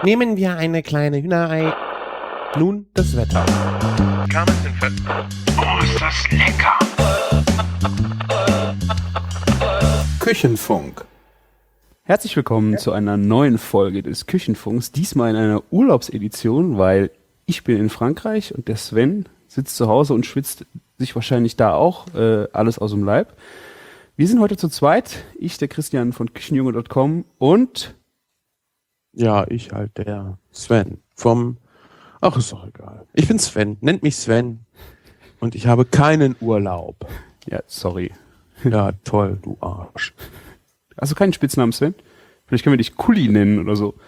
Nehmen wir eine kleine Hühnerei. Nun das Wetter. Oh, ist das lecker! Küchenfunk. Herzlich willkommen zu einer neuen Folge des Küchenfunks, diesmal in einer Urlaubsedition, weil ich bin in Frankreich und der Sven sitzt zu Hause und schwitzt sich wahrscheinlich da auch alles aus dem Leib. Wir sind heute zu zweit, ich, der Christian von Küchenjunge.com und... Ja, ich halt, der Sven vom... Ach, ist doch egal. Ich bin Sven, nennt mich Sven und ich habe keinen Urlaub. Ja, sorry. Ja, toll, du Arsch. Hast du keinen Spitznamen, Sven? Vielleicht können wir dich Kulli nennen oder so.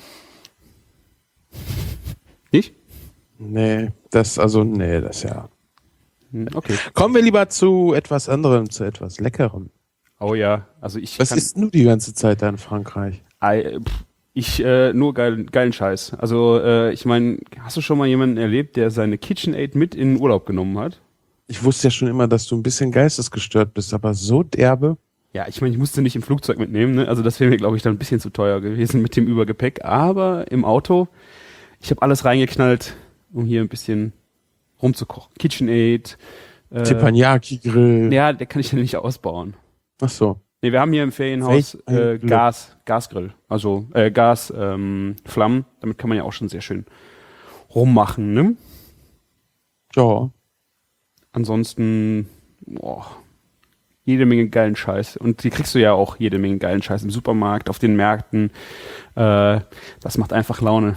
Nicht? Nee, das ja. Okay. Kommen wir lieber zu etwas anderem, zu etwas Leckerem. Oh ja, also ich Was isst du die ganze Zeit da in Frankreich? Nur geilen Scheiß. Also ich meine, hast du schon mal jemanden erlebt, der seine KitchenAid mit in den Urlaub genommen hat? Ich wusste ja schon immer, dass du ein bisschen geistesgestört bist, aber so derbe. Ja, ich meine, ich musste nicht im Flugzeug mitnehmen, ne? Also das wäre mir, glaube ich, dann ein bisschen zu teuer gewesen mit dem Übergepäck. Aber im Auto, ich habe alles reingeknallt, um hier ein bisschen rumzukochen. KitchenAid. Teppanyaki-Grill. Ja, der kann ich ja nicht ausbauen. Ach so. Nee, wir haben hier im Ferienhaus Gasgrill. Also Flammen. Damit kann man ja auch schon sehr schön rummachen, ne? Ja. Ansonsten, jede Menge geilen Scheiß. Und die kriegst du ja auch jede Menge geilen Scheiß im Supermarkt, auf den Märkten. Das macht einfach Laune.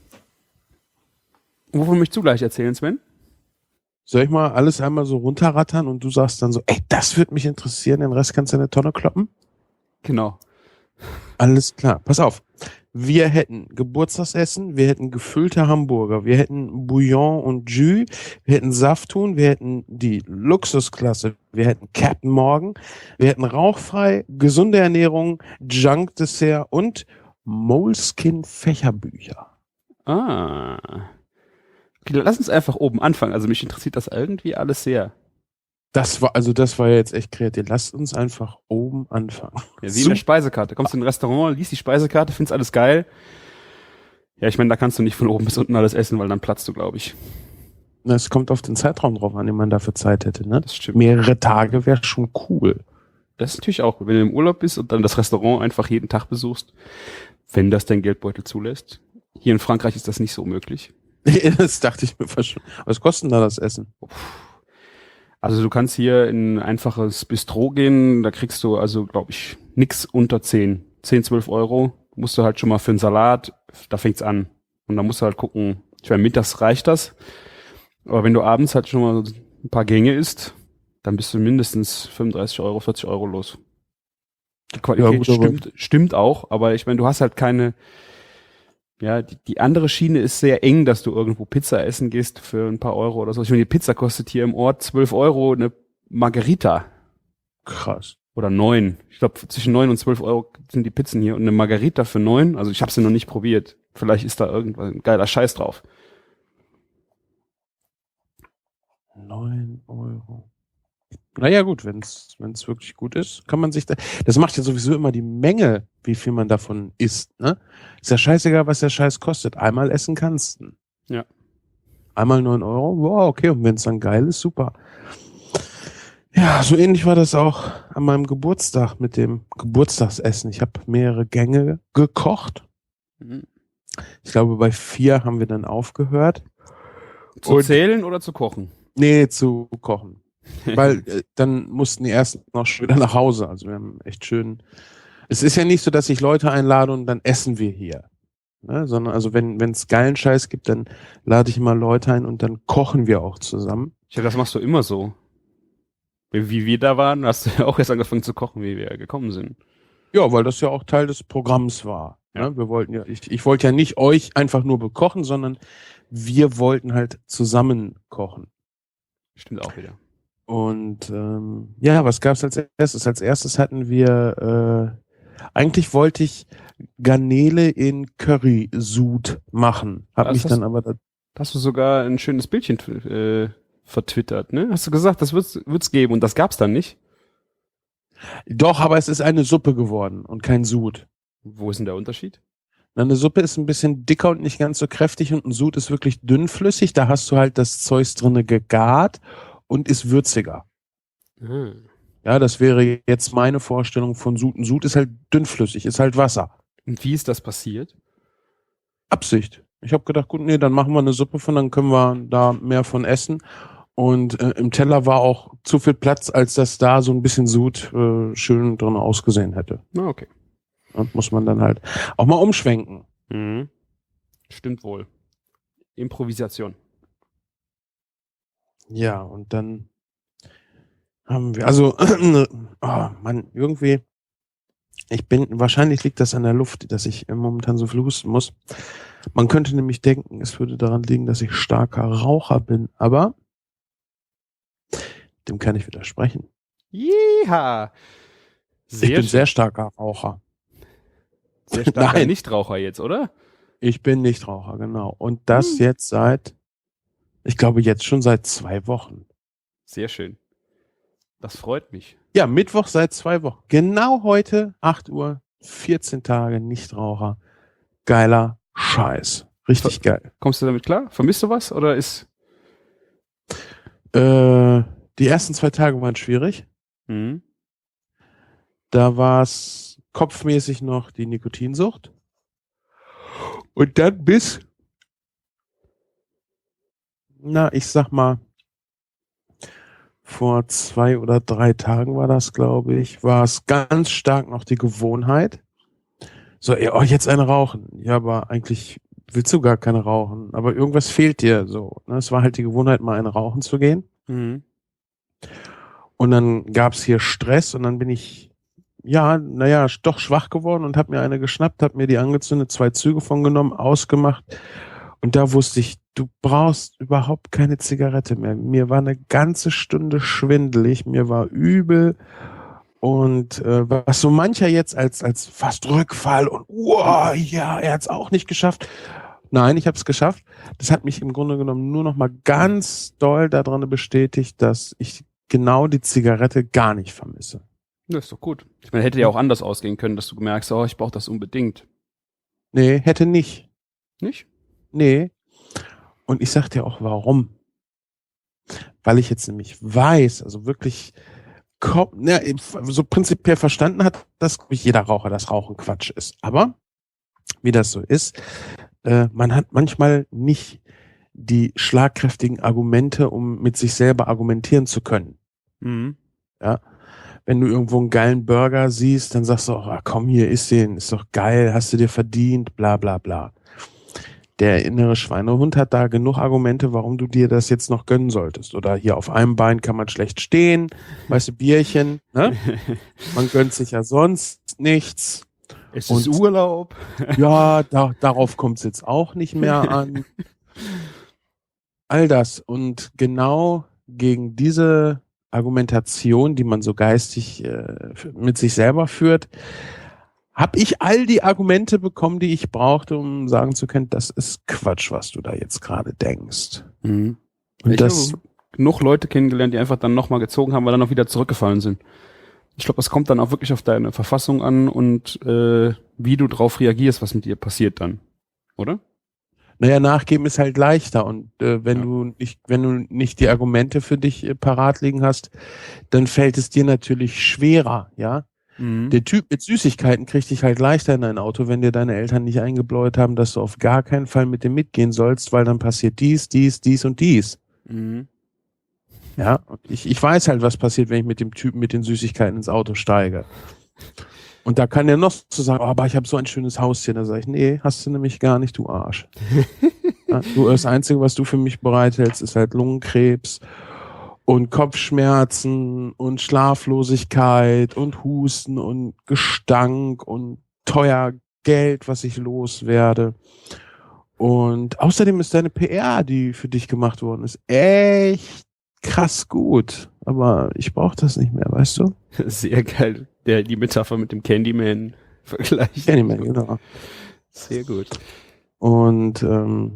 Wovon möchtest du gleich erzählen, Sven? Soll ich mal alles einmal so runterrattern und du sagst dann so, ey, das würde mich interessieren, den Rest kannst du in eine Tonne kloppen? Genau. Alles klar, pass auf. Wir hätten Geburtstagsessen, wir hätten gefüllte Hamburger, wir hätten Bouillon und Jus, wir hätten Safthuhn, wir hätten die Luxusklasse, wir hätten Captain Morgan, wir hätten rauchfrei, gesunde Ernährung, Junk Dessert und Moleskine Fächerbücher. Ah. Okay, lass uns einfach oben anfangen. Also mich interessiert das irgendwie alles sehr. Das war ja jetzt echt kreativ. Lasst uns einfach oben anfangen. Ja, wie in der Speisekarte. Kommst du in ein Restaurant, liest die Speisekarte, findest alles geil. Ja, ich meine, da kannst du nicht von oben bis unten alles essen, weil dann platzt du, glaube ich. Es kommt auf den Zeitraum drauf an, den man dafür Zeit hätte, ne? Das stimmt. Mehrere Tage wäre schon cool. Das ist natürlich auch, wenn du im Urlaub bist und dann das Restaurant einfach jeden Tag besuchst, wenn das dein Geldbeutel zulässt. Hier in Frankreich ist das nicht so möglich. Das dachte ich mir fast schon. Was kostet denn da das Essen? Also du kannst hier in ein einfaches Bistro gehen, da kriegst du also, glaube ich, nix unter 10, 12 Euro. Musst du halt schon mal für einen Salat, da fängt's an. Und da musst du halt gucken, ich meine, mittags reicht das. Aber wenn du abends halt schon mal ein paar Gänge isst, dann bist du mindestens 35 Euro, 40 Euro los. Die Qualität stimmt auch, aber ich meine, du hast halt keine... Ja, die andere Schiene ist sehr eng, dass du irgendwo Pizza essen gehst für ein paar Euro oder so. Ich meine, die Pizza kostet hier im Ort 12 Euro, eine Margarita. Krass. Oder 9. Ich glaube, zwischen 9 und 12 Euro sind die Pizzen hier. Und eine Margarita für 9, also ich habe sie noch nicht probiert. Vielleicht ist da irgendwas ein geiler Scheiß drauf. 9 Euro. Naja gut, wenn's wirklich gut ist, kann man sich das macht ja sowieso immer die Menge, wie viel man davon isst, ne? Ist ja scheißegal, was der Scheiß kostet. Einmal essen kannst du. Ja. Einmal 9 Euro, wow, okay, und wenn es dann geil ist, super. Ja, so ähnlich war das auch an meinem Geburtstag mit dem Geburtstagsessen. Ich habe mehrere Gänge gekocht. Mhm. Ich glaube, bei 4 haben wir dann aufgehört. Zu zählen oder zu kochen? Nee, zu kochen. Weil dann mussten die ersten noch schon wieder nach Hause. Also wir haben echt schön. Es ist ja nicht so, dass ich Leute einlade und dann essen wir hier. Ne? Sondern also wenn es geilen Scheiß gibt, dann lade ich immer Leute ein und dann kochen wir auch zusammen. Ja, das machst du immer so. Wie wir da waren, hast du ja auch erst angefangen zu kochen, wie wir gekommen sind. Ja, weil das ja auch Teil des Programms war. Ja. Ne? Wir wollten ja, ich wollte ja nicht euch einfach nur bekochen, sondern wir wollten halt zusammen kochen. Stimmt auch wieder. Und ja, was gab's als erstes? Als erstes hatten wir, eigentlich wollte ich Garnele in Currysud machen. Hast du sogar ein schönes Bildchen vertwittert, ne? Hast du gesagt, das wird's geben und das gab's dann nicht? Doch, aber es ist eine Suppe geworden und kein Sud. Wo ist denn der Unterschied? Eine Suppe ist ein bisschen dicker und nicht ganz so kräftig und ein Sud ist wirklich dünnflüssig. Da hast du halt das Zeugs drinne gegart und ist würziger. Mhm. Ja, das wäre jetzt meine Vorstellung von Sud. Ein Sud ist halt dünnflüssig, ist halt Wasser. Und wie ist das passiert? Absicht. Ich habe gedacht, gut, nee, dann machen wir eine Suppe von, dann können wir da mehr von essen. Und im Teller war auch zu viel Platz, als dass da so ein bisschen Sud schön drin ausgesehen hätte. Na, okay. Und muss man dann halt auch mal umschwenken. Mhm. Stimmt wohl. Improvisation. Ja, und dann haben wir, also, oh Mann, irgendwie, wahrscheinlich liegt das an der Luft, dass ich momentan so viel husten muss. Man könnte nämlich denken, es würde daran liegen, dass ich starker Raucher bin, aber dem kann ich widersprechen. Jeha! Ich bin schön. sehr starker Raucher. Sehr starker Nein. Nichtraucher jetzt, oder? Ich bin Nichtraucher, genau. Und das jetzt ich glaube jetzt schon seit 2 Wochen. Sehr schön. Das freut mich. Ja, Mittwoch seit 2 Wochen. Genau heute, 8 Uhr, 14 Tage Nichtraucher. Geiler Scheiß. Richtig geil. Kommst du damit klar? Vermisst du was oder ist... Die ersten 2 Tage waren schwierig. Mhm. Da war es kopfmäßig noch die Nikotinsucht. Und dann ich sag mal, vor 2 oder 3 Tagen war das, glaube ich, war es ganz stark noch die Gewohnheit. So, jetzt eine rauchen. Ja, aber eigentlich willst du gar keine rauchen. Aber irgendwas fehlt dir so. Ne? Es war halt die Gewohnheit, mal eine rauchen zu gehen. Mhm. Und dann gab's hier Stress und dann bin ich, doch schwach geworden und habe mir eine geschnappt, habe mir die angezündet, 2 Züge von genommen, ausgemacht. Und da wusste ich, du brauchst überhaupt keine Zigarette mehr. Mir war eine ganze Stunde schwindelig, mir war übel. Und was so mancher jetzt als fast Rückfall und er hat's auch nicht geschafft. Nein, ich habe es geschafft. Das hat mich im Grunde genommen nur noch mal ganz doll daran bestätigt, dass ich genau die Zigarette gar nicht vermisse. Das ist doch gut. Ich meine, hätte ja auch anders ausgehen können, dass du merkst, oh, ich brauche das unbedingt. Nee, hätte nicht. Nicht? Nee. Und ich sag dir auch warum. Weil ich jetzt nämlich weiß, also wirklich so prinzipiell verstanden hat, dass jeder Raucher das Rauchen Quatsch ist. Aber wie das so ist, man hat manchmal nicht die schlagkräftigen Argumente, um mit sich selber argumentieren zu können. Mhm. Ja. Wenn du irgendwo einen geilen Burger siehst, dann sagst du auch, komm hier, iss den, ist doch geil, hast du dir verdient, bla bla bla. Der innere Schweinehund hat da genug Argumente, warum du dir das jetzt noch gönnen solltest. Oder hier auf einem Bein kann man schlecht stehen, weißt du, Bierchen, ne? Man gönnt sich ja sonst nichts. Es ist Urlaub. Ja, darauf kommt es jetzt auch nicht mehr an. All das. Und genau gegen diese Argumentation, die man so geistig mit sich selber führt, habe ich all die Argumente bekommen, die ich brauchte, um sagen zu können, das ist Quatsch, was du da jetzt gerade denkst. Mhm. Und ich das habe genug Leute kennengelernt, die einfach dann nochmal gezogen haben, weil dann auch wieder zurückgefallen sind. Ich glaube, es kommt dann auch wirklich auf deine Verfassung an und wie du drauf reagierst, was mit dir passiert dann, oder? Naja, nachgeben ist halt leichter und wenn du nicht die Argumente für dich parat liegen hast, dann fällt es dir natürlich schwerer, ja. Mhm. Der Typ mit Süßigkeiten kriegt dich halt leichter in ein Auto, wenn dir deine Eltern nicht eingebläut haben, dass du auf gar keinen Fall mit dem mitgehen sollst, weil dann passiert dies und dies. Mhm. Ja, und ich weiß halt, was passiert, wenn ich mit dem Typen mit den Süßigkeiten ins Auto steige. Und da kann der noch so sagen, aber ich habe so ein schönes Haustier. Da sage ich, nee, hast du nämlich gar nicht, du Arsch. Ja, das Einzige, was du für mich bereithältst, ist halt Lungenkrebs und Kopfschmerzen und Schlaflosigkeit und Husten und Gestank und teuer Geld, was ich loswerde. Und außerdem ist deine PR, die für dich gemacht worden ist, echt krass gut. Aber ich brauche das nicht mehr, weißt du? Sehr geil. Die Metapher mit dem Candyman-Vergleich. Candyman, genau. Sehr gut. Und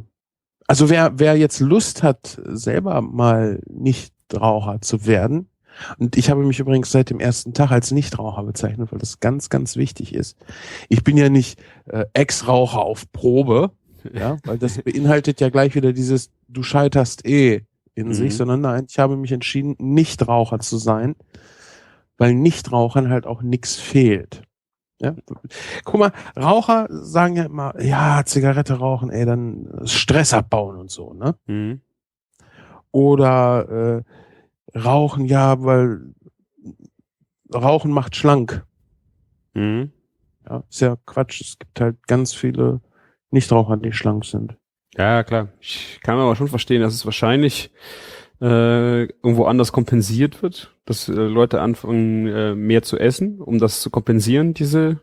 also wer jetzt Lust hat, selber mal Nichtraucher zu werden, Und ich habe mich übrigens seit dem ersten Tag als Nichtraucher bezeichnet, weil das ganz, ganz wichtig ist. Ich bin ja nicht Ex-Raucher auf Probe, ja, weil das beinhaltet ja gleich wieder dieses du scheiterst in sich, sondern nein, ich habe mich entschieden, Nichtraucher zu sein, weil Nichtrauchern halt auch nichts fehlt. Ja? Guck mal, Raucher sagen ja immer, ja, Zigarette rauchen, dann Stress abbauen und so, ne? Mhm. Oder Rauchen, ja, weil Rauchen macht schlank. Mhm. Ja, ist ja Quatsch. Es gibt halt ganz viele Nichtraucher, die schlank sind. Ja, klar. Ich kann aber schon verstehen, dass es wahrscheinlich irgendwo anders kompensiert wird, dass Leute anfangen, mehr zu essen, um das zu kompensieren, diese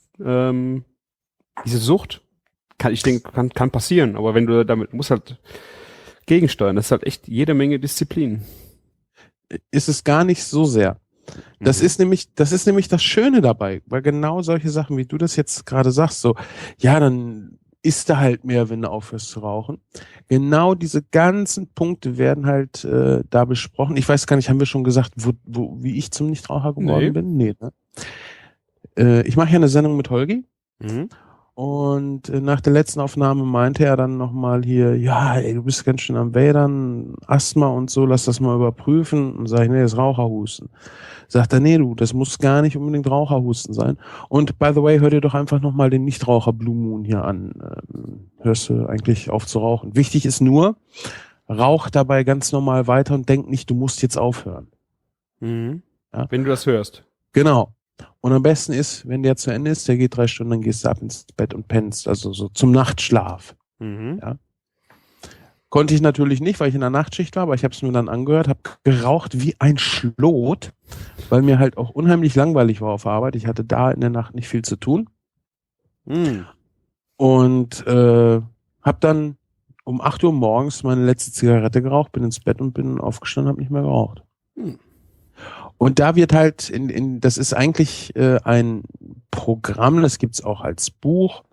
Sucht. Ich denke, kann passieren, aber wenn du damit musst halt gegensteuern, das ist halt echt jede Menge Disziplin. Ist es gar nicht so sehr. Das ist nämlich das Schöne dabei, weil genau solche Sachen, wie du das jetzt gerade sagst, so, ja, dann isst du halt mehr, wenn du aufhörst zu rauchen. Genau diese ganzen Punkte werden halt da besprochen. Ich weiß gar nicht, haben wir schon gesagt, wie ich zum Nichtraucher geworden bin? Nee, ne? Ich mache ja eine Sendung mit Holgi. Mhm. Und nach der letzten Aufnahme meinte er dann nochmal hier, ja, ey, du bist ganz schön am Wädern, Asthma und so, lass das mal überprüfen. Und sag ich, nee, das ist Raucherhusten. Sagt er, nee, du, das muss gar nicht unbedingt Raucherhusten sein. Und by the way, hör dir doch einfach nochmal den Nichtraucher Blue Moon hier an. Hörst du eigentlich auf zu rauchen. Wichtig ist nur, rauch dabei ganz normal weiter und denk nicht, du musst jetzt aufhören. Mhm. Ja? Wenn du das hörst. Genau. Und am besten ist, wenn der zu Ende ist, der geht 3 Stunden, dann gehst du ab ins Bett und pennst, also so zum Nachtschlaf. Mhm. Ja. Konnte ich natürlich nicht, weil ich in der Nachtschicht war, aber ich habe es mir dann angehört, habe geraucht wie ein Schlot, weil mir halt auch unheimlich langweilig war auf Arbeit. Ich hatte da in der Nacht nicht viel zu tun. Mhm. Und habe dann um 8 Uhr morgens meine letzte Zigarette geraucht, bin ins Bett und bin aufgestanden und habe nicht mehr geraucht. Mhm. Und da wird halt, das ist eigentlich ein Programm, das gibt's auch als Buch.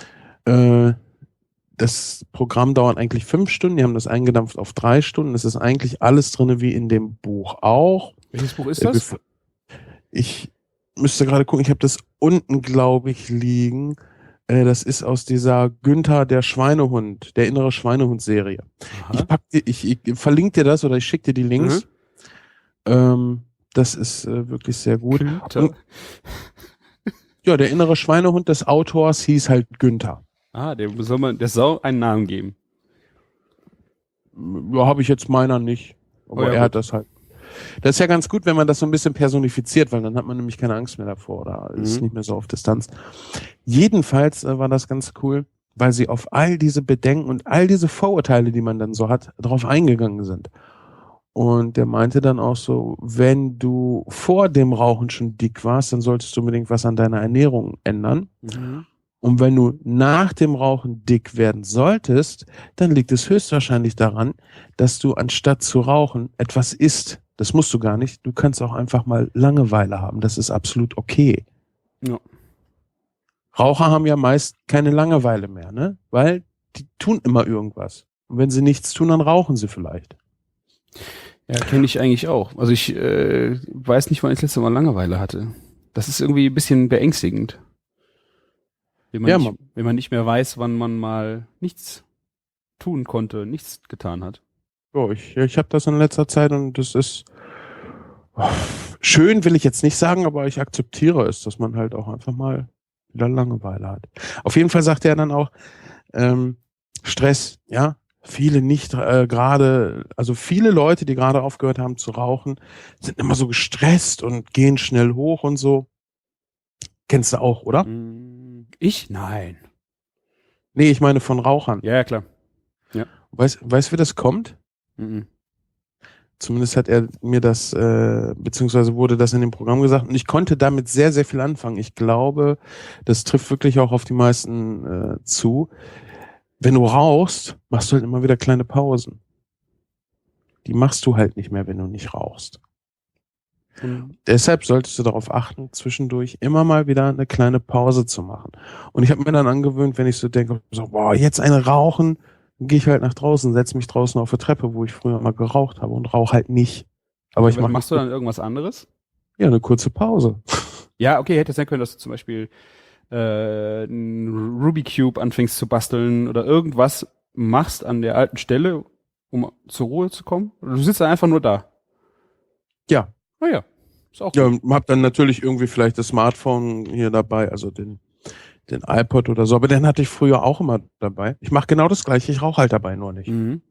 Das Programm dauert eigentlich 5 Stunden, die haben das eingedampft auf 3 Stunden. Es ist eigentlich alles drinne wie in dem Buch auch. Welches Buch ist das? Ich müsste gerade gucken, ich habe das unten, glaube ich, liegen. Das ist aus dieser Günther der Schweinehund, der innere Schweinehund-Serie. Ich verlinke dir das oder ich schicke dir die Links. Das ist wirklich sehr gut. Und, ja, der innere Schweinehund des Autors hieß halt Günther. Der soll einen Namen geben. Ja, habe ich jetzt meiner nicht. Aber er hat das halt. Das ist ja ganz gut, wenn man das so ein bisschen personifiziert, weil dann hat man nämlich keine Angst mehr davor oder ist nicht mehr so auf Distanz. Jedenfalls war das ganz cool, weil sie auf all diese Bedenken und all diese Vorurteile, die man dann so hat, drauf eingegangen sind. Und der meinte dann auch so, wenn du vor dem Rauchen schon dick warst, dann solltest du unbedingt was an deiner Ernährung ändern. Mhm. Und wenn du nach dem Rauchen dick werden solltest, dann liegt es höchstwahrscheinlich daran, dass du anstatt zu rauchen etwas isst. Das musst du gar nicht. Du kannst auch einfach mal Langeweile haben. Das ist absolut okay. Ja. Raucher haben ja meist keine Langeweile mehr, ne? Weil die tun immer irgendwas. Und wenn sie nichts tun, dann rauchen sie vielleicht. Ja, kenne ich eigentlich auch. Also ich weiß nicht, wann ich das letzte Mal Langeweile hatte. Das ist irgendwie ein bisschen beängstigend. Wenn man nicht mehr weiß, wann man mal nichts tun konnte, nichts getan hat. So, ich habe das in letzter Zeit und das ist schön, will ich jetzt nicht sagen, aber ich akzeptiere es, dass man halt auch einfach mal wieder Langeweile hat. Auf jeden Fall sagt er dann auch, Stress, ja, viele nicht also viele Leute, die gerade aufgehört haben zu rauchen, sind immer so gestresst und gehen schnell hoch und so. Kennst du auch, oder? Ich? Nein. Nee, ich meine von Rauchern. Ja, klar. Ja. Weißt, wie das kommt? Zumindest hat er mir das, beziehungsweise wurde das in dem Programm gesagt und ich konnte damit sehr, sehr viel anfangen. Ich glaube, das trifft wirklich auch auf die meisten zu. Wenn du rauchst, machst du halt immer wieder kleine Pausen. Die machst du halt nicht mehr, wenn du nicht rauchst. Deshalb solltest du darauf achten, zwischendurch immer mal wieder eine kleine Pause zu machen. Und ich habe mir dann angewöhnt, wenn ich so denke, so, boah, jetzt eine rauchen, dann gehe ich halt nach draußen, setze mich draußen auf der Treppe, wo ich früher mal geraucht habe und rauche halt nicht. Aber Okay, ich mache machst du dann irgendwas anderes? ja eine kurze Pause. Ja, okay, hätte sein können, dass du zum Beispiel einen Ruby Cube anfängst zu basteln oder irgendwas machst an der alten Stelle, um zur Ruhe zu kommen. Oder du sitzt dann einfach nur da. Ja, Naja, ist auch ja, gut. hab dann natürlich irgendwie vielleicht das Smartphone hier dabei, also den iPod oder so, aber den hatte ich früher auch immer dabei. Ich mache genau das Gleiche, ich rauche halt dabei nur nicht. Mhm.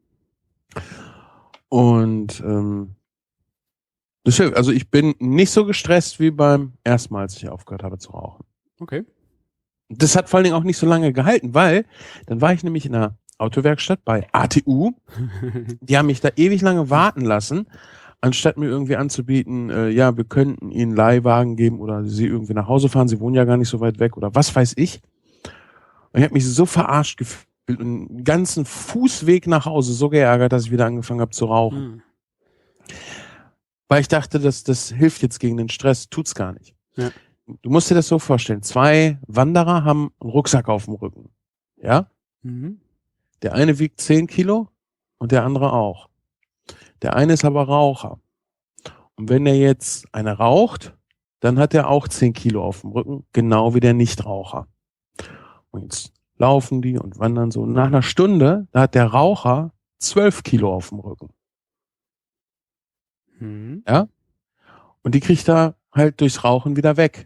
Und das hilft. Also ich bin nicht so gestresst wie beim ersten Mal, als ich aufgehört habe zu rauchen. Okay. Das hat vor allen Dingen auch nicht so lange gehalten, weil dann war ich nämlich in einer Autowerkstatt bei ATU. Die haben mich da ewig lange warten lassen, anstatt mir irgendwie anzubieten, ja, wir könnten Ihnen Leihwagen geben oder Sie irgendwie nach Hause fahren. Sie wohnen ja gar nicht so weit weg oder was weiß ich. Und ich habe mich so verarscht gefühlt und einen ganzen Fußweg nach Hause so geärgert, dass ich wieder angefangen habe zu rauchen. Mhm. Weil ich dachte, das hilft jetzt gegen den Stress. Tut's gar nicht. Ja. Du musst dir das so vorstellen. 2 Wanderer haben einen Rucksack auf dem Rücken. Ja? Mhm. Der eine wiegt 10 Kilo und der andere auch. Der eine ist aber Raucher. Und wenn der jetzt eine raucht, dann hat er auch 10 Kilo auf dem Rücken, genau wie der Nichtraucher. Und jetzt laufen die und wandern so. Und nach einer Stunde, da hat der Raucher 12 Kilo auf dem Rücken. Mhm. Ja? Und die kriegt er halt durchs Rauchen wieder weg.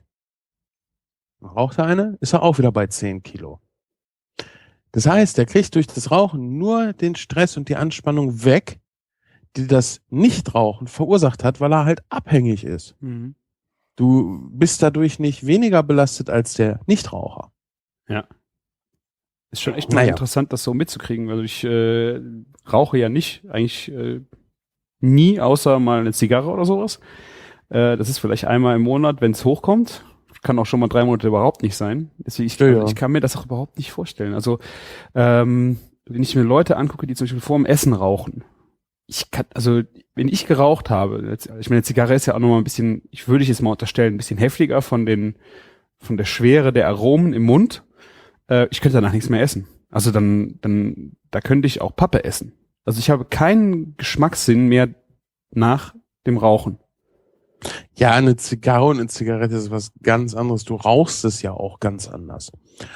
Raucht er eine, ist er auch wieder bei 10 Kilo. Das heißt, er kriegt durch das Rauchen nur den Stress und die Anspannung weg, die das Nichtrauchen verursacht hat, weil er halt abhängig ist. Mhm. Du bist dadurch nicht weniger belastet als der Nichtraucher. Ja. Ist schon echt mal Naja. interessant, das so mitzukriegen. Also ich rauche ja nicht, eigentlich nie, außer mal eine Zigarre oder sowas. Das ist vielleicht einmal im Monat, wenn es hochkommt. Kann auch schon mal 3 Monate überhaupt nicht sein. Deswegen, ich kann mir das auch überhaupt nicht vorstellen. Also wenn ich mir Leute angucke, die zum Beispiel vor dem Essen rauchen, also wenn ich geraucht habe, ich meine, Zigarre ist ja auch nochmal ein bisschen, würde ich jetzt mal unterstellen, ein bisschen heftiger von der Schwere der Aromen im Mund. Ich könnte danach nichts mehr essen. Also da könnte ich auch Pappe essen. Also ich habe keinen Geschmackssinn mehr nach dem Rauchen. Ja, eine Zigarre und eine Zigarette ist was ganz anderes. Du rauchst es ja auch ganz anders.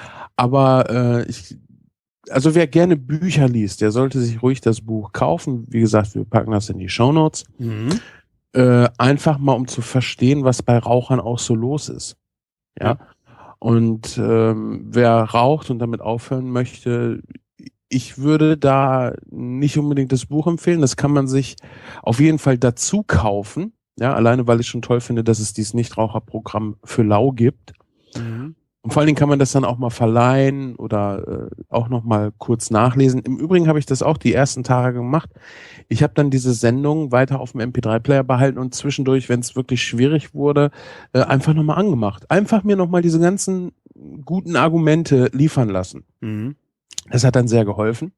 Aber also wer gerne Bücher liest, der sollte sich ruhig das Buch kaufen. Wie gesagt, wir packen das in die Shownotes. Mhm. Einfach mal, um zu verstehen, was bei Rauchern auch so los ist. Ja. Und wer raucht und damit aufhören möchte, ich würde da nicht unbedingt das Buch empfehlen. Das kann man sich auf jeden Fall dazu kaufen. Ja, alleine, weil ich schon toll finde, dass es dieses Nichtraucherprogramm für lau gibt. Mhm. Und vor allen Dingen kann man das dann auch mal verleihen oder auch noch mal kurz nachlesen. Im Übrigen habe ich das auch die ersten Tage gemacht. Ich habe dann diese Sendung weiter auf dem MP3-Player behalten und zwischendurch, wenn es wirklich schwierig wurde, einfach nochmal angemacht. Einfach mir nochmal diese ganzen guten Argumente liefern lassen. Mhm. Das hat dann sehr geholfen.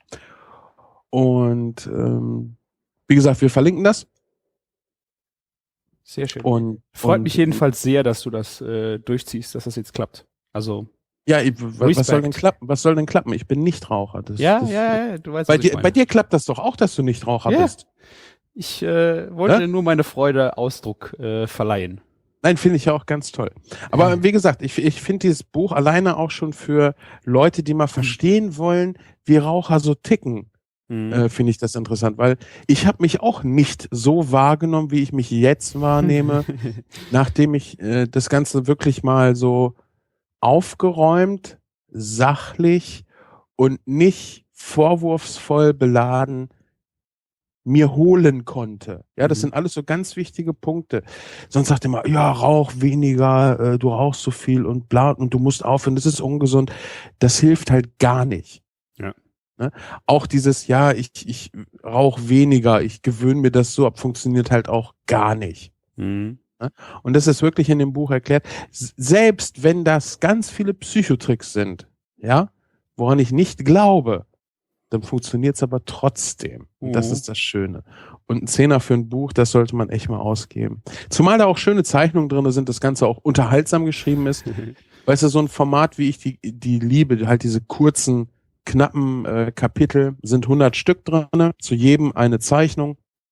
Und wie gesagt, wir verlinken das. Sehr schön. Freut mich jedenfalls sehr, dass du das durchziehst, dass das jetzt klappt. Also ja, was soll denn klappen? Was soll denn klappen? Ich bin Nichtraucher. Du weißt, bei dir klappt das doch auch, dass du Nichtraucher bist. Ich wollte nur meine Freude Ausdruck verleihen. Nein, finde ich ja auch ganz toll. Aber wie gesagt, ich finde dieses Buch alleine auch schon für Leute, die mal verstehen wollen, wie Raucher so ticken, finde ich das interessant, weil ich habe mich auch nicht so wahrgenommen, wie ich mich jetzt wahrnehme, nachdem ich das Ganze wirklich mal so aufgeräumt, sachlich und nicht vorwurfsvoll beladen mir holen konnte. Ja, das sind alles so ganz wichtige Punkte. Sonst sagt immer, ja, rauch weniger, du rauchst so viel und bla und du musst aufhören, das ist ungesund. Das hilft halt gar nicht. Ja. Ne? Auch dieses, ja, ich rauche weniger, ich gewöhne mir das so ab, funktioniert halt auch gar nicht. Mhm. Ne? Und das ist wirklich in dem Buch erklärt. Selbst wenn das ganz viele Psychotricks sind, ja, woran ich nicht glaube, dann funktioniert es aber trotzdem. Und das ist das Schöne. Und ein Zehner für ein Buch, das sollte man echt mal ausgeben. Zumal da auch schöne Zeichnungen drin sind, das Ganze auch unterhaltsam geschrieben ist. Weißt du, so ein Format, wie ich die liebe, halt diese kurzen, knappen Kapitel, sind 100 Stück drin, zu jedem eine Zeichnung.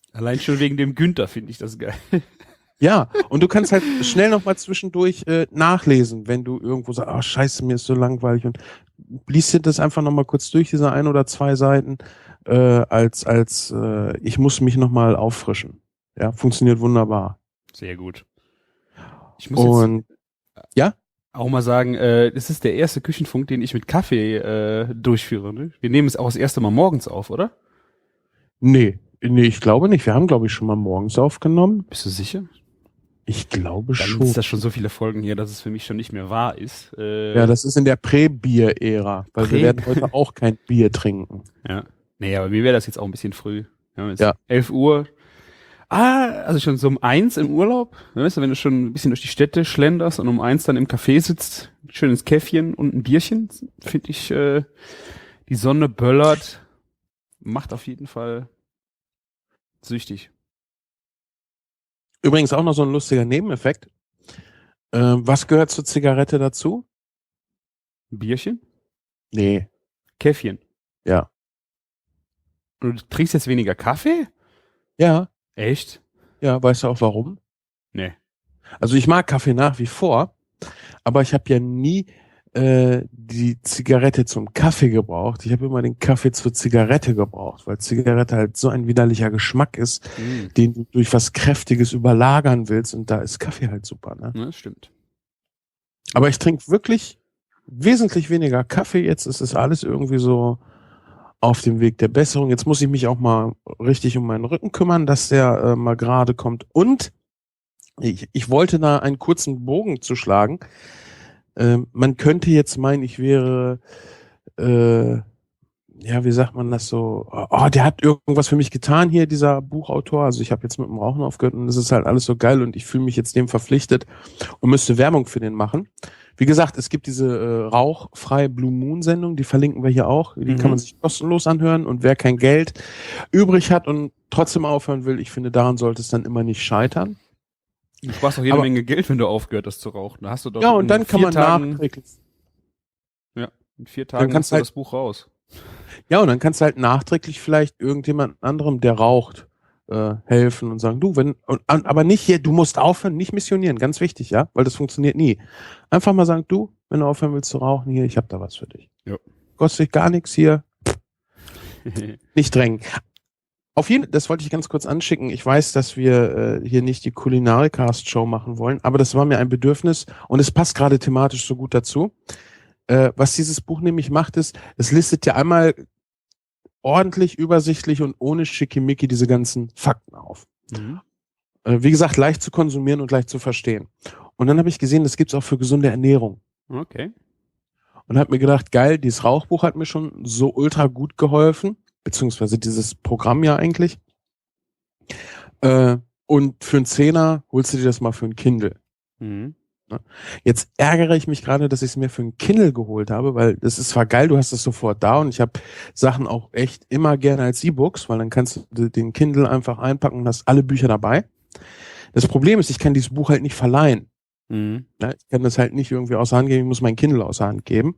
Allein schon wegen dem Günther finde ich das geil. Ja, und du kannst halt schnell noch mal zwischendurch nachlesen, wenn du irgendwo sagst, oh scheiße, mir ist so langweilig und liest dir das einfach noch mal kurz durch, diese 1 oder 2 Seiten, als ich muss mich noch mal auffrischen. Ja, funktioniert wunderbar. Sehr gut. Ich muss Und ja, auch mal sagen, das ist der erste Küchenfunk, den ich mit Kaffee durchführe. Ne? Wir nehmen es auch das erste Mal morgens auf, oder? nee, ich glaube nicht. Wir haben, glaube ich, schon mal morgens aufgenommen. Bist du sicher? Ich glaube Dann schon. ist das schon so viele Folgen hier, dass es für mich schon nicht mehr wahr ist. Ja, das ist in der Prä-Bier-Ära, weil wir werden heute auch kein Bier trinken. Ja. Nee, aber mir wäre das jetzt auch ein bisschen früh. Wir haben jetzt Ja. 11 Uhr. Also schon so um 1 im Urlaub. Weißt du, wenn du schon ein bisschen durch die Städte schlenderst und um 1 dann im Café sitzt, ein schönes Käffchen und ein Bierchen, finde ich, die Sonne böllert, macht auf jeden Fall süchtig. Übrigens auch noch so ein lustiger Nebeneffekt. Was gehört zur Zigarette dazu? Ein Bierchen? Nee, Käffchen. ja. Und du trinkst jetzt weniger Kaffee? Ja, Echt? ja, weißt du auch warum? Nee. Also ich mag Kaffee nach wie vor, aber ich habe ja nie die Zigarette zum Kaffee gebraucht. Ich habe immer den Kaffee zur Zigarette gebraucht, weil Zigarette halt so ein widerlicher Geschmack ist, den du durch was Kräftiges überlagern willst und da ist Kaffee halt super, ne? Ja, das stimmt. Aber ich trinke wirklich wesentlich weniger Kaffee. Jetzt ist es alles irgendwie so auf dem Weg der Besserung. Jetzt muss ich mich auch mal richtig um meinen Rücken kümmern, dass der mal gerade kommt. Und ich wollte da einen kurzen Bogen zu schlagen. Man könnte jetzt meinen, ich wäre, ja, wie sagt man das so? Oh, der hat irgendwas für mich getan hier, dieser Buchautor. Also ich habe jetzt mit dem Rauchen aufgehört und das ist halt alles so geil und ich fühle mich jetzt dem verpflichtet und müsste Werbung für den machen. Wie gesagt, es gibt diese rauchfreie Blue Moon Sendung, die verlinken wir hier auch. Die kann man sich kostenlos anhören und wer kein Geld übrig hat und trotzdem aufhören will, ich finde, daran sollte es dann immer nicht scheitern. Du sparst doch jede Menge Geld, wenn du aufgehört hast zu rauchen. Da hast du doch ja, und dann kann man nachträglich. Ja, in 4 Tagen hast du das Buch raus. Ja, und dann kannst du halt nachträglich vielleicht irgendjemand anderem, der raucht, helfen und sagen, du, aber nicht hier, du musst aufhören, nicht missionieren, ganz wichtig, ja, weil das funktioniert nie. Einfach mal sagen, du, wenn du aufhören willst zu rauchen, hier, ich hab da was für dich. Ja. Kostet dich gar nichts hier. Nicht drängen. Auf jeden Fall, das wollte ich ganz kurz anschicken. Ich weiß, dass wir hier nicht die Kulinarikast-Show machen wollen, aber das war mir ein Bedürfnis und es passt gerade thematisch so gut dazu. Was dieses Buch nämlich macht, ist, es listet ja einmal ordentlich, übersichtlich und ohne Schickimicki diese ganzen Fakten auf. Wie gesagt, leicht zu konsumieren und leicht zu verstehen. Und dann habe ich gesehen, das gibt's auch für gesunde Ernährung. Okay. Und habe mir gedacht, geil, dieses Rauchbuch hat mir schon so ultra gut geholfen, beziehungsweise dieses Programm ja eigentlich. Und für einen Zehner holst du dir das mal für ein Kindle. Jetzt ärgere ich mich gerade, dass ich es mir für ein Kindle geholt habe, weil das ist zwar geil, du hast es sofort da und ich habe Sachen auch echt immer gerne als E-Books, weil dann kannst du den Kindle einfach einpacken und hast alle Bücher dabei. Das Problem ist, ich kann dieses Buch halt nicht verleihen. Ja, ich kann das halt nicht irgendwie außer Hand geben, ich muss mein Kindle außer Hand geben.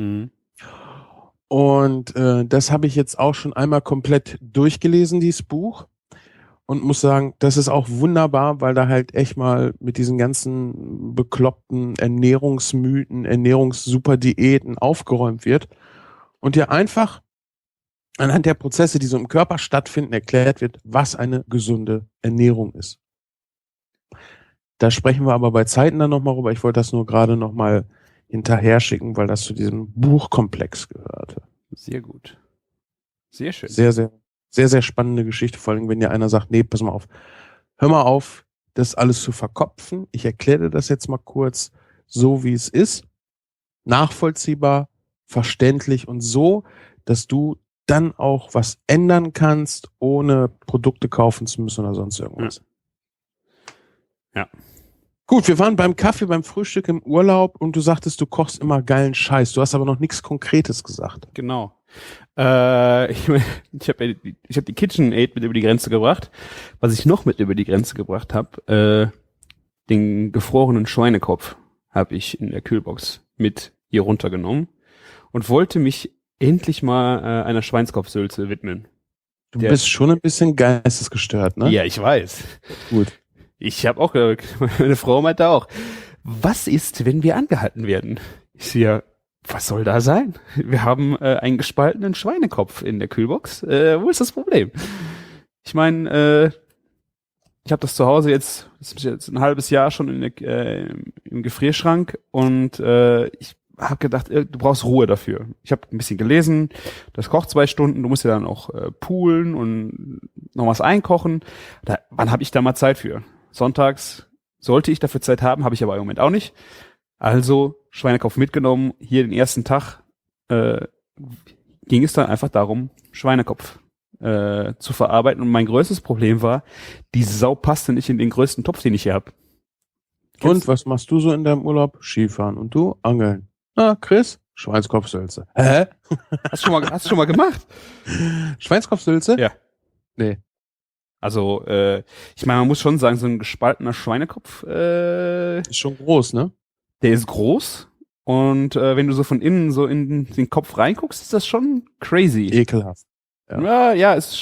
Und das habe ich jetzt auch schon einmal komplett durchgelesen, dieses Buch. Und muss sagen, das ist auch wunderbar, weil da halt echt mal mit diesen ganzen bekloppten Ernährungsmythen, Ernährungssuperdiäten aufgeräumt wird. Und dir einfach anhand der Prozesse, die so im Körper stattfinden, erklärt wird, was eine gesunde Ernährung ist. Da sprechen wir aber bei Zeiten dann nochmal rüber. Ich wollte das nur gerade nochmal hinterher schicken, weil das zu diesem Buchkomplex gehörte. Sehr gut. Sehr schön. Sehr, sehr, sehr, sehr spannende Geschichte. Vor allem, wenn dir einer sagt, nee, pass mal auf, hör mal auf, das alles zu verkopfen. Ich erkläre dir das jetzt mal kurz, so wie es ist. Nachvollziehbar, verständlich und so, dass du dann auch was ändern kannst, ohne Produkte kaufen zu müssen oder sonst irgendwas. Ja. Gut, wir waren beim Kaffee, beim Frühstück im Urlaub und du sagtest, du kochst immer geilen Scheiß. Du hast aber noch nichts Konkretes gesagt. Genau. Ich habe die KitchenAid mit über die Grenze gebracht. Was ich noch mit über die Grenze gebracht habe, den gefrorenen Schweinekopf habe ich in der Kühlbox mit hier runtergenommen und wollte mich endlich mal einer Schweinskopfsülze widmen. Du bist schon ein bisschen geistesgestört, ne? Ja, ich weiß. Gut. Ich habe auch, meine Frau meinte auch, was ist, wenn wir angehalten werden? Ich sehe, ja, was soll da sein? Wir haben einen gespaltenen Schweinekopf in der Kühlbox. Wo ist das Problem? Ich meine, ich habe das zu Hause das ist jetzt ein halbes Jahr schon im Gefrierschrank und ich habe gedacht, du brauchst Ruhe dafür. Ich habe ein bisschen gelesen, das kocht 2 Stunden, du musst ja dann auch poolen und noch was einkochen. Wann habe ich da mal Zeit für? Sonntags sollte ich dafür Zeit haben, habe ich aber im Moment auch nicht. Also Schweinekopf mitgenommen, hier den ersten Tag ging es dann einfach darum, Schweinekopf zu verarbeiten. Und mein größtes Problem war, die Sau passte nicht in den größten Topf, den ich hier habe. Und was machst du so in deinem Urlaub? Skifahren. Und du? Angeln. Ah, Chris? Schweinskopfsülze. Hä? Hast du schon mal gemacht? Schweinskopfsülze? Ja. Nee. Also, ich meine, man muss schon sagen, so ein gespaltener Schweinekopf, Ist schon groß, ne? der ist groß. Und wenn du so von innen so in den Kopf reinguckst, ist das schon crazy. Ekelhaft. Ja, es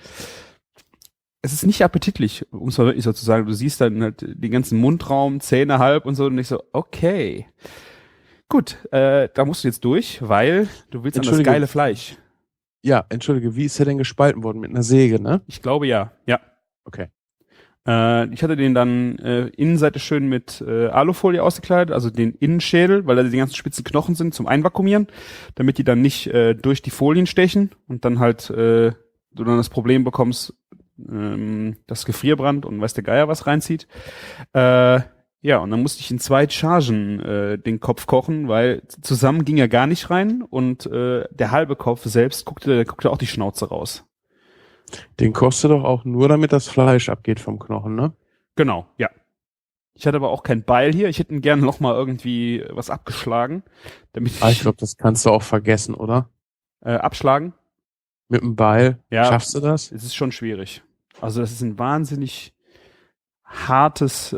ist nicht appetitlich, um es mal wirklich so zu sagen. Du siehst dann halt den ganzen Mundraum, Zähne halb und so und ich so, okay. Gut, da musst du jetzt durch, weil du willst an das geile Fleisch. Ja, entschuldige, wie ist der denn gespalten worden? Mit einer Säge, ne? Ich glaube ja. Okay. Ich hatte den dann Innenseite schön mit Alufolie ausgekleidet, also den Innenschädel, weil da die ganzen spitzen Knochen sind zum Einvakuumieren, damit die dann nicht durch die Folien stechen und dann halt du dann das Problem bekommst, das Gefrierbrand und weiß der Geier was reinzieht. Ja, und dann musste ich in 2 Chargen den Kopf kochen, weil zusammen ging er gar nicht rein und der halbe Kopf selbst guckte auch die Schnauze raus. Den kochst du doch auch nur, damit das Fleisch abgeht vom Knochen, ne? Genau, ja. Ich hatte aber auch kein Beil hier. Ich hätte gerne noch mal irgendwie was abgeschlagen, damit Ich glaube, das kannst du auch vergessen, oder? Abschlagen. Mit dem Beil. Ja, Schaffst du das? Es ist schon schwierig. Also das ist ein wahnsinnig hartes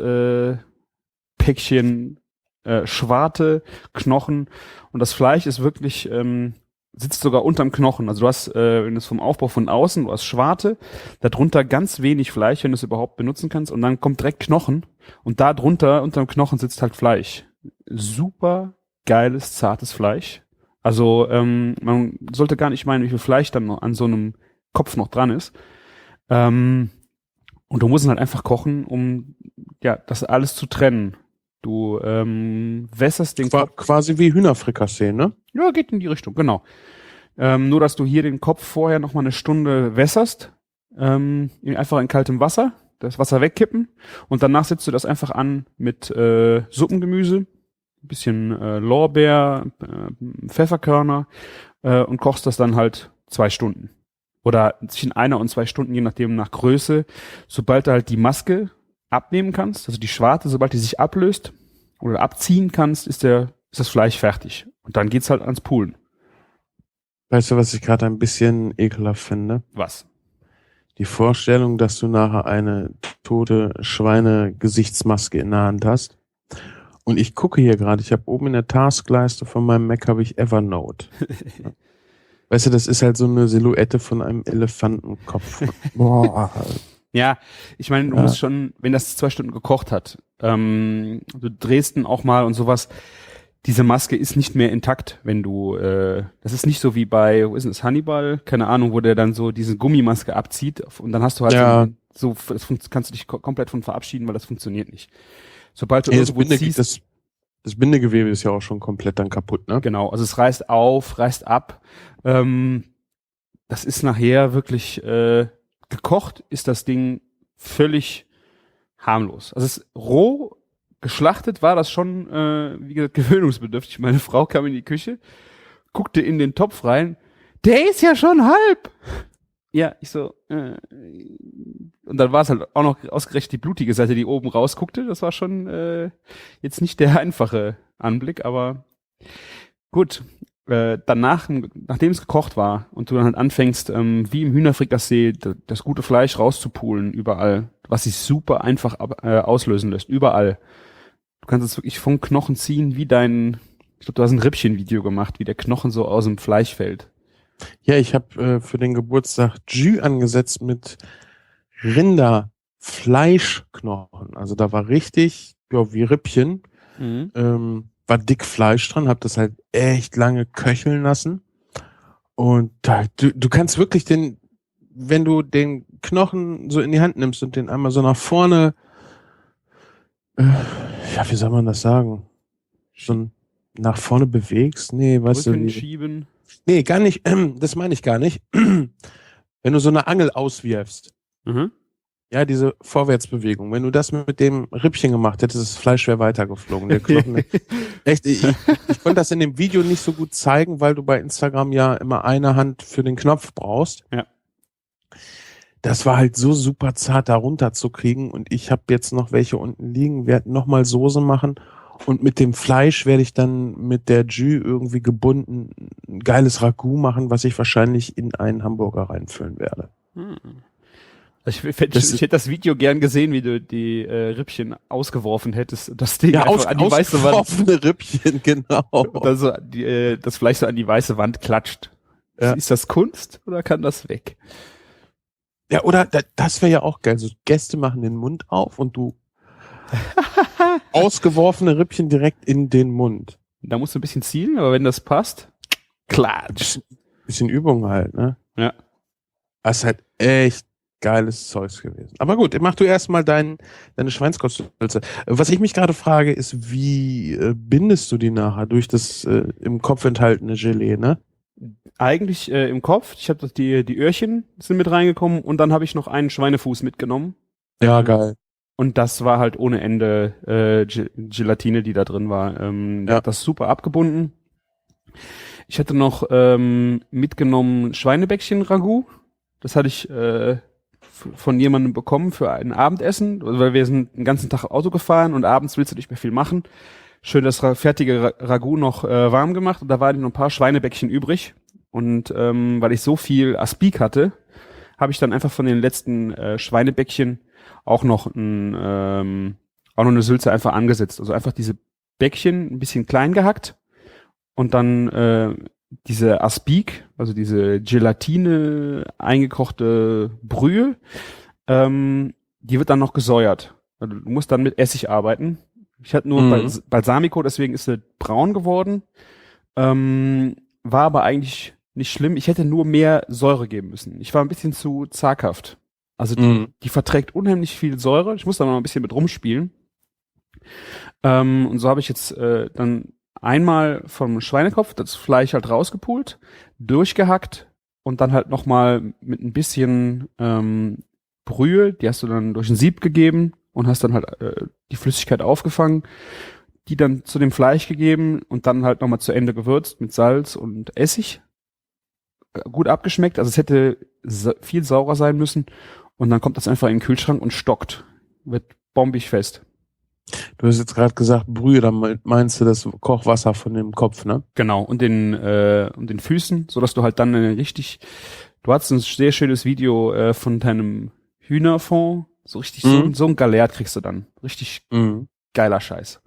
Päckchen Schwarte, Knochen und das Fleisch ist wirklich sitzt sogar unterm Knochen. Also du hast, wenn du es vom Aufbau von außen, du hast Schwarte, darunter ganz wenig Fleisch, wenn du es überhaupt benutzen kannst und dann kommt direkt Knochen und da drunter, unterm Knochen sitzt halt Fleisch. Super geiles, zartes Fleisch. Also man sollte gar nicht meinen, wie viel Fleisch dann noch an so einem Kopf noch dran ist. Und du musst ihn halt einfach kochen, um ja das alles zu trennen. Du wässerst den Kopf. Quasi wie Hühnerfrikassee, ne? Ja, geht in die Richtung, genau. Nur, dass du hier den Kopf vorher noch mal eine Stunde wässerst, einfach in kaltem Wasser, das Wasser wegkippen und danach setzt du das einfach an mit Suppengemüse, ein bisschen Lorbeer, Pfefferkörner und kochst das dann halt 2 Stunden. Oder zwischen 1 und 2 Stunden, je nachdem nach Größe. Sobald du halt die Maske abnehmen kannst, also die Schwarte, sobald die sich ablöst oder abziehen kannst, ist das Fleisch fertig. Und dann geht's halt ans Poolen. Weißt du, was ich gerade ein bisschen ekelhaft finde? Was? Die Vorstellung, dass du nachher eine tote Schweine-Gesichtsmaske in der Hand hast. Und ich gucke hier gerade, ich habe oben in der Taskleiste von meinem Mac habe ich Evernote. Weißt du, das ist halt so eine Silhouette von einem Elefantenkopf. Boah. Ja, ich meine, du musst schon, wenn das 2 Stunden gekocht hat, du drehst ihn auch mal und sowas, diese Maske ist nicht mehr intakt, wenn du, das ist nicht so wie bei, wo ist denn das, Hannibal? Keine Ahnung, wo der dann so diese Gummimaske abzieht und dann hast du halt kannst du dich komplett von verabschieden, weil das funktioniert nicht. Sobald du irgendwo ziehst, das Bindegewebe ist ja auch schon komplett dann kaputt, ne? Genau, also es reißt auf, reißt ab. Das ist nachher wirklich gekocht, ist das Ding völlig harmlos. Also es ist roh geschlachtet, war das schon, wie gesagt, gewöhnungsbedürftig. Meine Frau kam in die Küche, guckte in den Topf rein, der ist ja schon halb. Ja, ich so, und dann war es halt auch noch ausgerechnet die blutige Seite, die oben rausguckte. Das war schon jetzt nicht der einfache Anblick, aber gut. Danach, nachdem es gekocht war und du dann halt anfängst, wie im Hühnerfrikassee, das gute Fleisch rauszupulen überall, was sich super einfach auslösen lässt, überall. Du kannst es wirklich vom Knochen ziehen, wie ich glaube, du hast ein Rippchen-Video gemacht, wie der Knochen so aus dem Fleisch fällt. Ja, ich habe für den Geburtstag Jus angesetzt mit Rinderfleischknochen. Also da war richtig, ja, wie Rippchen, Mhm. war dick Fleisch dran, hab das halt echt lange köcheln lassen. Und du kannst wirklich wenn du den Knochen so in die Hand nimmst und den einmal so nach vorne, ja, wie soll man das sagen? So nach vorne bewegst? Nee, weißt du Drücken, wie? schieben. Nee, gar nicht, das meine ich gar nicht. Wenn du so eine Angel auswirfst, Mhm. ja, diese Vorwärtsbewegung, wenn du das mit dem Rippchen gemacht hättest, das Fleisch wäre weitergeflogen. Der Knochen, echt, ich konnte das in dem Video nicht so gut zeigen, weil du bei Instagram ja immer eine Hand für den Knopf brauchst. Ja. Das war halt so super zart da runterzukriegen und ich habe jetzt noch welche unten liegen, werde nochmal Soße machen und mit dem Fleisch werde ich dann mit der Jus irgendwie gebunden ein geiles Ragout machen, was ich wahrscheinlich in einen Hamburger reinfüllen werde. Hm. Also ich hätte das Video gern gesehen, wie du die Rippchen ausgeworfen hättest und das Ding Ja, einfach an die weiße Wand. ausgeworfene Rippchen, genau. Und dann so das Fleisch so an die weiße Wand klatscht. Ja. Ist das Kunst oder kann das weg? Ja, oder das wäre ja auch geil. So Gäste machen den Mund auf und du ausgeworfene Rippchen direkt in den Mund. Da musst du ein bisschen zielen, aber wenn das passt, klatsch. Bisschen Übung halt, ne? Ja. Das ist halt echt geiles Zeugs gewesen. Aber gut, mach du erstmal deine Schweinskotzsülze. Was ich mich gerade frage, ist, wie bindest du die nachher durch das im Kopf enthaltene Gelee, ne? Eigentlich im Kopf. Ich habe die Öhrchen sind mit reingekommen und dann habe ich noch einen Schweinefuß mitgenommen. Ja, geil. Und das war halt ohne Ende Gelatine, die da drin war. Ja. Das super abgebunden. Ich hatte noch mitgenommen Schweinebäckchen-Ragout. Das hatte ich von jemandem bekommen für ein Abendessen, weil wir sind den ganzen Tag Auto gefahren und abends willst du nicht mehr viel machen. Schön das fertige Ragout noch warm gemacht und da waren noch ein paar Schweinebäckchen übrig. Und weil ich so viel Aspik hatte, habe ich dann einfach von den letzten Schweinebäckchen auch noch eine Sülze einfach angesetzt. Also einfach diese Bäckchen ein bisschen klein gehackt und dann diese Aspik, also diese Gelatine eingekochte Brühe, die wird dann noch gesäuert. Also du musst dann mit Essig arbeiten. Ich hatte nur Balsamico, deswegen ist sie braun geworden. War aber eigentlich nicht schlimm. Ich hätte nur mehr Säure geben müssen. Ich war ein bisschen zu zaghaft. Also die verträgt unheimlich viel Säure. Ich muss da noch ein bisschen mit rumspielen. Und so habe ich jetzt dann einmal vom Schweinekopf das Fleisch halt rausgepult, durchgehackt und dann halt nochmal mit ein bisschen Brühe, die hast du dann durch ein Sieb gegeben und hast dann halt die Flüssigkeit aufgefangen, die dann zu dem Fleisch gegeben und dann halt nochmal zu Ende gewürzt mit Salz und Essig. Gut abgeschmeckt, also es hätte viel saurer sein müssen und dann kommt das einfach in den Kühlschrank und stockt. Wird bombig fest. Du hast jetzt gerade gesagt Brühe, dann meinst du das Kochwasser von dem Kopf, ne? Genau, und den Füßen, sodass du halt dann du hast ein sehr schönes Video von deinem Hühnerfond, so richtig, so ein Galert kriegst du dann. Richtig geiler Scheiß.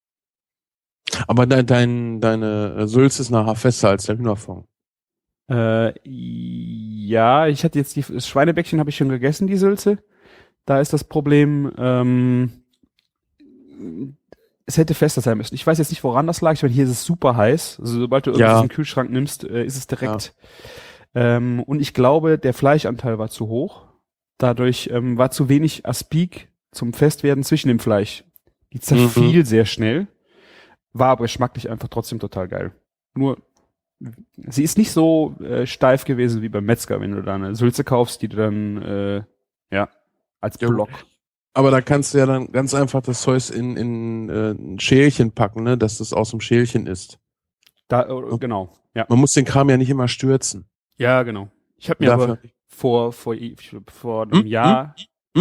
Aber deine Sülze ist nachher fester als der Hühnerfond. Ja, ich hatte jetzt das Schweinebäckchen habe ich schon gegessen, die Sülze. Da ist das Problem, es hätte fester sein müssen. Ich weiß jetzt nicht, woran das lag. Ich meine, hier ist es super heiß. Also sobald du irgendwas in den Kühlschrank nimmst, ist es direkt. Ja. Und ich glaube, der Fleischanteil war zu hoch. Dadurch war zu wenig Aspik zum Festwerden zwischen dem Fleisch. Die zerfiel sehr schnell. War aber geschmacklich einfach trotzdem total geil. Nur, sie ist nicht so steif gewesen wie beim Metzger, wenn du da eine Sülze kaufst, die du dann als Block. Aber da kannst du ja dann ganz einfach das Zeug in ein Schälchen packen, ne, dass das aus dem Schälchen ist. Genau, ja. Man muss den Kram ja nicht immer stürzen. Ja, genau. Ich habe mir aber vor einem Jahr.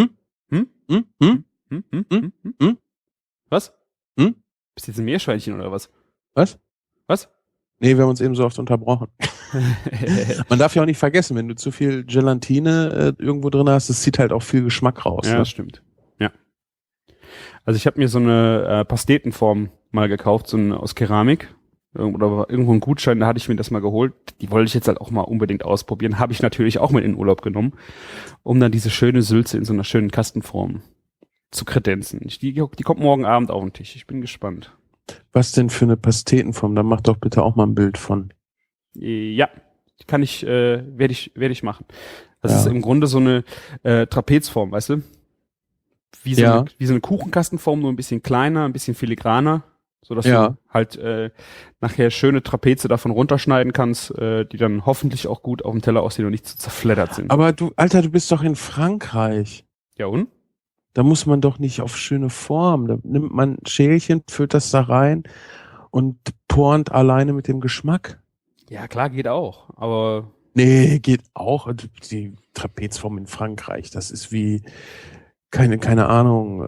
Was? Bist du jetzt ein Meerschweinchen oder was? Was? Nee, wir haben uns eben so oft unterbrochen. Man darf ja auch nicht vergessen, wenn du zu viel Gelatine irgendwo drin hast, es zieht halt auch viel Geschmack raus. Ja, ne? Das stimmt. Ja. Also ich habe mir so eine Pastetenform mal gekauft, aus Keramik. oder irgendwo einen Gutschein, da hatte ich mir das mal geholt. Die wollte ich jetzt halt auch mal unbedingt ausprobieren. Habe ich natürlich auch mit in den Urlaub genommen, um dann diese schöne Sülze in so einer schönen Kastenform zu kredenzen. Die kommt morgen Abend auf den Tisch. Ich bin gespannt. Was denn für eine Pastetenform? Da mach doch bitte auch mal ein Bild von. Ja, kann ich, werde ich machen. Das Ja. ist im Grunde so eine Trapezform, weißt du? Wie so eine Kuchenkastenform, nur ein bisschen kleiner, ein bisschen filigraner, so dass du halt nachher schöne Trapeze davon runterschneiden kannst, die dann hoffentlich auch gut auf dem Teller aussehen und nicht zu zerfleddert sind. Aber du, Alter, du bist doch in Frankreich. Ja und? Da muss man doch nicht auf schöne Form. Da nimmt man ein Schälchen, füllt das da rein und pornt alleine mit dem Geschmack. Ja, klar, geht auch, aber Nee, geht auch. Die Trapezform in Frankreich, das ist wie, keine Ahnung,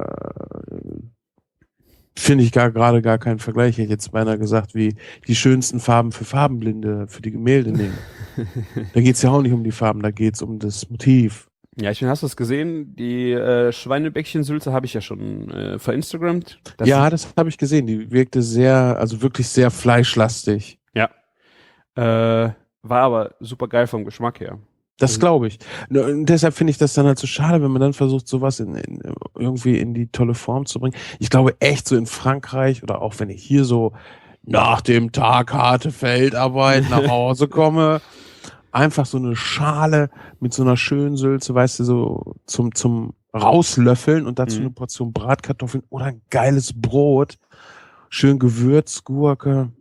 finde ich gerade gar keinen Vergleich. Ich hätte jetzt beinahe gesagt, wie die schönsten Farben für Farbenblinde, für die Gemälde nehmen. Da geht's ja auch nicht um die Farben, da geht's um das Motiv. ja, hast du es gesehen? Die Schweinebäckchen-Sülze habe ich ja schon verinstagrammt. Das habe ich gesehen. Die wirkte also wirklich sehr fleischlastig. Ja. War aber super geil vom Geschmack her. Das glaube ich. Und deshalb finde ich das dann halt so schade, wenn man dann versucht, sowas irgendwie in die tolle Form zu bringen. Ich glaube echt so in Frankreich oder auch wenn ich hier so nach dem Tag harte Feldarbeit nach Hause komme, einfach so eine Schale mit so einer schönen Sülze, weißt du, so zum Rauslöffeln und dazu eine Portion Bratkartoffeln oder ein geiles Brot, schön Gewürz, Gurke.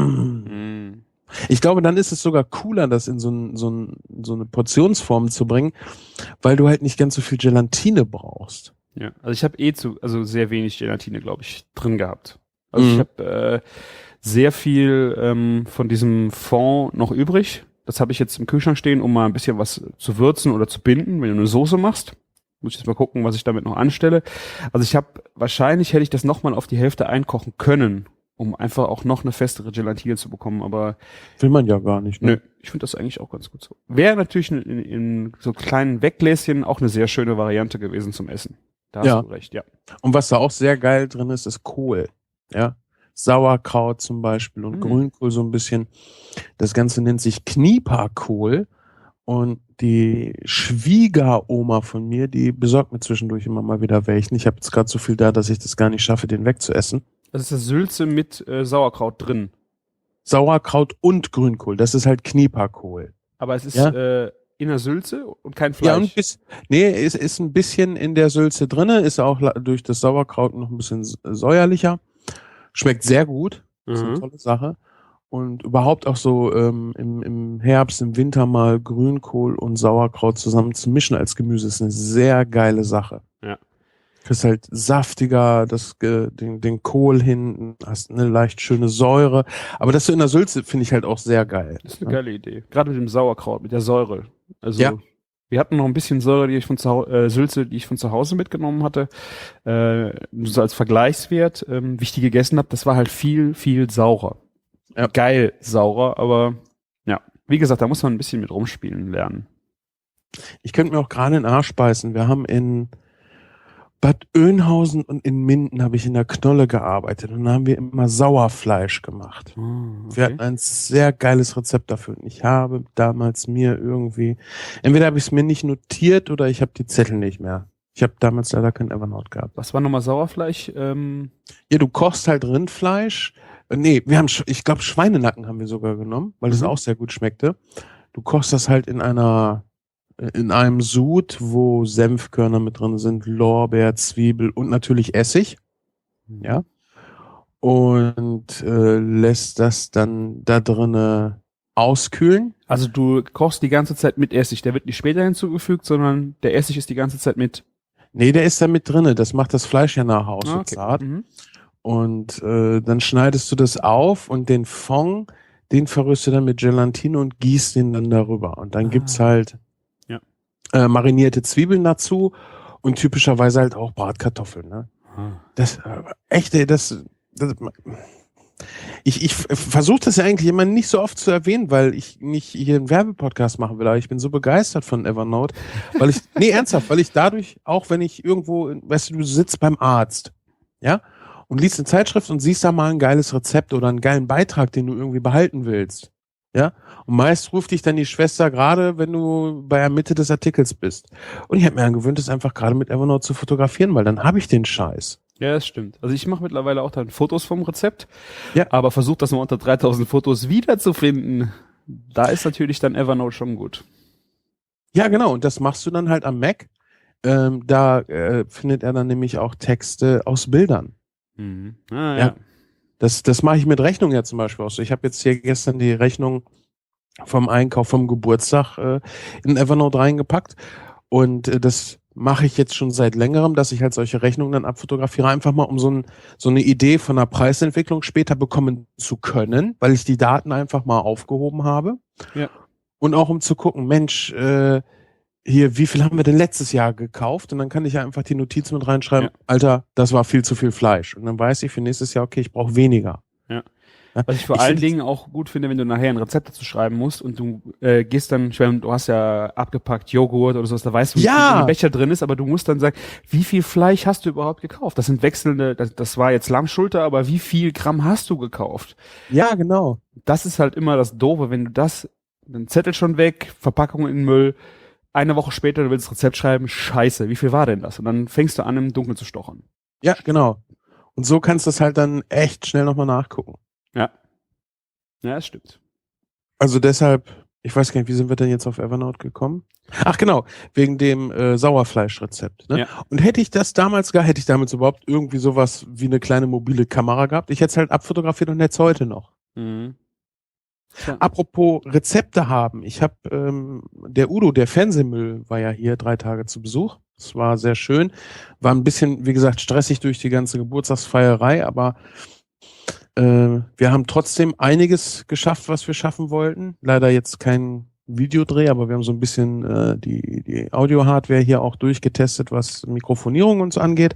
Ich glaube, dann ist es sogar cooler, das in so eine Portionsform zu bringen, weil du halt nicht ganz so viel Gelatine brauchst. Ja, also ich habe sehr wenig Gelatine, glaube ich, drin gehabt. Also ich habe sehr viel von diesem Fond noch übrig. Das habe ich jetzt im Kühlschrank stehen, um mal ein bisschen was zu würzen oder zu binden, wenn du eine Soße machst. Muss ich jetzt mal gucken, was ich damit noch anstelle. Also wahrscheinlich hätte ich das nochmal auf die Hälfte einkochen können, um einfach auch noch eine festere Gelatine zu bekommen, aber will man ja gar nicht. Ne? Nö, ich finde das eigentlich auch ganz gut so. Wäre natürlich in so kleinen Weggläschen auch eine sehr schöne Variante gewesen zum Essen. Da hast du recht, ja. Und was da auch sehr geil drin ist Kohl. Ja. Sauerkraut zum Beispiel und Grünkohl so ein bisschen. Das Ganze nennt sich Knieperkohl. Und die Schwiegeroma von mir, die besorgt mir zwischendurch immer mal wieder welchen. Ich habe jetzt gerade so viel da, dass ich das gar nicht schaffe, den wegzuessen. Das ist das Sülze mit Sauerkraut drin. Sauerkraut und Grünkohl. Das ist halt Knieperkohl. Aber es ist in der Sülze und kein Fleisch. Ja, es ist ein bisschen in der Sülze drinne, ist auch durch das Sauerkraut noch ein bisschen säuerlicher. Schmeckt sehr gut. Ist eine tolle Sache. Und überhaupt auch so im Herbst, im Winter mal Grünkohl und Sauerkraut zusammen zu mischen als Gemüse ist eine sehr geile Sache. Ja. Kriegst halt saftiger, den Kohl hin, hast eine leicht schöne Säure. Aber das so in der Sülze finde ich halt auch sehr geil. Das ist eine geile Idee. Gerade mit dem Sauerkraut, mit der Säure. Also wir hatten noch ein bisschen Säure, Sülze, die ich von zu Hause mitgenommen hatte. So als Vergleichswert, wie ich die gegessen habe, das war halt viel, viel saurer. Ja. Geil saurer, aber ja, wie gesagt, da muss man ein bisschen mit rumspielen lernen. Ich könnte mir auch gerade in den Arsch beißen. Wir haben in Bad Oeynhausen und in Minden habe ich in der Knolle gearbeitet und da haben wir immer Sauerfleisch gemacht. Okay. Wir hatten ein sehr geiles Rezept dafür. Und ich habe damals entweder habe ich es mir nicht notiert oder ich habe die Zettel nicht mehr. Ich habe damals leider kein Evernote gehabt. Was war nochmal Sauerfleisch? Ja, du kochst halt Rindfleisch. Nee, ich glaube Schweinenacken haben wir sogar genommen, weil das auch sehr gut schmeckte. Du kochst das halt in einem Sud, wo Senfkörner mit drin sind, Lorbeer, Zwiebel und natürlich Essig. Ja. Und lässt das dann da drinne auskühlen. Also du kochst die ganze Zeit mit Essig. Der wird nicht später hinzugefügt, sondern der Essig ist die ganze Zeit mit. Nee, der ist da mit drinne. Das macht das Fleisch ja nachher auch so zart. Und dann schneidest du das auf und den Fond, den verrührst du dann mit Gelatine und gießt den dann darüber. Und dann gibt's halt marinierte Zwiebeln dazu und typischerweise halt auch Bratkartoffeln. Ne? Ich versuche das ja eigentlich immer nicht so oft zu erwähnen, weil ich nicht hier einen Werbepodcast machen will, aber ich bin so begeistert von Evernote, weil ich dadurch, auch wenn ich irgendwo, weißt du sitzt beim Arzt, ja, und liest eine Zeitschrift und siehst da mal ein geiles Rezept oder einen geilen Beitrag, den du irgendwie behalten willst. Ja, und meist ruft dich dann die Schwester gerade, wenn du bei der Mitte des Artikels bist. Und ich habe mir angewöhnt, das einfach gerade mit Evernote zu fotografieren, weil dann habe ich den Scheiß. Ja, das stimmt. Also ich mache mittlerweile auch dann Fotos vom Rezept, Ja. aber versuche das mal unter 3000 Fotos wiederzufinden. Da ist natürlich dann Evernote schon gut. Ja, genau. Und das machst du dann halt am Mac. Da findet er dann nämlich auch Texte aus Bildern. Mhm. Ah, ja. Ja. Das mache ich mit Rechnung ja zum Beispiel auch so. Ich habe jetzt hier gestern die Rechnung vom Einkauf vom Geburtstag in Evernote reingepackt. Und das mache ich jetzt schon seit längerem, dass ich halt solche Rechnungen dann abfotografiere, einfach mal um so eine Idee von einer Preisentwicklung später bekommen zu können, weil ich die Daten einfach mal aufgehoben habe. Ja. Und auch um zu gucken, Mensch, hier, wie viel haben wir denn letztes Jahr gekauft? Und dann kann ich ja einfach die Notiz mit reinschreiben, Ja. Alter, das war viel zu viel Fleisch. Und dann weiß ich für nächstes Jahr, okay, ich brauche weniger. Ja. Ja? Was ich vor allen Dingen auch gut finde, wenn du nachher ein Rezept dazu schreiben musst und du gehst dann, ich meine, du hast ja abgepackt Joghurt oder sowas, da weißt du, wie viel in dem Becher drin ist, aber du musst dann sagen, wie viel Fleisch hast du überhaupt gekauft? Das sind wechselnde, das war jetzt Lammschulter, aber wie viel Gramm hast du gekauft? Ja, genau. Das ist halt immer das Doofe, wenn du den Zettel schon weg, Verpackung in den Müll, eine Woche später, du willst das Rezept schreiben, scheiße, wie viel war denn das? Und dann fängst du an, im Dunkeln zu stochern. Ja, genau. Und so kannst du es halt dann echt schnell nochmal nachgucken. Ja. Ja, das stimmt. Also deshalb, ich weiß gar nicht, wie sind wir denn jetzt auf Evernote gekommen? Ach genau, wegen dem Sauerfleischrezept. Ne? Ja. Und hätte ich das damals hätte ich damals überhaupt irgendwie sowas wie eine kleine mobile Kamera gehabt, ich hätte es halt abfotografiert und hätte es heute noch. Mhm. Ja. Apropos Rezepte haben, ich habe, der Udo, der Fernsehmüll, war ja hier 3 Tage zu Besuch. Das war sehr schön. War ein bisschen, wie gesagt, stressig durch die ganze Geburtstagsfeierei, aber wir haben trotzdem einiges geschafft, was wir schaffen wollten. Leider jetzt kein Videodreh, aber wir haben so ein bisschen die Audio-Hardware hier auch durchgetestet, was Mikrofonierung und so angeht.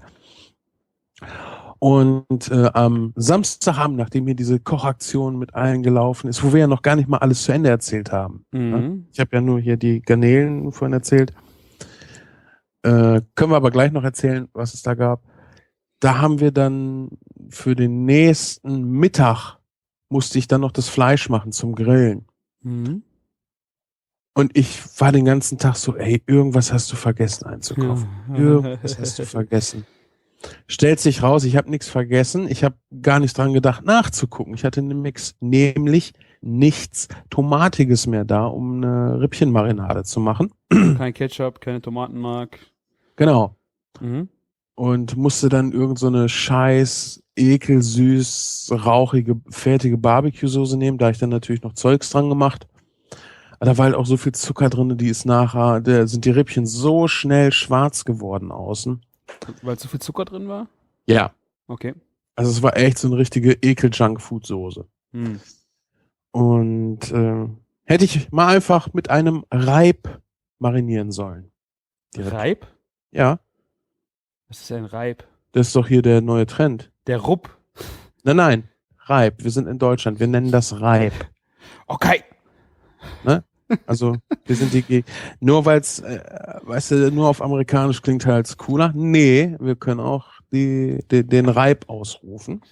Und am Samstagabend, nachdem hier diese Kochaktion mit allen gelaufen ist, wo wir ja noch gar nicht mal alles zu Ende erzählt haben. Mhm. Ne? Ich habe ja nur hier die Garnelen vorhin erzählt. Können wir aber gleich noch erzählen, was es da gab. Da haben wir dann für den nächsten Mittag musste ich dann noch das Fleisch machen zum Grillen. Mhm. Und ich war den ganzen Tag so, ey, irgendwas hast du vergessen einzukaufen. Irgendwas hast du vergessen. Stellt sich raus, ich habe nichts vergessen. Ich habe gar nicht dran gedacht, nachzugucken. Ich hatte nämlich nichts Tomatiges mehr da, um eine Rippchenmarinade zu machen. Kein Ketchup, keine Tomatenmark. Genau. Mhm. Und musste dann irgend so eine scheiß, ekelsüß, rauchige, fertige Barbecue-Soße nehmen. Da hab ich dann natürlich noch Zeugs dran gemacht. Aber da war halt auch so viel Zucker drin, da sind die Rippchen so schnell schwarz geworden außen. Weil zu viel Zucker drin war? Ja. Okay. Also es war echt so eine richtige Ekel-Junk-Food-Soße. Hm. Und hätte ich mal einfach mit einem Reib marinieren sollen. Reib? Ja, Was ist ein Reib? das ist doch hier der neue Trend. Der Rupp. Nein, Reib. Wir sind in Deutschland. Wir nennen das Reib. Okay. Ne? Also, wir sind nur weil es, weißt du, nur auf amerikanisch klingt halt cooler. Nee, wir können auch den Reib ausrufen.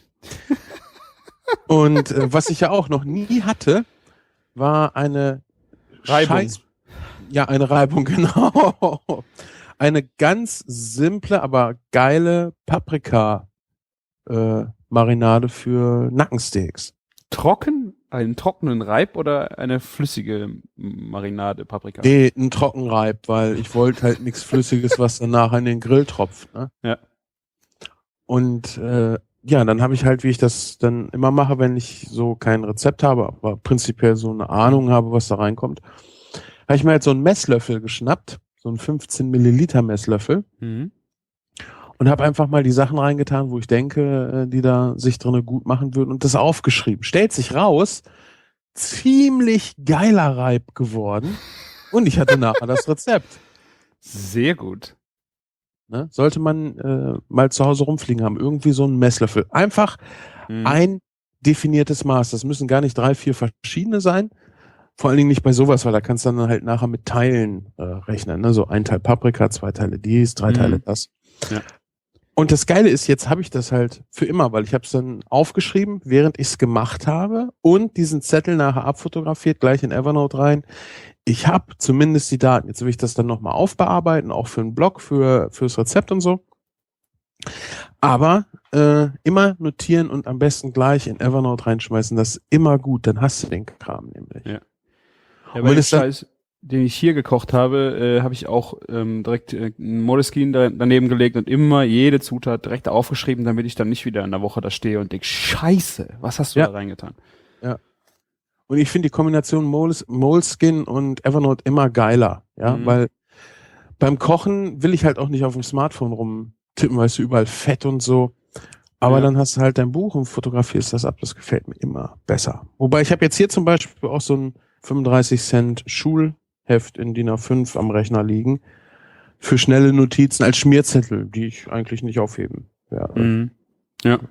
Und was ich ja auch noch nie hatte, war eine Reibung. Eine Reibung, genau. Eine ganz simple, aber geile Paprika-Marinade für Nackensteaks. Trocken? Einen trockenen Reib oder eine flüssige Marinade, Paprika? Nee, ein Trockenreib, weil ich wollte halt nichts Flüssiges, was danach an den Grill tropft. Ne? Ja. Und dann habe ich halt, wie ich das dann immer mache, wenn ich so kein Rezept habe, aber prinzipiell so eine Ahnung habe, was da reinkommt, habe ich mir halt so einen Messlöffel geschnappt, so einen 15 Milliliter Messlöffel, Mhm. und habe einfach mal die Sachen reingetan, wo ich denke, die da sich drinne gut machen würden, und das aufgeschrieben. Stellt sich raus, ziemlich geiler Reib geworden, und ich hatte nachher das Rezept. Sehr gut. Ne? Sollte man mal zu Hause rumfliegen haben, irgendwie so einen Messlöffel. Einfach Mhm. ein definiertes Maß. Das müssen gar nicht 3, 4 verschiedene sein. Vor allen Dingen nicht bei sowas, weil da kannst du dann halt nachher mit Teilen rechnen. Ne? So 1 Teil Paprika, 2 Teile dies, 3 Teile das. Ja. Und das Geile ist, jetzt habe ich das halt für immer, weil ich habe es dann aufgeschrieben, während ich es gemacht habe und diesen Zettel nachher abfotografiert, gleich in Evernote rein. Ich habe zumindest die Daten. Jetzt will ich das dann nochmal aufbearbeiten, auch für einen Blog, fürs Rezept und so. Aber immer notieren und am besten gleich in Evernote reinschmeißen. Das ist immer gut, dann hast du den Kram nämlich. Ja. Ja, bei dem Scheiß, den ich hier gekocht habe, habe ich auch direkt einen Moleskine daneben gelegt und immer jede Zutat direkt aufgeschrieben, damit ich dann nicht wieder in der Woche da stehe und denke, Scheiße, was hast du da reingetan? Ja. Und ich finde die Kombination Moleskine und Evernote immer geiler, ja, weil beim Kochen will ich halt auch nicht auf dem Smartphone rumtippen, weißt du, überall Fett und so. Aber dann hast du halt dein Buch und fotografierst das ab. Das gefällt mir immer besser. Wobei ich habe jetzt hier zum Beispiel auch so ein 35 Cent Schulheft in DIN A5 am Rechner liegen für schnelle Notizen als Schmierzettel, die ich eigentlich nicht aufheben werde. Ja.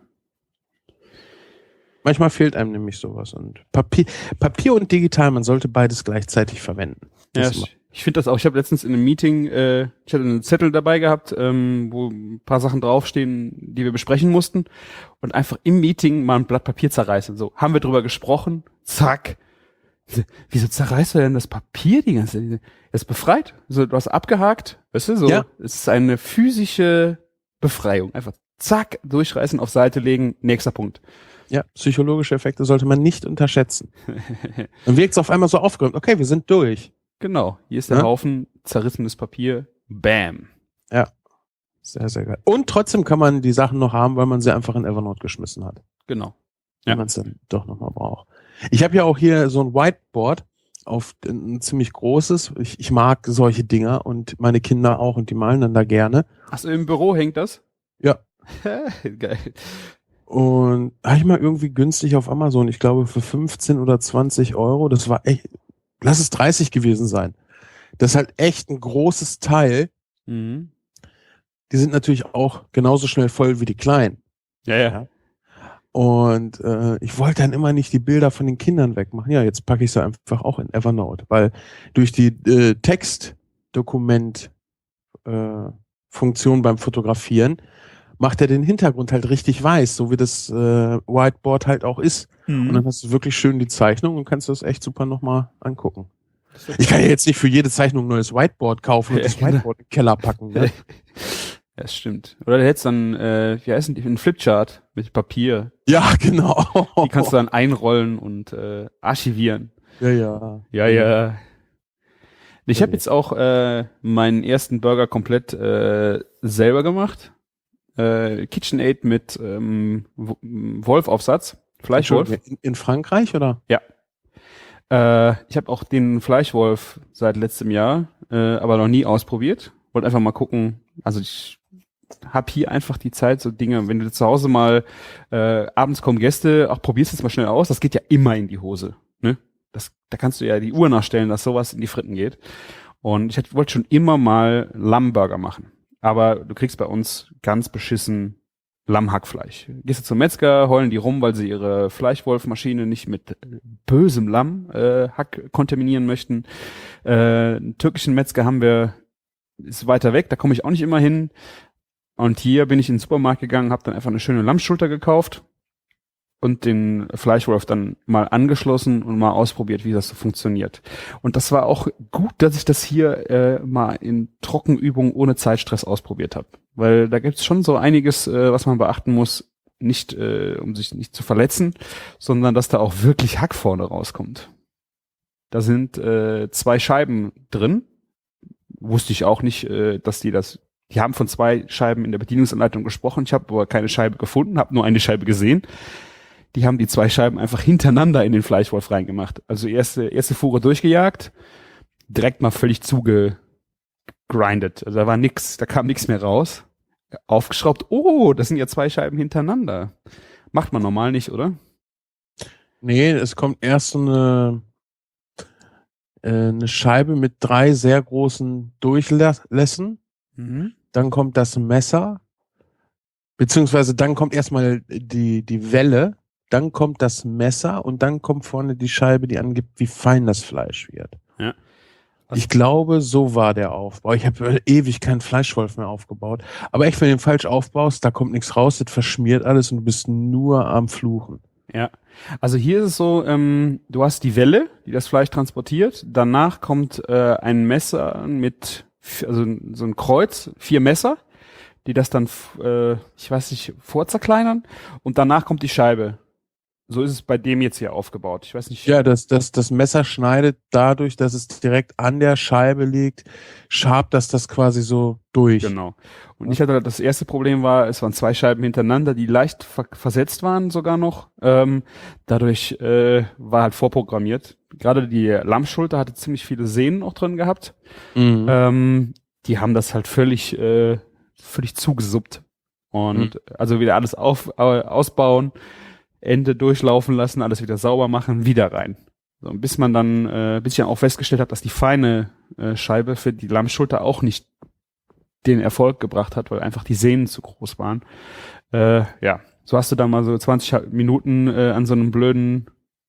Manchmal fehlt einem nämlich sowas. Und Papier und digital, man sollte beides gleichzeitig verwenden. Ja, ich finde das auch. Ich habe letztens in einem Meeting, ich hatte einen Zettel dabei gehabt, wo ein paar Sachen draufstehen, die wir besprechen mussten. Und einfach im Meeting mal ein Blatt Papier zerreißen. So, haben wir drüber gesprochen, zack. Wieso zerreißt du denn das Papier die ganze Zeit? Das ist befreit. So, du hast abgehakt, weißt du, so. Ja. Es ist eine physische Befreiung. Einfach zack, durchreißen, auf Seite legen, nächster Punkt. Ja, psychologische Effekte sollte man nicht unterschätzen. Dann wirkt es auf einmal so aufgeräumt. Okay, wir sind durch. Genau, hier ist der Haufen zerrissenes Papier. Bam. Ja, sehr, sehr geil. Und trotzdem kann man die Sachen noch haben, weil man sie einfach in Evernote geschmissen hat. Genau. Wenn man es dann doch nochmal braucht. Ich habe ja auch hier so ein Whiteboard auf ein ziemlich großes. Ich mag solche Dinger und meine Kinder auch und die malen dann da gerne. Ach so, im Büro hängt das? Ja. Geil. Und habe ich mal irgendwie günstig auf Amazon, ich glaube für 15 oder 20 Euro. Das war echt, lass es 30 gewesen sein. Das ist halt echt ein großes Teil. Mhm. Die sind natürlich auch genauso schnell voll wie die kleinen. Ja. Und ich wollte dann immer nicht die Bilder von den Kindern wegmachen. Ja, jetzt packe ich sie einfach auch in Evernote, weil durch die Textdokument Funktion beim Fotografieren macht er den Hintergrund halt richtig weiß, so wie das Whiteboard halt auch ist. Und dann hast du wirklich schön die Zeichnung und kannst das echt super nochmal angucken. Ich kann ja jetzt nicht für jede Zeichnung ein neues Whiteboard kaufen und das Whiteboard in den Keller packen. Ne? Ja, das stimmt. Oder du hättest dann, wie heißen die, ein Flipchart mit Papier. Ja, genau. Die kannst du dann einrollen und archivieren. Ja. Ich habe jetzt auch meinen ersten Burger komplett selber gemacht. KitchenAid mit Wolf-Aufsatz. Fleischwolf. In Frankreich, oder? Ja. Ich habe auch den Fleischwolf seit letztem Jahr, aber noch nie ausprobiert. Wollte einfach mal gucken. Also ich habe hier einfach die Zeit, so Dinge, wenn du zu Hause mal abends kommen Gäste, ach, probierst es mal schnell aus, das geht ja immer in die Hose. Ne? Da kannst du ja die Uhr nachstellen, dass sowas in die Fritten geht. Und ich wollte schon immer mal Lammburger machen. Aber du kriegst bei uns ganz beschissen Lammhackfleisch. Gehst du zum Metzger, heulen die rum, weil sie ihre Fleischwolfmaschine nicht mit bösem Lammhack kontaminieren möchten. Einen türkischen Metzger haben wir, ist weiter weg, da komme ich auch nicht immer hin. Und hier bin ich in den Supermarkt gegangen, habe dann einfach eine schöne Lammschulter gekauft und den Fleischwolf dann mal angeschlossen und mal ausprobiert, wie das so funktioniert. Und das war auch gut, dass ich das hier mal in Trockenübungen ohne Zeitstress ausprobiert habe. Weil da gibt's schon so einiges, was man beachten muss, nicht um sich nicht zu verletzen, sondern dass da auch wirklich Hack vorne rauskommt. Da sind 2 Scheiben drin. Wusste ich auch nicht, dass die haben von 2 Scheiben in der Bedienungsanleitung gesprochen. Ich habe aber keine Scheibe gefunden, habe nur eine Scheibe gesehen. Die haben die 2 Scheiben einfach hintereinander in den Fleischwolf reingemacht. Also erste Fuhre durchgejagt, direkt mal völlig zugegrindet. Also da kam nichts mehr raus. Aufgeschraubt, oh, das sind ja 2 Scheiben hintereinander. Macht man normal nicht, oder? Nee, es kommt erst so eine Scheibe mit 3 sehr großen Durchlässen. Dann kommt das Messer, beziehungsweise dann kommt erstmal die Welle, dann kommt das Messer und dann kommt vorne die Scheibe, die angibt, wie fein das Fleisch wird. Ja. Ich glaube, so war der Aufbau. Ich habe ewig keinen Fleischwolf mehr aufgebaut. Aber echt, wenn du den falsch aufbaust, da kommt nichts raus, das verschmiert alles und du bist nur am Fluchen. Ja. Also hier ist es so, du hast die Welle, die das Fleisch transportiert. Danach kommt ein Messer mit, also so ein Kreuz, 4 Messer, die das dann, ich weiß nicht, vorzerkleinern. Und danach kommt die Scheibe. So ist es bei dem jetzt hier aufgebaut. Ich weiß nicht. Ja, das Messer schneidet dadurch, dass es direkt an der Scheibe liegt, schabt das quasi so durch. Genau. Und ich hatte das erste Problem war, es waren 2 Scheiben hintereinander, die leicht versetzt waren sogar noch. Dadurch war halt vorprogrammiert. Gerade die Lammschulter hatte ziemlich viele Sehnen auch drin gehabt. Mhm. Die haben das halt völlig zugesuppt. Und also wieder alles ausbauen, Ende durchlaufen lassen, alles wieder sauber machen, wieder rein. So, bis man dann, bis ich dann auch festgestellt habe, dass die feine Scheibe für die Lammschulter auch nicht den Erfolg gebracht hat, weil einfach die Sehnen zu groß waren. Ja, so hast du dann mal so 20 Minuten an so einer blöden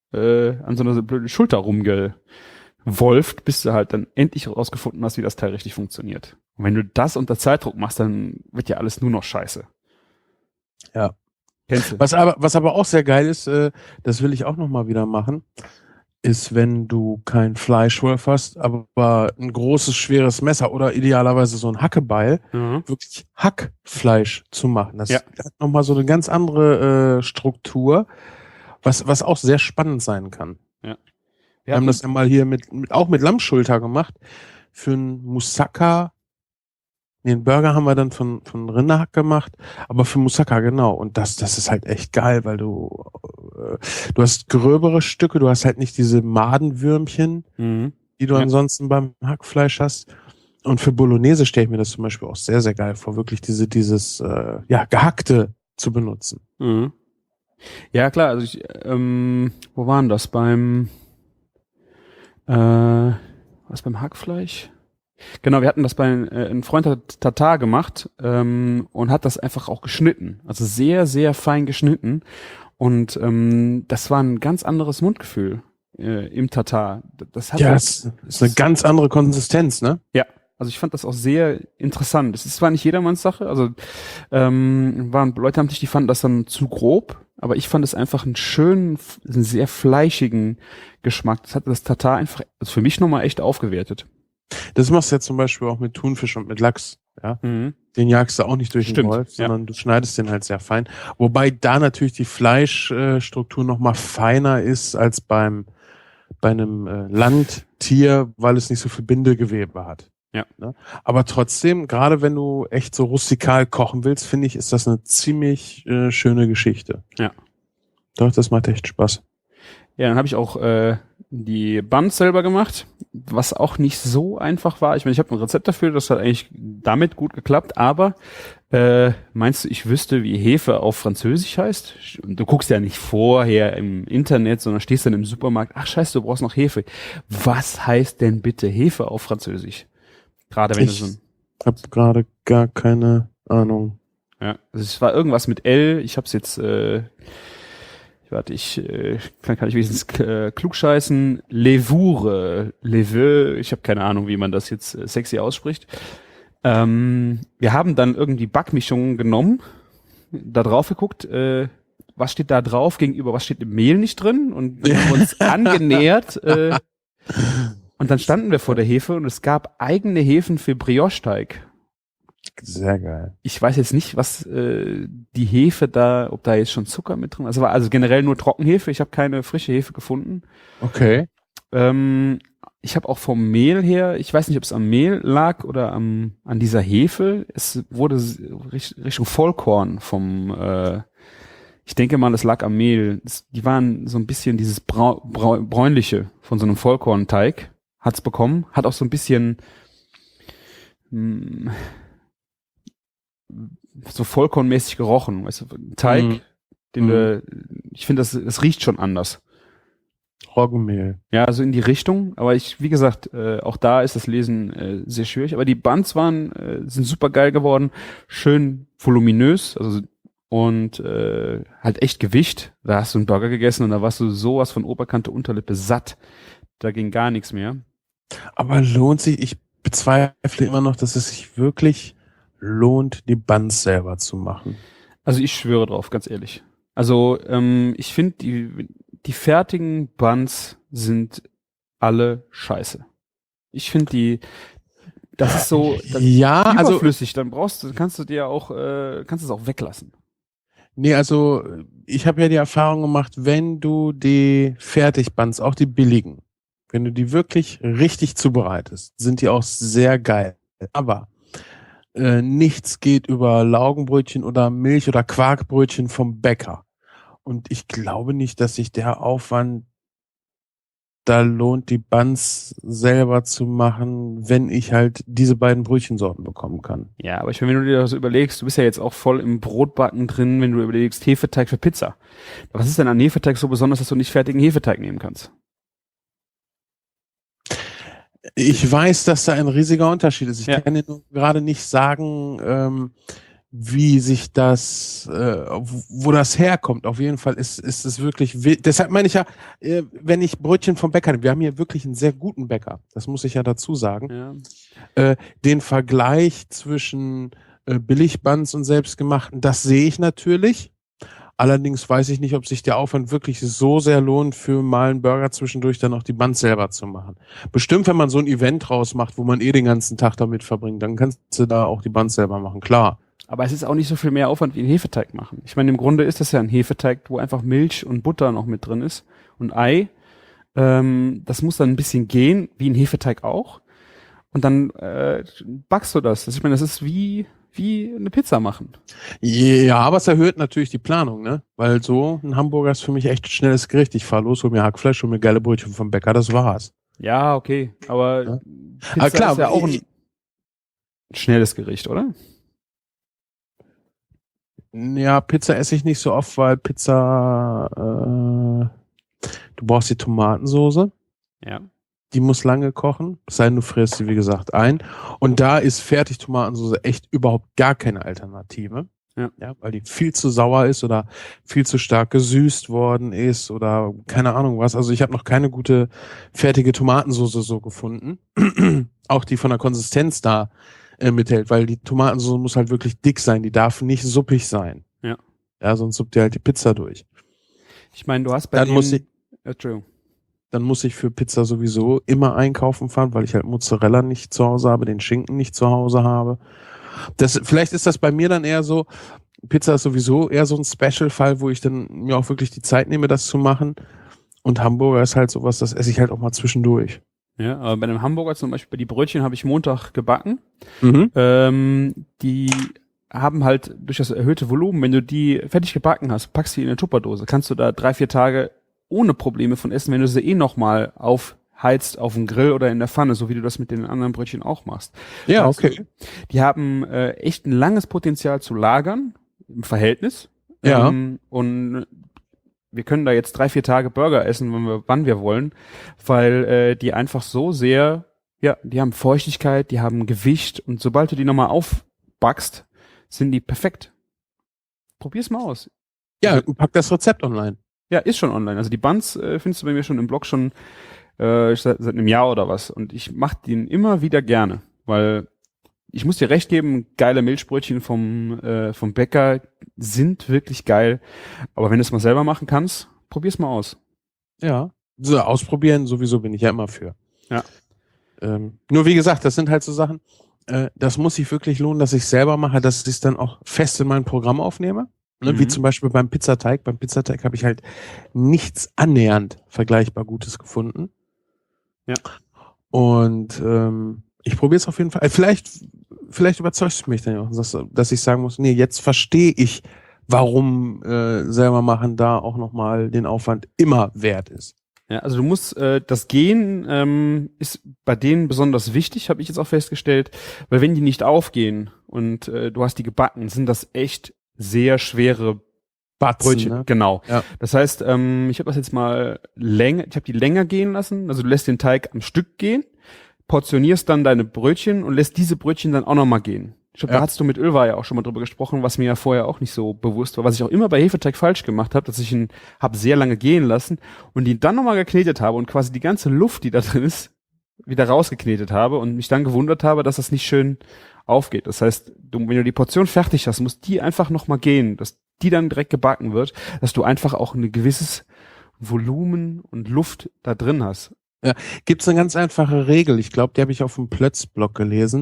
Schulter rumgewolft, bis du halt dann endlich rausgefunden hast, wie das Teil richtig funktioniert. Und wenn du das unter Zeitdruck machst, dann wird ja alles nur noch scheiße. Ja. Kennst du? Was aber auch sehr geil ist, das will ich auch noch mal wieder machen, ist, wenn du kein Fleischwolf hast, aber ein großes, schweres Messer oder idealerweise so ein Hackebeil, wirklich Hackfleisch zu machen. Das hat noch mal so eine ganz andere Struktur, was auch sehr spannend sein kann. Ja. Wir haben das ja mal hier auch mit Lammschulter gemacht. Für einen Moussaka, den Burger haben wir dann von Rinderhack gemacht, aber für Moussaka genau. Und das ist halt echt geil, weil du hast gröbere Stücke, du hast halt nicht diese Madenwürmchen, die du ansonsten beim Hackfleisch hast. Und für Bolognese stelle ich mir das zum Beispiel auch sehr, sehr geil vor, wirklich dieses Gehackte zu benutzen. Mhm. Ja, klar, also wo waren das? Beim Hackfleisch? Genau, wir hatten das bei ein Freund hat Tatar gemacht und hat das einfach auch geschnitten. Also sehr, sehr fein geschnitten. Und das war ein ganz anderes Mundgefühl im Tatar. Das hat das ist eine ganz andere Konsistenz, ne? Ja, also ich fand das auch sehr interessant. Es ist zwar nicht jedermanns Sache, also waren Leute die fanden das dann zu grob, aber ich fand es einfach einen sehr fleischigen Geschmack. Das hat das Tatar einfach für mich nochmal echt aufgewertet. Das machst du ja zum Beispiel auch mit Thunfisch und mit Lachs, ja. Den jagst du auch nicht durch den Wolf, sondern du schneidest den halt sehr fein. Wobei da natürlich die Fleischstruktur noch mal feiner ist als bei einem Landtier, weil es nicht so viel Bindegewebe hat. Ja. Ne? Aber trotzdem, gerade wenn du echt so rustikal kochen willst, finde ich, ist das eine ziemlich schöne Geschichte. Ja. Doch, das macht echt Spaß. Ja, dann habe ich auch die Buns selber gemacht, was auch nicht so einfach war. Ich meine, ich habe ein Rezept dafür, das hat eigentlich damit gut geklappt, aber meinst du, ich wüsste, wie Hefe auf Französisch heißt? Du guckst ja nicht vorher im Internet, sondern stehst dann im Supermarkt, ach scheiße, du brauchst noch Hefe. Was heißt denn bitte Hefe auf Französisch? Gerade wenn ich habe gerade gar keine Ahnung. Ja, also es war irgendwas mit L, ich habe es jetzt kann ich wenigstens klugscheißen. Levure, ich habe keine Ahnung, wie man das jetzt sexy ausspricht. Wir haben dann irgendwie Backmischungen genommen, da drauf geguckt, was steht da drauf gegenüber, was steht im Mehl nicht drin und wir haben uns angenähert und dann standen wir vor der Hefe und es gab eigene Hefen für Brioche-Teig. Sehr geil. Ich weiß jetzt nicht, was die Hefe da, ob da jetzt schon Zucker mit drin ist. Also war also generell nur Trockenhefe. Ich habe keine frische Hefe gefunden. Okay. Ich habe auch vom Mehl her, ich weiß nicht, ob es am Mehl lag oder an dieser Hefe. Es wurde Richtung Vollkorn ich denke mal, es lag am Mehl. Die waren so ein bisschen dieses bräunliche von so einem Vollkornteig. Hat's bekommen. Hat auch so ein bisschen so vollkornmäßig gerochen, weißt du, Teig, ich finde, das riecht schon anders. Roggenmehl. Ja, also in die Richtung, aber wie gesagt, auch da ist das Lesen sehr schwierig, aber die Buns sind super geil geworden, schön voluminös, also und halt echt Gewicht. Da hast du einen Burger gegessen und da warst du sowas von Oberkante, Unterlippe satt. Da ging gar nichts mehr. Aber lohnt sich, ich bezweifle immer noch, dass es sich wirklich lohnt, die Buns selber zu machen. Also ich schwöre drauf, ganz ehrlich. Also ich finde, die fertigen Buns sind alle scheiße. Ich finde das ist so Ja, also, überflüssig, kannst du dir auch, kannst es auch weglassen. nee, also, ich habe ja die Erfahrung gemacht, wenn du die Fertigbuns, auch die billigen, wenn du die wirklich richtig zubereitest, sind die auch sehr geil. Aber nichts geht über Laugenbrötchen oder Milch- oder Quarkbrötchen vom Bäcker. Und ich glaube nicht, dass sich der Aufwand da lohnt, die Buns selber zu machen, wenn ich halt diese beiden Brötchensorten bekommen kann. Ja, aber wenn du dir das überlegst, du bist ja jetzt auch voll im Brotbacken drin, wenn du überlegst, Hefeteig für Pizza. Was ist denn an Hefeteig so besonders, dass du nicht fertigen Hefeteig nehmen kannst? Ich weiß, dass da ein riesiger Unterschied ist. Ich Ja. kann dir nur gerade nicht sagen, wie sich das, wo das herkommt. Auf jeden Fall ist es wirklich wild. Deshalb meine ich ja, wenn ich Brötchen vom Bäcker nehme, wir haben hier wirklich einen sehr guten Bäcker. Das muss ich ja dazu sagen. Ja. Den Vergleich zwischen Billigbuns und selbstgemachten, das sehe ich natürlich. Allerdings weiß ich nicht, ob sich der Aufwand wirklich so sehr lohnt, für mal einen Burger zwischendurch dann auch die Buns selber zu machen. Bestimmt, wenn man so ein Event draus macht, wo man den ganzen Tag damit verbringt, dann kannst du da auch die Buns selber machen, klar. Aber es ist auch nicht so viel mehr Aufwand wie ein Hefeteig machen. Ich meine, im Grunde ist das ja ein Hefeteig, wo einfach Milch und Butter noch mit drin ist und Ei. Das muss dann ein bisschen gehen, wie ein Hefeteig auch. Und dann backst du das. Ich meine, das ist wie eine Pizza machen. Ja, aber es erhöht natürlich die Planung, ne? Weil so ein Hamburger ist für mich echt ein schnelles Gericht. Ich fahr los, hol mir Hackfleisch, hol mir geile Brötchen vom Bäcker, das war's. Ja, okay. Aber Ja. Pizza Aber klar, ist ja auch ein schnelles Gericht, oder? ja, Pizza esse ich nicht so oft, weil Pizza, du brauchst die Tomatensoße. Ja. Die muss lange kochen, es sei denn, du fräst sie, wie gesagt, ein. Und da ist Fertig-Tomatensauce echt überhaupt gar keine Alternative. Ja. Ja, weil die viel zu sauer ist oder viel zu stark gesüßt worden ist oder keine Ahnung was. Also ich habe noch keine gute fertige Tomatensauce so gefunden. Auch die von der Konsistenz da mithält, weil die Tomatensauce muss halt wirklich dick sein. Die darf nicht suppig sein. Ja. Ja, sonst suppt dir halt die Pizza durch. Ich meine, du hast bei Dann muss ich, Entschuldigung. Dann muss ich für Pizza sowieso immer einkaufen fahren, weil ich halt Mozzarella nicht zu Hause habe, den Schinken nicht zu Hause habe. Vielleicht ist das bei mir dann eher so, Pizza ist sowieso eher so ein Special-Fall, wo ich dann mir auch wirklich die Zeit nehme, das zu machen. Und Hamburger ist halt sowas, das esse ich halt auch mal zwischendurch. Ja, aber bei einem Hamburger zum Beispiel, die Brötchen habe ich Montag gebacken. Mhm. Die haben halt durch das erhöhte Volumen, wenn du die fertig gebacken hast, packst die in eine Tupperdose, kannst du da 3-4 Tage ohne Probleme von essen, wenn du sie nochmal aufheizt auf dem Grill oder in der Pfanne, so wie du das mit den anderen Brötchen auch machst. Ja, Weißt okay. du, die haben echt ein langes Potenzial zu lagern, im Verhältnis. Ja. Und wir können da jetzt 3-4 Tage Burger essen, wann wir wollen, weil die einfach so sehr, ja, die haben Feuchtigkeit, die haben Gewicht und sobald du die nochmal aufbackst, sind die perfekt. Probier's mal aus. Ja, pack das Rezept online. Ja, ist schon online. Also die Buns findest du bei mir schon im Blog schon seit einem Jahr oder was. Und ich mache den immer wieder gerne, weil ich muss dir recht geben, geile Milchbrötchen vom Bäcker sind wirklich geil. Aber wenn du es mal selber machen kannst, probier's mal aus. Ja. So, ausprobieren, sowieso bin ich ja immer für. Ja. Nur wie gesagt, das sind halt so Sachen, das muss sich wirklich lohnen, dass ich selber mache, dass ich es dann auch fest in mein Programm aufnehme. Ne, wie zum Beispiel beim Pizzateig. Beim Pizzateig habe ich halt nichts annähernd vergleichbar Gutes gefunden. Ja. Und ich probiere es auf jeden Fall. Vielleicht überzeugst du mich dann auch, dass ich sagen muss, nee, jetzt verstehe ich, warum selber machen da auch nochmal den Aufwand immer wert ist. Ja, also du musst, das Gehen ist bei denen besonders wichtig, habe ich jetzt auch festgestellt, weil wenn die nicht aufgehen und du hast die gebacken, sind das echt sehr schwere Batzen, Brötchen. ne? Genau. Ja. Das heißt, ich habe das jetzt mal ich habe die länger gehen lassen, also du lässt den Teig am Stück gehen, portionierst dann deine Brötchen und lässt diese Brötchen dann auch nochmal gehen. Ich glaube, da hast du mit Ölwa ja auch schon mal drüber gesprochen, was mir ja vorher auch nicht so bewusst war, was ich auch immer bei Hefeteig falsch gemacht habe, dass ich ihn habe sehr lange gehen lassen und ihn dann nochmal geknetet habe und quasi die ganze Luft, die da drin ist, wieder rausgeknetet habe und mich dann gewundert habe, dass das nicht schön aufgeht. Das heißt, wenn du die Portion fertig hast, muss die einfach nochmal gehen, dass die dann direkt gebacken wird, dass du einfach auch ein gewisses Volumen und Luft da drin hast. Ja, gibt's eine ganz einfache Regel. Ich glaube, die habe ich auf dem Plötzblog gelesen.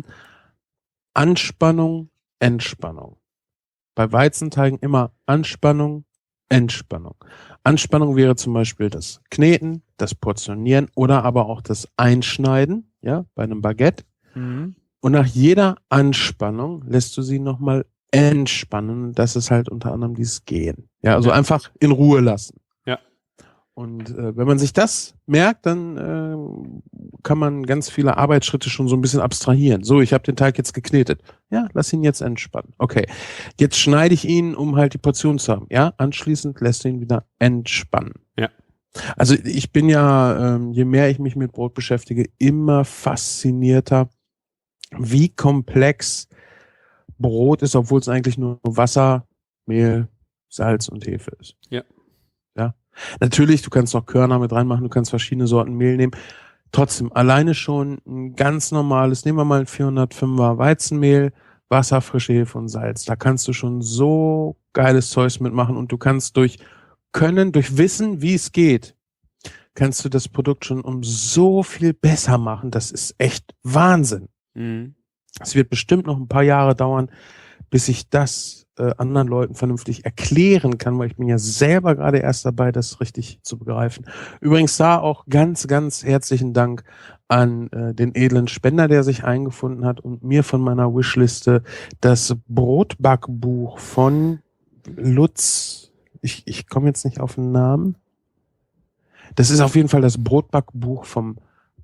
Anspannung, Entspannung. Bei Weizenteigen immer Anspannung, Entspannung. Anspannung wäre zum Beispiel das Kneten, das Portionieren oder aber auch das Einschneiden, ja, bei einem Baguette. Mhm. Und nach jeder Anspannung lässt du sie nochmal entspannen. Das ist halt unter anderem dieses Gehen. Ja, also einfach in Ruhe lassen. Ja. Und wenn man sich das merkt, dann kann man ganz viele Arbeitsschritte schon so ein bisschen abstrahieren. So, ich habe den Teig jetzt geknetet. Ja, lass ihn jetzt entspannen. Okay, jetzt schneide ich ihn, um halt die Portion zu haben. Ja, anschließend lässt du ihn wieder entspannen. Ja. Also ich bin ja, je mehr ich mich mit Brot beschäftige, immer faszinierter, wie komplex Brot ist, obwohl es eigentlich nur Wasser, Mehl, Salz und Hefe ist. Ja. Ja. Natürlich, du kannst noch Körner mit reinmachen, du kannst verschiedene Sorten Mehl nehmen. Trotzdem, alleine schon ein ganz normales, nehmen wir mal ein 405er Weizenmehl, Wasser, frische Hefe und Salz. Da kannst du schon so geiles Zeugs mitmachen und du kannst durch Wissen, wie es geht, kannst du das Produkt schon um so viel besser machen. Das ist echt Wahnsinn. Mhm. Es wird bestimmt noch ein paar Jahre dauern, bis ich das anderen Leuten vernünftig erklären kann, weil ich bin ja selber gerade erst dabei, das richtig zu begreifen. Übrigens da auch ganz, ganz herzlichen Dank an den edlen Spender, der sich eingefunden hat und mir von meiner Wishliste das Brotbackbuch von Lutz, ich komme jetzt nicht auf den Namen. Das ist auf jeden Fall das Brotbackbuch vom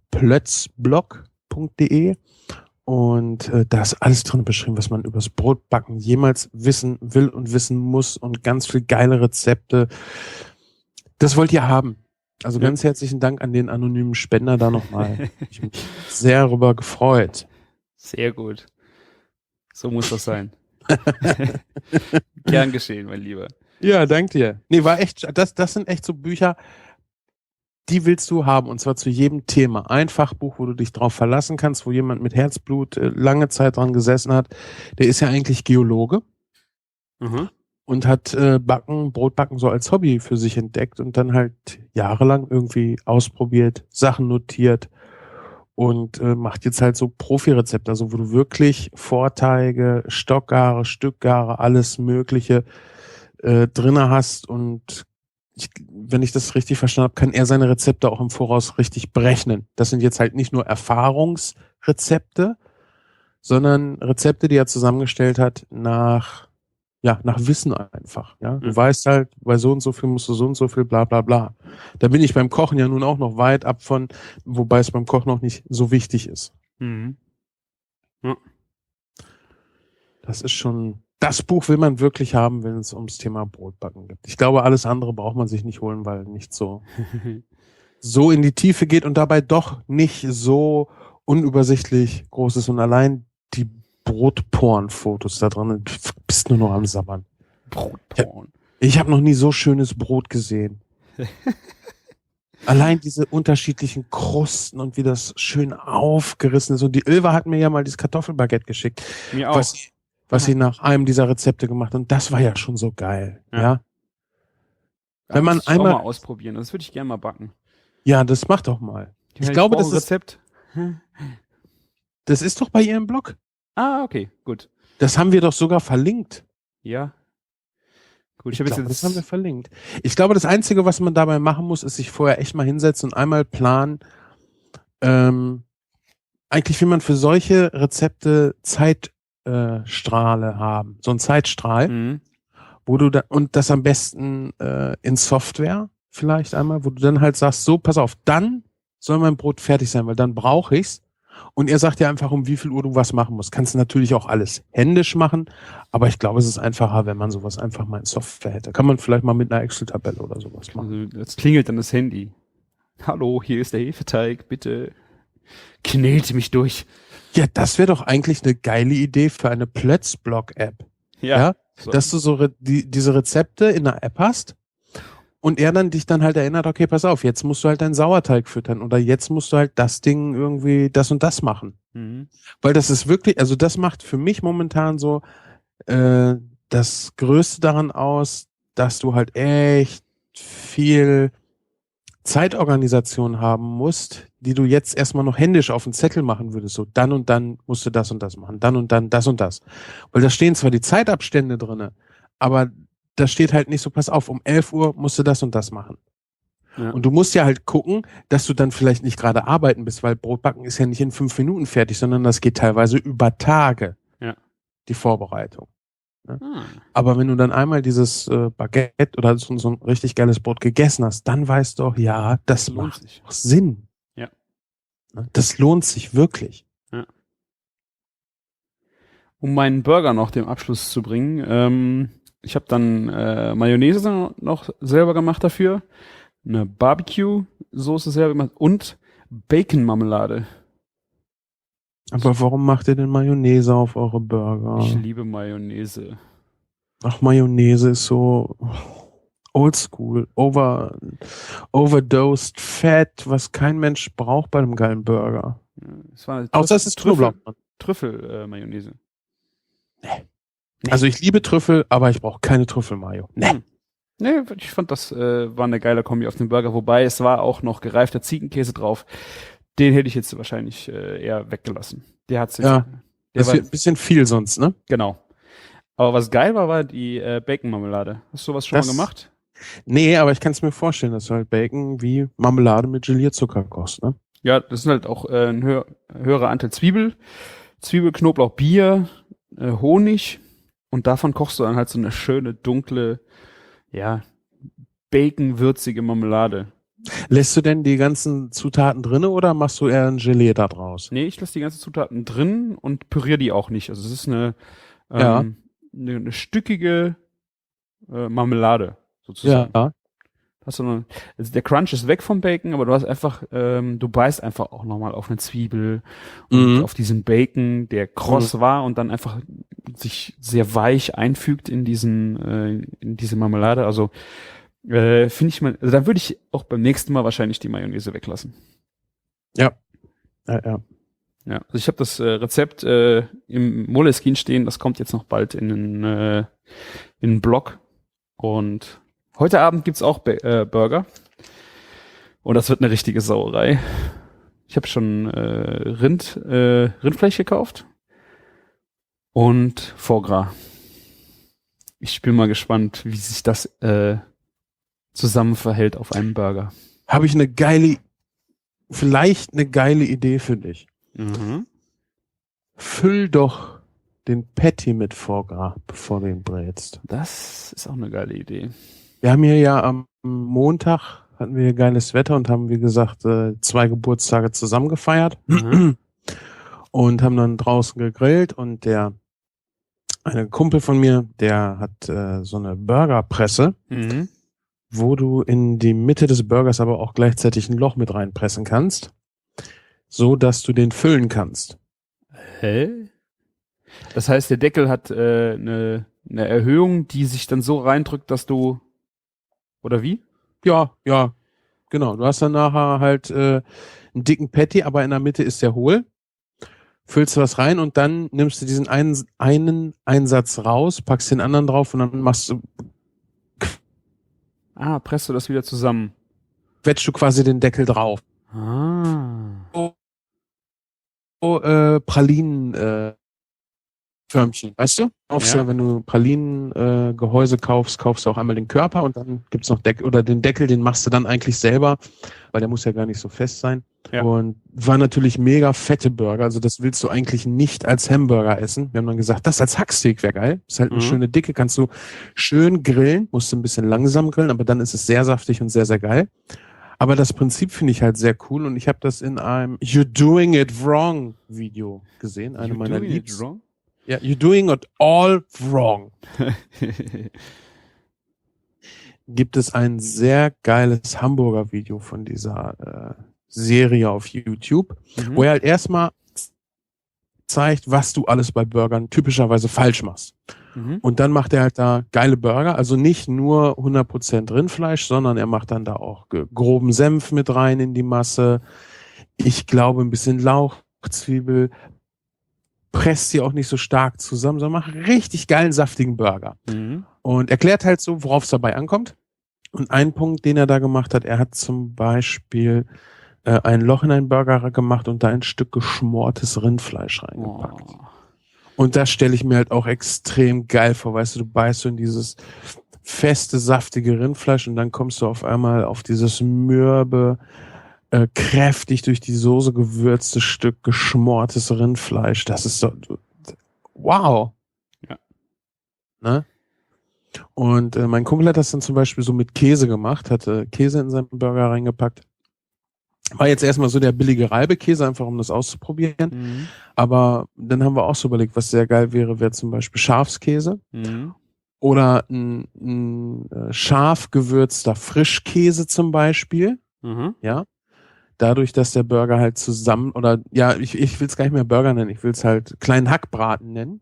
plötzblog.de. Und da ist alles drin beschrieben, was man übers Brotbacken jemals wissen will und wissen muss und ganz viel geile Rezepte. Das wollt ihr haben. Also ganz herzlichen Dank an den anonymen Spender da nochmal. Ich bin sehr darüber gefreut. Sehr gut. So muss das sein. Gern geschehen, mein Lieber. Ja, dank dir. Nee, war echt, das sind echt so Bücher, die willst du haben, und zwar zu jedem Thema. Ein Fachbuch, wo du dich drauf verlassen kannst, wo jemand mit Herzblut lange Zeit dran gesessen hat. Der ist ja eigentlich Geologe und hat Brotbacken so als Hobby für sich entdeckt und dann halt jahrelang irgendwie ausprobiert, Sachen notiert und macht jetzt halt so Profi-Rezepte, also wo du wirklich Vorteige, Stockgare, Stückgare, alles Mögliche drinne hast und wenn ich das richtig verstanden habe, kann er seine Rezepte auch im Voraus richtig berechnen. Das sind jetzt halt nicht nur Erfahrungsrezepte, sondern Rezepte, die er zusammengestellt hat nach Wissen einfach. Ja, du weißt halt, bei so und so viel musst du so und so viel, bla bla bla. Da bin ich beim Kochen ja nun auch noch weit ab von, wobei es beim Kochen noch nicht so wichtig ist. Mhm. Ja. Das ist schon. Das Buch will man wirklich haben, wenn es ums Thema Brotbacken geht. Ich glaube, alles andere braucht man sich nicht holen, weil nicht so in die Tiefe geht und dabei doch nicht so unübersichtlich groß ist. Und allein die Brotporn-Fotos da drin, du bist nur noch am Sabbern. Brotporn. Ich habe noch nie so schönes Brot gesehen. Allein diese unterschiedlichen Krusten und wie das schön aufgerissen ist. Und die Ilva hat mir ja mal dieses Kartoffelbaguette geschickt. Mir auch. Was sie nach einem dieser Rezepte gemacht hat. Und das war ja schon so geil. Ja. Wenn man einmal auch mal ausprobieren, das würde ich gerne mal backen. Ja, das mach doch mal. Ja, ich glaube, das Rezept. Das ist doch bei ihr im Blog. Ah, okay, gut. Das haben wir doch sogar verlinkt. Ja. Gut, das haben wir verlinkt. Ich glaube, das Einzige, was man dabei machen muss, ist sich vorher echt mal hinsetzen und einmal planen, eigentlich will man für solche Rezepte Zeitstrahle haben. So ein Zeitstrahl, wo du und das am besten in Software vielleicht einmal, wo du dann halt sagst, so, pass auf, dann soll mein Brot fertig sein, weil dann brauche ich's. Und er sagt dir einfach, um wie viel Uhr du was machen musst. Kannst du natürlich auch alles händisch machen, aber ich glaube, es ist einfacher, wenn man sowas einfach mal in Software hätte. Kann man vielleicht mal mit einer Excel-Tabelle oder sowas machen. Also jetzt klingelt dann das Handy. Hallo, hier ist der Hefeteig, bitte knete mich durch. Ja, das wäre doch eigentlich eine geile Idee für eine Plötzblog-App. Ja? So. Dass du so diese Rezepte in einer App hast Und er dann dich dann halt erinnert, okay, pass auf, jetzt musst du halt deinen Sauerteig füttern oder jetzt musst du halt das Ding irgendwie das und das machen. Mhm. Weil das ist wirklich, also das macht für mich momentan so das Größte daran aus, dass du halt echt viel Zeitorganisation haben musst, die du jetzt erstmal noch händisch auf den Zettel machen würdest. So, dann und dann musst du das und das machen, dann und dann das und das. Weil da stehen zwar die Zeitabstände drinne, aber da steht halt nicht so, pass auf, um 11 Uhr musst du das und das machen. Ja. Und du musst ja halt gucken, dass du dann vielleicht nicht gerade arbeiten bist, weil Brotbacken ist ja nicht in 5 Minuten fertig, sondern das geht teilweise über Tage, Ja. die Vorbereitung. Ah. Aber wenn du dann einmal dieses Baguette oder so ein richtig geiles Brot gegessen hast, dann weißt du auch, ja, das lohnt macht sich. auch Sinn. Ja. Das lohnt sich wirklich. Um meinen Burger noch dem Abschluss zu bringen, ich habe dann Mayonnaise noch selber gemacht dafür, eine Barbecue-Soße selber gemacht und Bacon-Marmelade. Aber warum macht ihr denn Mayonnaise auf eure Burger? Ich liebe Mayonnaise. Ach, Mayonnaise ist so oldschool, overdosed Fett, was kein Mensch braucht bei einem geilen Burger. Ja, es war Außer es ist Knoblauch. Trüffel-Mayonnaise. Also ich liebe Trüffel, aber ich brauche keine Trüffelmayo. Nee. Nee, ich fand, das war eine geile Kombi auf dem Burger, wobei es war auch noch gereifter Ziegenkäse drauf. Den hätte ich jetzt wahrscheinlich eher weggelassen. Der hat's jetzt. Ja, das wird ein bisschen viel sonst, ne? Genau. Aber was geil war die Bacon-Marmelade. Hast du sowas schon mal gemacht? Nee, aber ich kann es mir vorstellen, dass du halt Bacon wie Marmelade mit Gelierzucker kochst, ne? Ja, das sind halt auch ein höherer Anteil Zwiebel, Knoblauch, Bier, Honig und davon kochst du dann halt so eine schöne, dunkle, ja, Bacon-würzige Marmelade. Lässt du denn die ganzen Zutaten drinne oder machst du eher ein Gelee da draus? Nee, ich lasse die ganzen Zutaten drin und püriere die auch nicht. Also es ist eine stückige Marmelade sozusagen. Ja. Hast du also der Crunch ist weg vom Bacon, aber du hast einfach, du beißt einfach auch nochmal auf eine Zwiebel und auf diesen Bacon, der kross war und dann einfach sich sehr weich einfügt in diese Marmelade. Also finde ich mal, also da würde ich auch beim nächsten Mal wahrscheinlich die Mayonnaise weglassen. Ja. Ja, also ich habe das Rezept im Moleskine stehen, das kommt jetzt noch bald in einen Blog. Und heute Abend gibt's auch Burger. Und das wird eine richtige Sauerei. Ich habe schon Rindfleisch gekauft und Foie Gras. Ich bin mal gespannt, wie sich das zusammen verhält auf einem Burger. Habe ich vielleicht eine geile Idee für dich. Mhm. Füll doch den Patty mit Foie Gras, bevor du ihn brätst. Das ist auch eine geile Idee. Wir haben hier ja am Montag hatten wir hier geiles Wetter und haben, wie gesagt, 2 Geburtstage zusammen gefeiert und haben dann draußen gegrillt und eine Kumpel von mir, der hat so eine Burgerpresse, wo du in die Mitte des Burgers aber auch gleichzeitig ein Loch mit reinpressen kannst, so dass du den füllen kannst. Hä? Das heißt, der Deckel hat eine Erhöhung, die sich dann so reindrückt, dass du, oder wie? Ja, genau. Du hast dann nachher halt einen dicken Patty, aber in der Mitte ist der hohl. Füllst du was rein und dann nimmst du diesen einen Einsatz raus, packst den anderen drauf und dann machst du, Presst du das wieder zusammen. quetschst du quasi den Deckel drauf. Pralinen Förmchen, weißt du? Wenn du Pralinen Gehäuse kaufst du auch einmal den Körper und dann gibt's noch den Deckel, den machst du dann eigentlich selber, weil der muss ja gar nicht so fest sein. Ja. Und war natürlich mega fette Burger, also das willst du eigentlich nicht als Hamburger essen. Wir haben dann gesagt, das als Hacksteak wäre geil. Ist halt eine schöne Dicke, kannst du schön grillen, musst du ein bisschen langsam grillen, aber dann ist es sehr saftig und sehr, sehr geil. Aber das Prinzip finde ich halt sehr cool und ich habe das in einem You're Doing It Wrong Video gesehen, eine meiner Liebsten. Ja, you're doing it all wrong. Gibt es ein sehr geiles Hamburger-Video von dieser Serie auf YouTube, wo er halt erstmal zeigt, was du alles bei Burgern typischerweise falsch machst. Und dann macht er halt da geile Burger, also nicht nur 100% Rindfleisch, sondern er macht dann da auch groben Senf mit rein in die Masse. Ich glaube ein bisschen Lauch, Zwiebel, presst sie auch nicht so stark zusammen, sondern macht richtig geilen, saftigen Burger. Und erklärt halt so, worauf es dabei ankommt. Und ein Punkt, den er da gemacht hat, er hat zum Beispiel ein Loch in einen Burger gemacht und da ein Stück geschmortes Rindfleisch reingepackt. Oh. Und das stelle ich mir halt auch extrem geil vor, weißt du, du beißt so in dieses feste, saftige Rindfleisch und dann kommst du auf einmal auf dieses mürbe, kräftig durch die Soße gewürzte Stück geschmortes Rindfleisch. Das ist so, wow. Ja. Ne? Und mein Kumpel hat das dann zum Beispiel so mit Käse gemacht, hatte Käse in seinen Burger reingepackt. War jetzt erstmal so der billige Reibekäse, einfach um das auszuprobieren. Aber dann haben wir auch so überlegt, was sehr geil wäre zum Beispiel Schafskäse oder ein scharf gewürzter Frischkäse zum Beispiel. Ja. Dadurch, dass der Burger halt zusammen, oder ja, ich will es gar nicht mehr Burger nennen, ich will es halt kleinen Hackbraten nennen.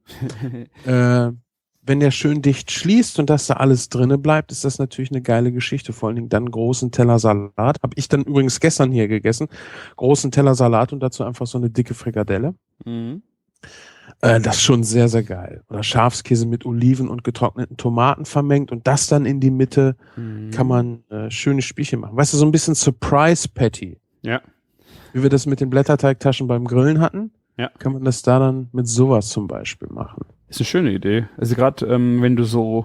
Wenn der schön dicht schließt und dass da alles drinne bleibt, ist das natürlich eine geile Geschichte. Vor allen Dingen dann einen großen Teller Salat. Habe ich dann übrigens gestern hier gegessen. Großen Teller Salat und dazu einfach so eine dicke Frikadelle. Das ist schon sehr, sehr geil. Oder Schafskäse mit Oliven und getrockneten Tomaten vermengt und das dann in die Mitte kann man schöne Spielchen machen. Weißt du, so ein bisschen Surprise Patty. Ja. Wie wir das mit den Blätterteigtaschen beim Grillen hatten, kann man das da dann mit sowas zum Beispiel machen. Ist eine schöne Idee. Also gerade wenn du so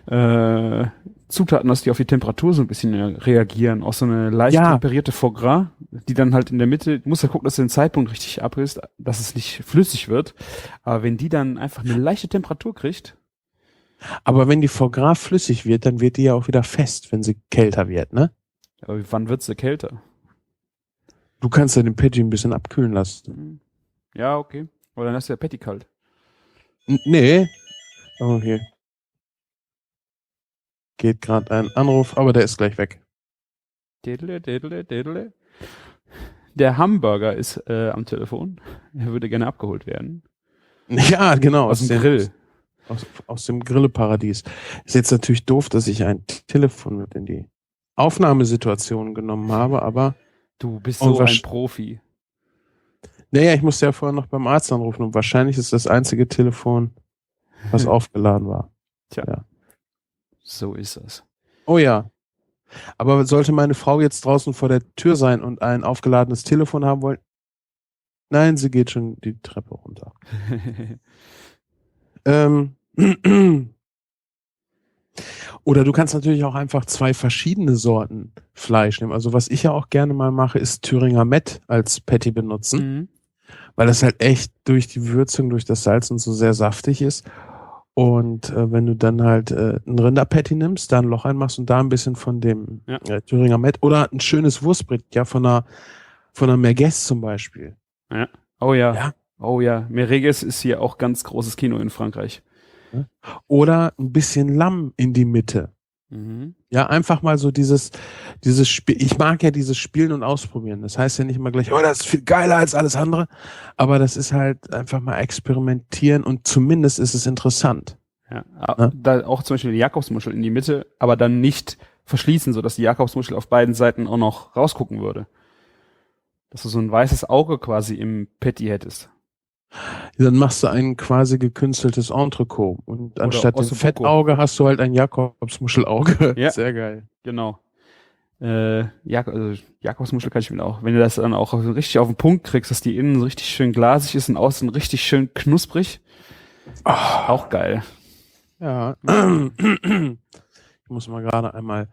Zutaten hast, die auf die Temperatur so ein bisschen reagieren, auch so eine leicht temperierte Foie Gras, die dann halt in der Mitte, du musst ja gucken, dass du den Zeitpunkt richtig abriss, dass es nicht flüssig wird, aber wenn die dann einfach eine leichte Temperatur kriegt. Aber wenn die Foie Gras flüssig wird, dann wird die ja auch wieder fest, wenn sie kälter wird, ne? Aber wann wird sie kälter? Du kannst ja den Patty ein bisschen abkühlen lassen. Ja, okay. Aber dann hast du ja Patty kalt. Nee. Okay. Geht gerade ein Anruf, aber der ist gleich weg. Der Hamburger ist am Telefon. Er würde gerne abgeholt werden. Ja, genau. Aus dem Grill. Aus dem Grilleparadies. Ist jetzt natürlich doof, dass ich ein Telefon mit in die Aufnahmesituation genommen habe, aber du bist so ein Profi. Naja, ich musste ja vorher noch beim Arzt anrufen und wahrscheinlich ist das einzige Telefon, was aufgeladen war. Tja. Ja. So ist das. Oh ja. Aber sollte meine Frau jetzt draußen vor der Tür sein und ein aufgeladenes Telefon haben wollen? Nein, sie geht schon die Treppe runter. Oder du kannst natürlich auch einfach 2 verschiedene Sorten Fleisch nehmen. Also was ich ja auch gerne mal mache, ist Thüringer Mett als Patty benutzen. Weil das halt echt durch die Würzung, durch das Salz und so sehr saftig ist. Und wenn du dann halt ein Rinderpatty nimmst, da ein Loch einmachst und da ein bisschen von dem Thüringer Mett oder ein schönes Wurstbrett, ja, von einer Merguez zum Beispiel. Ja. Oh ja. Oh ja. Merguez ist hier auch ganz großes Kino in Frankreich. Oder ein bisschen Lamm in die Mitte. Ja, einfach mal so dieses Spiel. Ich mag ja dieses Spielen und Ausprobieren. Das heißt ja nicht immer gleich, oh, das ist viel geiler als alles andere. Aber das ist halt einfach mal experimentieren und zumindest ist es interessant. Ja, da auch zum Beispiel die Jakobsmuschel in die Mitte, aber dann nicht verschließen, sodass die Jakobsmuschel auf beiden Seiten auch noch rausgucken würde. Dass du so ein weißes Auge quasi im Patty hättest. Dann machst du ein quasi gekünsteltes Entrecot und anstatt dem Fettauge hast du halt ein Jakobsmuschelauge. Ja. Sehr geil. Genau. Jakobsmuschel kann ich mir auch, wenn du das dann auch richtig auf den Punkt kriegst, dass die innen so richtig schön glasig ist und außen richtig schön knusprig. Auch geil. Ja. Ich muss mal gerade einmal.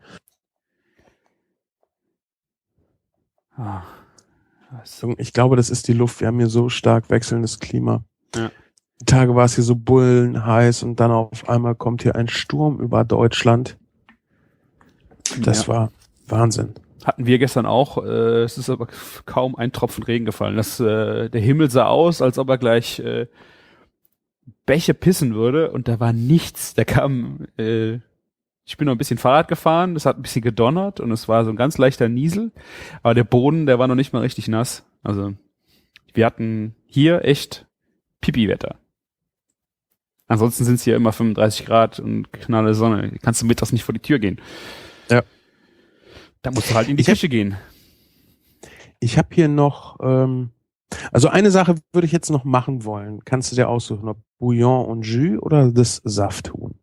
Ich glaube, das ist die Luft. Wir haben hier so stark wechselndes Klima. Ja. Die Tage war es hier so bullenheiß und dann auf einmal kommt hier ein Sturm über Deutschland. Das war Wahnsinn. Hatten wir gestern auch. Es ist aber kaum ein Tropfen Regen gefallen. Der Himmel sah aus, als ob er gleich Bäche pissen würde und da war nichts. Da kam, ich bin noch ein bisschen Fahrrad gefahren, es hat ein bisschen gedonnert und es war so ein ganz leichter Niesel, aber der Boden, der war noch nicht mal richtig nass. Also wir hatten hier echt Pipi-Wetter. Ansonsten sind es hier immer 35 Grad und knalle Sonne. Kannst du mittags nicht vor die Tür gehen. Ja. Da musst du halt in die Küche gehen. Ich habe hier noch, also eine Sache würde ich jetzt noch machen wollen. Kannst du dir aussuchen, ob Bouillon und Jus oder das Safthuhn?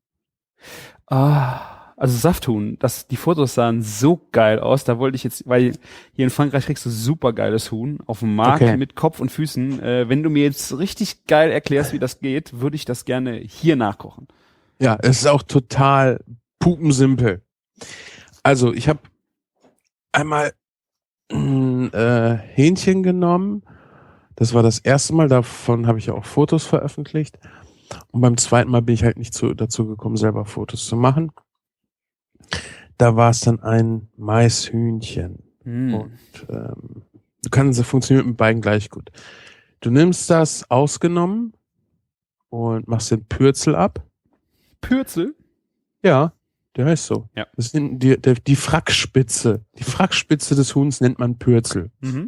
Also Safthuhn, die Fotos sahen so geil aus. Da wollte ich jetzt, weil hier in Frankreich kriegst du super geiles Huhn auf dem Markt mit Kopf und Füßen. Wenn du mir jetzt richtig geil erklärst, wie das geht, würde ich das gerne hier nachkochen. Ja, es ist auch total pupensimpel. Also ich habe einmal ein Hähnchen genommen. Das war das erste Mal, davon habe ich ja auch Fotos veröffentlicht. Und beim zweiten Mal bin ich halt nicht dazu gekommen, selber Fotos zu machen. Da war es dann ein Maishühnchen. Und funktioniert mit beiden gleich gut. Du nimmst das ausgenommen und machst den Pürzel ab. Pürzel? Ja, der heißt so. Ja. Das ist die Frackspitze. Die Frackspitze des Huhns nennt man Pürzel. Mhm.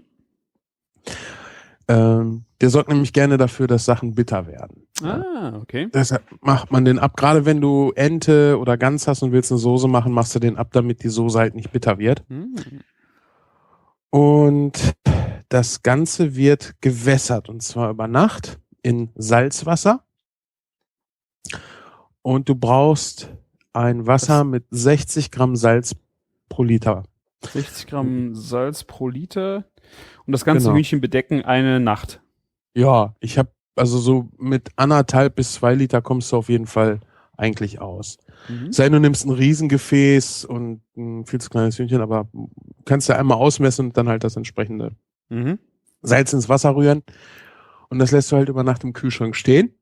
Der sorgt nämlich gerne dafür, dass Sachen bitter werden. Okay. Deshalb macht man den ab. Gerade wenn du Ente oder Gans hast und willst eine Soße machen, machst du den ab, damit die Soße halt nicht bitter wird. Und das Ganze wird gewässert, und zwar über Nacht in Salzwasser. Und du brauchst ein Wasser mit 60 Gramm Salz pro Liter. 60 Gramm Salz pro Liter. Und das ganze Hühnchen bedecken eine Nacht. Ja, ich habe also so mit 1,5 bis 2 Liter kommst du auf jeden Fall eigentlich aus. Sei du nimmst ein Riesengefäß und ein viel zu kleines Hühnchen, aber kannst du einmal ausmessen und dann halt das entsprechende Salz ins Wasser rühren. Und das lässt du halt über Nacht im Kühlschrank stehen.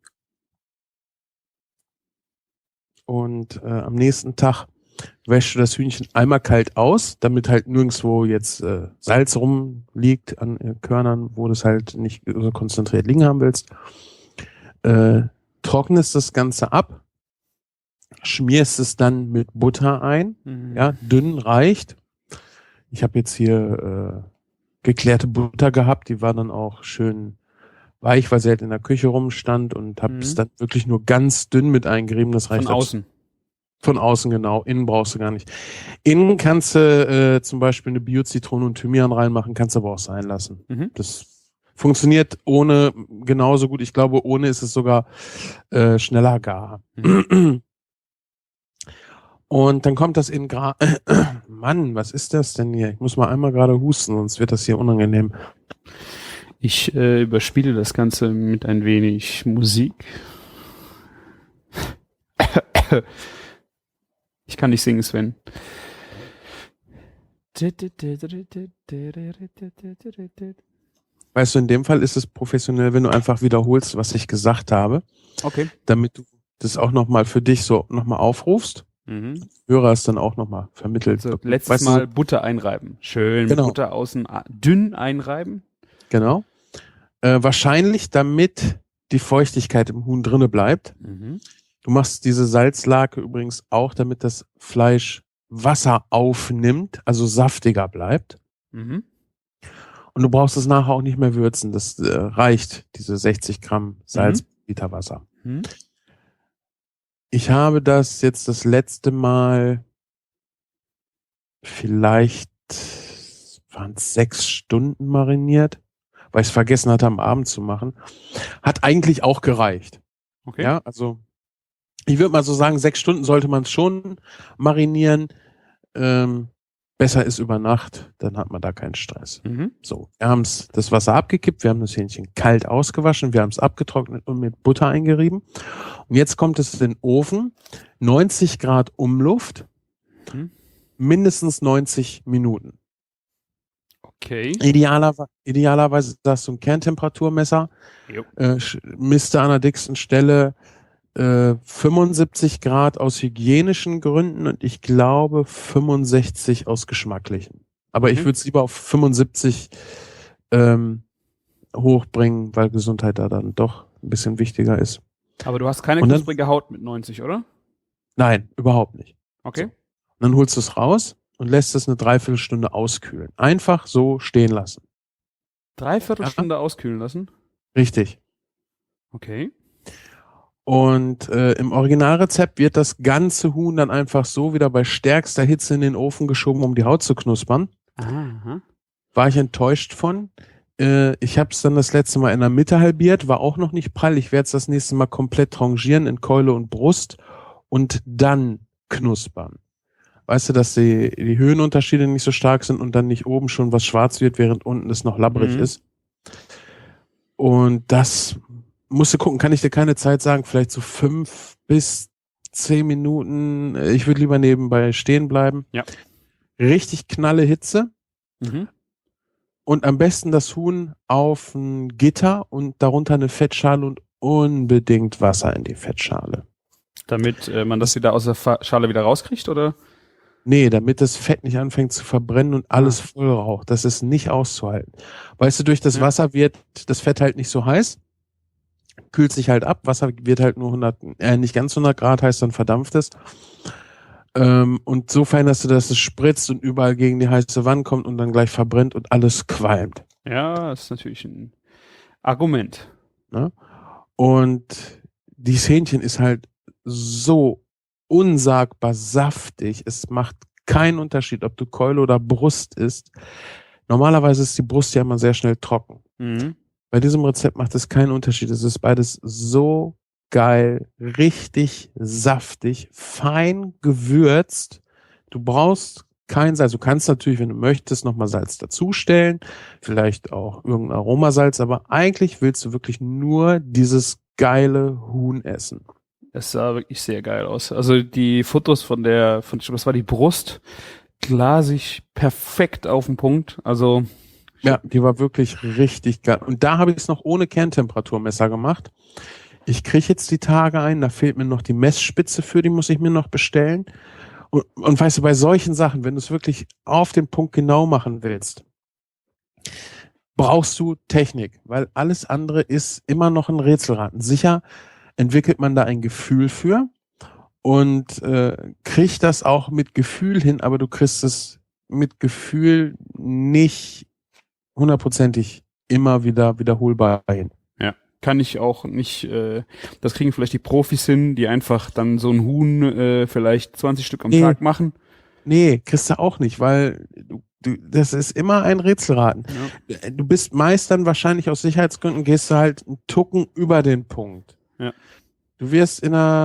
Und am nächsten Tag wäschst du das Hühnchen einmal kalt aus, damit halt nirgendwo jetzt Salz rumliegt an Körnern, wo du es halt nicht so konzentriert liegen haben willst. Trocknest das Ganze ab, schmierst es dann mit Butter ein. Ja, dünn reicht. Ich habe jetzt hier geklärte Butter gehabt, die war dann auch schön weich, weil sie halt in der Küche rumstand, und habe es dann wirklich nur ganz dünn mit eingerieben. Das reicht von außen. Von außen, genau. Innen brauchst du gar nicht. Innen kannst du zum Beispiel eine Bio-Zitrone und Thymian reinmachen, kannst du aber auch sein lassen. Das funktioniert ohne genauso gut. Ich glaube, ohne ist es sogar schneller gar. Und dann kommt das in Mann, was ist das denn hier? Ich muss mal einmal gerade husten, sonst wird das hier unangenehm. Ich überspiele das Ganze mit ein wenig Musik. Ich kann nicht singen, Sven. Weißt du, in dem Fall ist es professionell, wenn du einfach wiederholst, was ich gesagt habe. Okay. Damit du das auch nochmal für dich so nochmal aufrufst. Hörer es dann auch nochmal vermittelt. Also letztes Mal Butter einreiben. Schön, genau. Butter außen dünn einreiben. Genau. Wahrscheinlich, damit die Feuchtigkeit im Huhn drinne bleibt. Du machst diese Salzlake übrigens auch, damit das Fleisch Wasser aufnimmt, also saftiger bleibt. Und du brauchst es nachher auch nicht mehr würzen. Das reicht, diese 60 Gramm Salz pro Liter Wasser. Ich habe das jetzt das letzte Mal vielleicht waren es 6 Stunden mariniert, weil ich es vergessen hatte, am Abend zu machen. Hat eigentlich auch gereicht. Okay. Ja, also ich würde mal so sagen, 6 Stunden sollte man es schon marinieren. Besser ist über Nacht, dann hat man da keinen Stress. So, wir haben das Wasser abgekippt, wir haben das Hähnchen kalt ausgewaschen, wir haben es abgetrocknet und mit Butter eingerieben. Und jetzt kommt es in den Ofen, 90 Grad Umluft, mindestens 90 Minuten. Okay. Idealerweise hast du ein Kerntemperaturmesser, misst an der dicksten Stelle 75 Grad aus hygienischen Gründen und ich glaube 65 aus geschmacklichen. Aber ich würde es lieber auf 75 hochbringen, weil Gesundheit da dann doch ein bisschen wichtiger ist. Aber du hast keine knusprige Haut mit 90, oder? Nein, überhaupt nicht. Okay. So. Und dann holst du es raus und lässt es eine Dreiviertelstunde auskühlen. Einfach so stehen lassen. Dreiviertelstunde auskühlen lassen? Richtig. Okay. Und im Originalrezept wird das ganze Huhn dann einfach so wieder bei stärkster Hitze in den Ofen geschoben, um die Haut zu knuspern. Aha. War ich enttäuscht von. Ich habe es dann das letzte Mal in der Mitte halbiert, war auch noch nicht prall. Ich werde es das nächste Mal komplett tranchieren in Keule und Brust und dann knuspern. Weißt du, dass die Höhenunterschiede nicht so stark sind und dann nicht oben schon was schwarz wird, während unten es noch labbrig ist. Und das musst du gucken, kann ich dir keine Zeit sagen, vielleicht so 5 bis 10 Minuten. Ich würde lieber nebenbei stehen bleiben. Ja. Richtig knalle Hitze. Mhm. Und am besten das Huhn auf ein Gitter und darunter eine Fettschale und unbedingt Wasser in die Fettschale. Damit man das wieder aus der Schale wieder rauskriegt, oder? Nee, damit das Fett nicht anfängt zu verbrennen und alles voll raucht. Das ist nicht auszuhalten. Weißt du, durch das Wasser wird das Fett halt nicht so heiß, kühlt sich halt ab. Wasser wird halt nur nicht ganz 100 Grad heiß, dann verdampft es. Und so fein, dass es spritzt und überall gegen die heiße Wand kommt und dann gleich verbrennt und alles qualmt. Ja, das ist natürlich ein Argument. Ne? Und dieses Hähnchen ist halt so unsagbar saftig. Es macht keinen Unterschied, ob du Keule oder Brust isst. Normalerweise ist die Brust ja immer sehr schnell trocken. Mhm. Bei diesem Rezept macht es keinen Unterschied. Es ist beides so geil, richtig saftig, fein gewürzt. Du brauchst kein Salz. Du kannst natürlich, wenn du möchtest, nochmal Salz dazustellen. Vielleicht auch irgendein Aromasalz. Aber eigentlich willst du wirklich nur dieses geile Huhn essen. Es sah wirklich sehr geil aus. Also die Fotos das war die Brust, glasig, perfekt auf den Punkt. Also ja, die war wirklich richtig geil. Und da habe ich es noch ohne Kerntemperaturmesser gemacht. Ich kriege jetzt die Tage ein, da fehlt mir noch die Messspitze für, die muss ich mir noch bestellen. Und weißt du, bei solchen Sachen, wenn du es wirklich auf den Punkt genau machen willst, brauchst du Technik, weil alles andere ist immer noch ein Rätselraten. Sicher entwickelt man da ein Gefühl für und kriegt das auch mit Gefühl hin, aber du kriegst es mit Gefühl nicht hundertprozentig immer wieder wiederholbar hin. ja, kann ich auch nicht, das kriegen vielleicht die Profis hin, die einfach dann so ein Huhn vielleicht 20 Stück am Tag machen. Nee, kriegst du auch nicht, weil das ist immer ein Rätselraten. Ja. Du bist meist dann wahrscheinlich aus Sicherheitsgründen, gehst du halt einen Tucken über den Punkt. Ja. Du wirst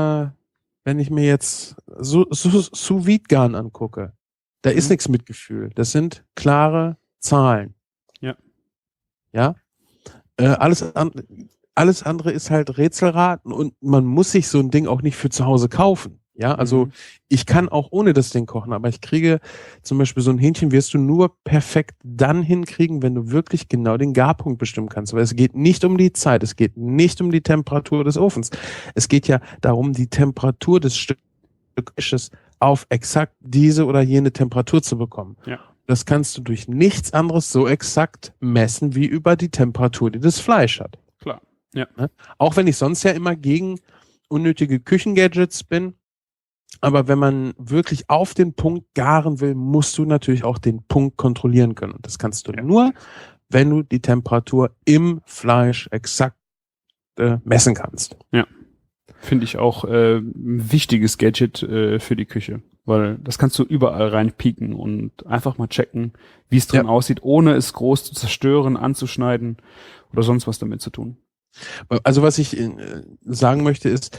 wenn ich mir jetzt Sous-Vide-Garn angucke, da ist nichts mit Gefühl. Das sind klare Zahlen. Ja. Ja. Alles andere ist halt Rätselraten und man muss sich so ein Ding auch nicht für zu Hause kaufen. Ja, also ich kann auch ohne das Ding kochen, aber ich kriege zum Beispiel so ein Hähnchen wirst du nur perfekt dann hinkriegen, wenn du wirklich genau den Garpunkt bestimmen kannst. Weil es geht nicht um die Zeit, es geht nicht um die Temperatur des Ofens. Es geht ja darum, die Temperatur des Stückes auf exakt diese oder jene Temperatur zu bekommen. Ja. Das kannst du durch nichts anderes so exakt messen, wie über die Temperatur, die das Fleisch hat. Klar, ja. Auch wenn ich sonst ja immer gegen unnötige Küchengadgets bin. Aber wenn man wirklich auf den Punkt garen will, musst du natürlich auch den Punkt kontrollieren können. Und das kannst du nur, wenn du die Temperatur im Fleisch exakt messen kannst. Ja, finde ich auch ein wichtiges Gadget für die Küche. Weil das kannst du überall reinpieken und einfach mal checken, wie es drin aussieht, ohne es groß zu zerstören, anzuschneiden oder sonst was damit zu tun. Also was ich sagen möchte ist,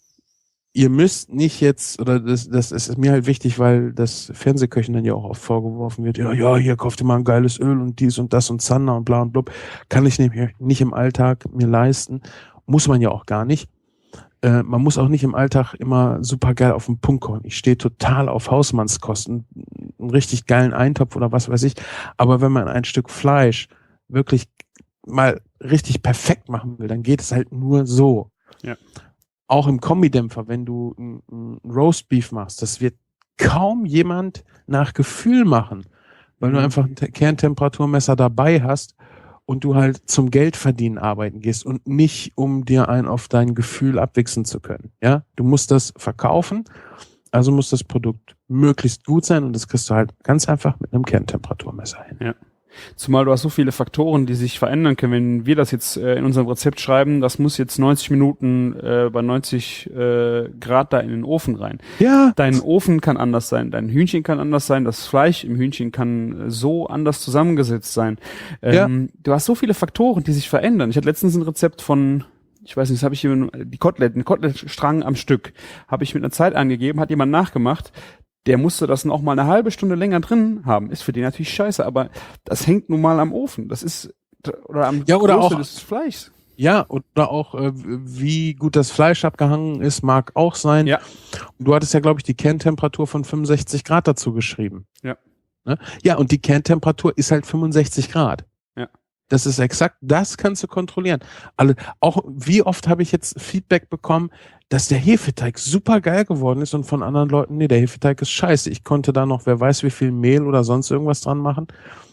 ihr müsst nicht jetzt, oder das ist mir halt wichtig, weil das Fernsehköchen dann ja auch oft vorgeworfen wird, ja, hier kauft ihr mal ein geiles Öl und dies und das und Zander und bla und blub. Kann ich nämlich nicht im Alltag mir leisten. Muss man ja auch gar nicht. Man muss auch nicht im Alltag immer super geil auf den Punkt kochen. Ich stehe total auf Hausmannskosten, einen richtig geilen Eintopf oder was weiß ich. Aber wenn man ein Stück Fleisch wirklich mal richtig perfekt machen will, dann geht es halt nur so. Ja. Auch im Kombidämpfer, wenn du ein Roastbeef machst, das wird kaum jemand nach Gefühl machen, weil du einfach ein Kerntemperaturmesser dabei hast und du halt zum Geldverdienen arbeiten gehst und nicht, um dir ein auf dein Gefühl abwichsen zu können. Ja, du musst das verkaufen, also muss das Produkt möglichst gut sein und das kriegst du halt ganz einfach mit einem Kerntemperaturmesser hin. Ja. Zumal du hast so viele Faktoren, die sich verändern können. Wenn wir das jetzt in unserem Rezept schreiben, das muss jetzt 90 Minuten bei 90 Grad da in den Ofen rein. Ja. Dein Ofen kann anders sein, dein Hühnchen kann anders sein, das Fleisch im Hühnchen kann so anders zusammengesetzt sein. Du hast so viele Faktoren, die sich verändern. Ich hatte letztens ein Rezept von, ich weiß nicht, das habe ich hier, die Kotelettenstrang am Stück, habe ich mit einer Zeit angegeben, hat jemand nachgemacht. Der musste das noch mal eine halbe Stunde länger drin haben. Ist für den natürlich scheiße, aber das hängt nun mal am Ofen. Das ist, oder am Größe des Fleischs. Ja, oder auch, wie gut das Fleisch abgehangen ist, mag auch sein. Ja. Und du hattest ja, glaube ich, die Kerntemperatur von 65 Grad dazu geschrieben. Ja. Ne? Ja, und die Kerntemperatur ist halt 65 Grad. Ja. Das ist exakt, das kannst du kontrollieren. Auch wie oft habe ich jetzt Feedback bekommen, dass der Hefeteig super geil geworden ist und von anderen Leuten, nee, der Hefeteig ist scheiße. Ich konnte da noch, wer weiß wie viel Mehl oder sonst irgendwas dran machen.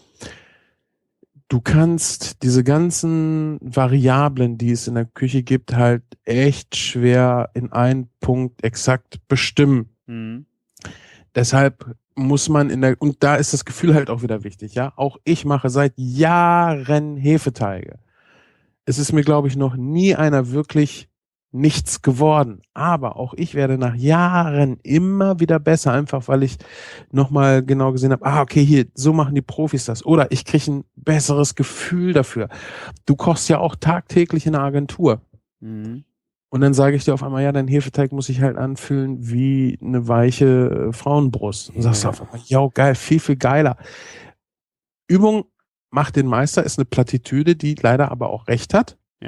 Du kannst diese ganzen Variablen, die es in der Küche gibt, halt echt schwer in einen Punkt exakt bestimmen. Mhm. Deshalb muss man und da ist das Gefühl halt auch wieder wichtig, ja. Auch ich mache seit Jahren Hefeteige. Es ist mir, glaube ich, noch nie einer wirklich nichts geworden. Aber auch ich werde nach Jahren immer wieder besser, einfach weil ich nochmal genau gesehen habe, okay, hier, so machen die Profis das. Oder ich kriege ein besseres Gefühl dafür. Du kochst ja auch tagtäglich in der Agentur. Mhm. Und dann sage ich dir auf einmal, ja, dein Hefeteig muss sich halt anfühlen wie eine weiche Frauenbrust. Und sagst du auf einmal, ja, geil, viel, viel geiler. Übung macht den Meister ist eine Plattitüde, die leider aber auch recht hat. Ja.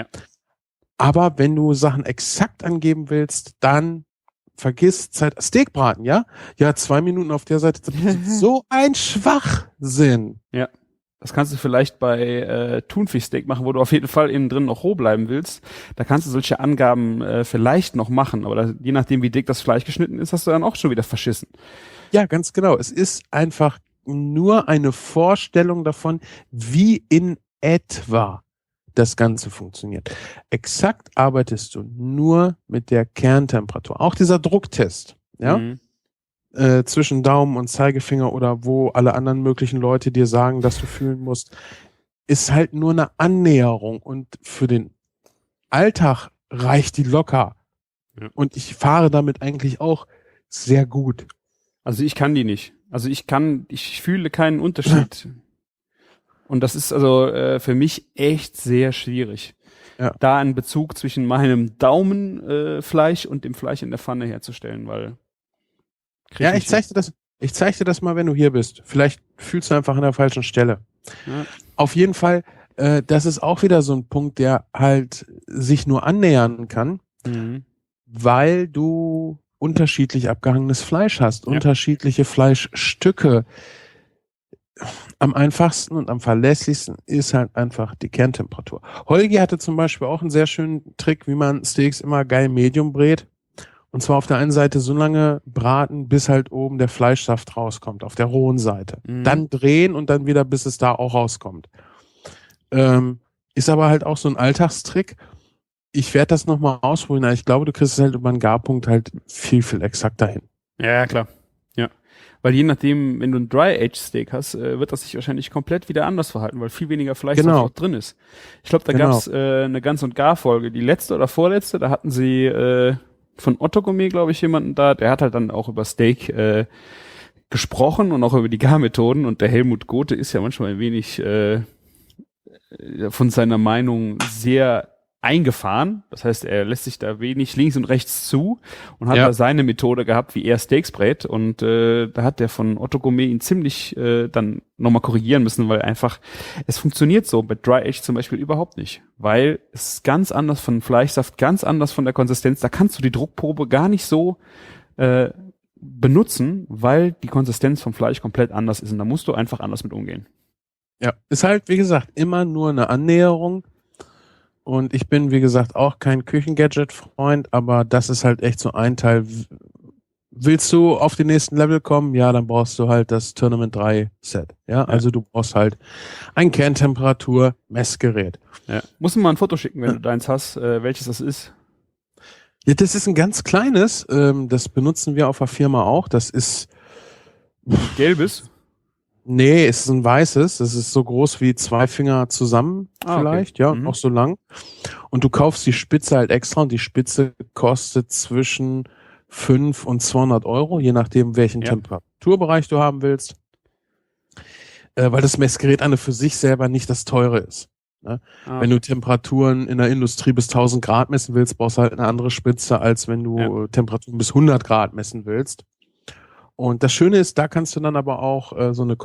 Aber wenn du Sachen exakt angeben willst, dann vergiss Zeit. Steakbraten, ja? Ja, 2 Minuten auf der Seite. So ein Schwachsinn. Ja. Das kannst du vielleicht bei Thunfischsteak machen, wo du auf jeden Fall innen drin noch roh bleiben willst. Da kannst du solche Angaben vielleicht noch machen, aber je nachdem, wie dick das Fleisch geschnitten ist, hast du dann auch schon wieder verschissen. Ja, ganz genau. Es ist einfach nur eine Vorstellung davon, wie in etwa das Ganze funktioniert. Exakt arbeitest du nur mit der Kerntemperatur. Auch dieser Drucktest, ja, zwischen Daumen und Zeigefinger oder wo alle anderen möglichen Leute dir sagen, dass du fühlen musst, ist halt nur eine Annäherung und für den Alltag reicht die locker. Ja. Und ich fahre damit eigentlich auch sehr gut. Also ich kann die nicht. Also ich fühle keinen Unterschied. Und das ist also für mich echt sehr schwierig, da einen Bezug zwischen meinem Daumenfleisch und dem Fleisch in der Pfanne herzustellen, weil ich zeig dir das mal, wenn du hier bist. Vielleicht fühlst du einfach an der falschen Stelle. Ja. Auf jeden Fall, das ist auch wieder so ein Punkt, der halt sich nur annähern kann, weil du unterschiedlich abgehangenes Fleisch hast, unterschiedliche Fleischstücke. Am einfachsten und am verlässlichsten ist halt einfach die Kerntemperatur. Holgi hatte zum Beispiel auch einen sehr schönen Trick, wie man Steaks immer geil medium brät. Und zwar auf der einen Seite so lange braten, bis halt oben der Fleischsaft rauskommt, auf der rohen Seite. Dann drehen und dann wieder, bis es da auch rauskommt. Ist aber halt auch so ein Alltagstrick. Ich werde das nochmal ausprobieren, aber ich glaube, du kriegst es halt über einen Garpunkt halt viel, viel exakter hin. Ja, klar. Ja. Weil je nachdem, wenn du ein Dry-Aged-Steak hast, wird das sich wahrscheinlich komplett wieder anders verhalten, weil viel weniger Fleisch noch drin ist. Ich glaube, da gab's eine Ganz- und Gar-Folge, die letzte oder vorletzte, da hatten sie von Otto Gourmet, glaube ich, jemanden da, der hat halt dann auch über Steak gesprochen und auch über die Garmethoden und der Helmut Gothe ist ja manchmal ein wenig von seiner Meinung sehr eingefahren. Das heißt, er lässt sich da wenig links und rechts zu und hat da seine Methode gehabt, wie er Steaks brät. Und da hat der von Otto Gourmet ihn ziemlich dann nochmal korrigieren müssen, weil einfach, es funktioniert so bei Dry Age zum Beispiel überhaupt nicht. Weil es ist ganz anders von Fleischsaft, ganz anders von der Konsistenz. Da kannst du die Druckprobe gar nicht so benutzen, weil die Konsistenz vom Fleisch komplett anders ist. Und da musst du einfach anders mit umgehen. Ja, ist halt, wie gesagt, immer nur eine Annäherung. Und ich bin, wie gesagt, auch kein Küchengadget-Freund, aber das ist halt echt so ein Teil. Willst du auf den nächsten Level kommen? Ja, dann brauchst du halt das Tournament 3 Set. Ja, also du brauchst halt ein Kerntemperatur-Messgerät. Ja. Musst du mal ein Foto schicken, wenn du deins hast, welches das ist. Ja, das ist ein ganz kleines, das benutzen wir auf der Firma auch. Das ist gelbes? Nee, es ist ein weißes. Das ist so groß wie 2 Finger zusammen vielleicht, okay. ja, und auch so lang. Und du kaufst die Spitze halt extra und die Spitze kostet zwischen 5 und 200 Euro, je nachdem, welchen Ja. Temperaturbereich du haben willst. Weil das Messgerät an und für sich selber nicht das teure ist. Ne? Wenn du Temperaturen in der Industrie bis 1000 Grad messen willst, brauchst du halt eine andere Spitze, als wenn du Temperaturen bis 100 Grad messen willst. Und das Schöne ist, da kannst du dann aber auch so eine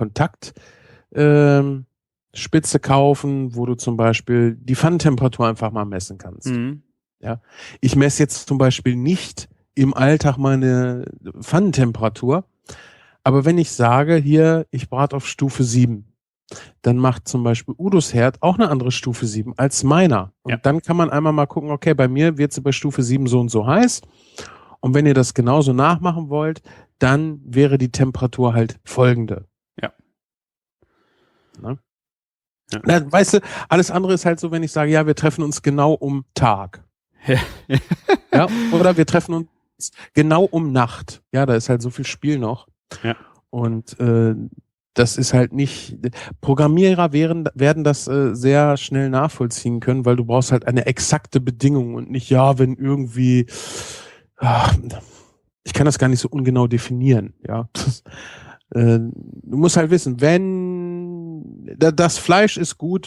Spitze kaufen, wo du zum Beispiel die Pfannentemperatur einfach mal messen kannst. Mhm. Ja, ich messe jetzt zum Beispiel nicht im Alltag meine Pfannentemperatur, aber wenn ich sage, hier, ich brate auf Stufe 7, dann macht zum Beispiel Udos Herd auch eine andere Stufe 7 als meiner. Und Ja. dann kann man einmal mal gucken, okay, bei mir wird sie bei Stufe 7 so und so heiß. Und wenn ihr das genauso nachmachen wollt, dann wäre die Temperatur halt folgende. Ja. Ne? Ja. Na, weißt du, alles andere ist halt so, wenn ich sage, ja, wir treffen uns genau um Tag. Ja. Ja, oder wir treffen uns genau um Nacht. Ja, da ist halt so viel Spiel noch. Ja. Und das ist halt nicht, Programmierer werden das sehr schnell nachvollziehen können, weil du brauchst halt eine exakte Bedingung und nicht, ja, wenn irgendwie, ich kann das gar nicht so ungenau definieren, ja. Du musst halt wissen, wenn das Fleisch ist gut,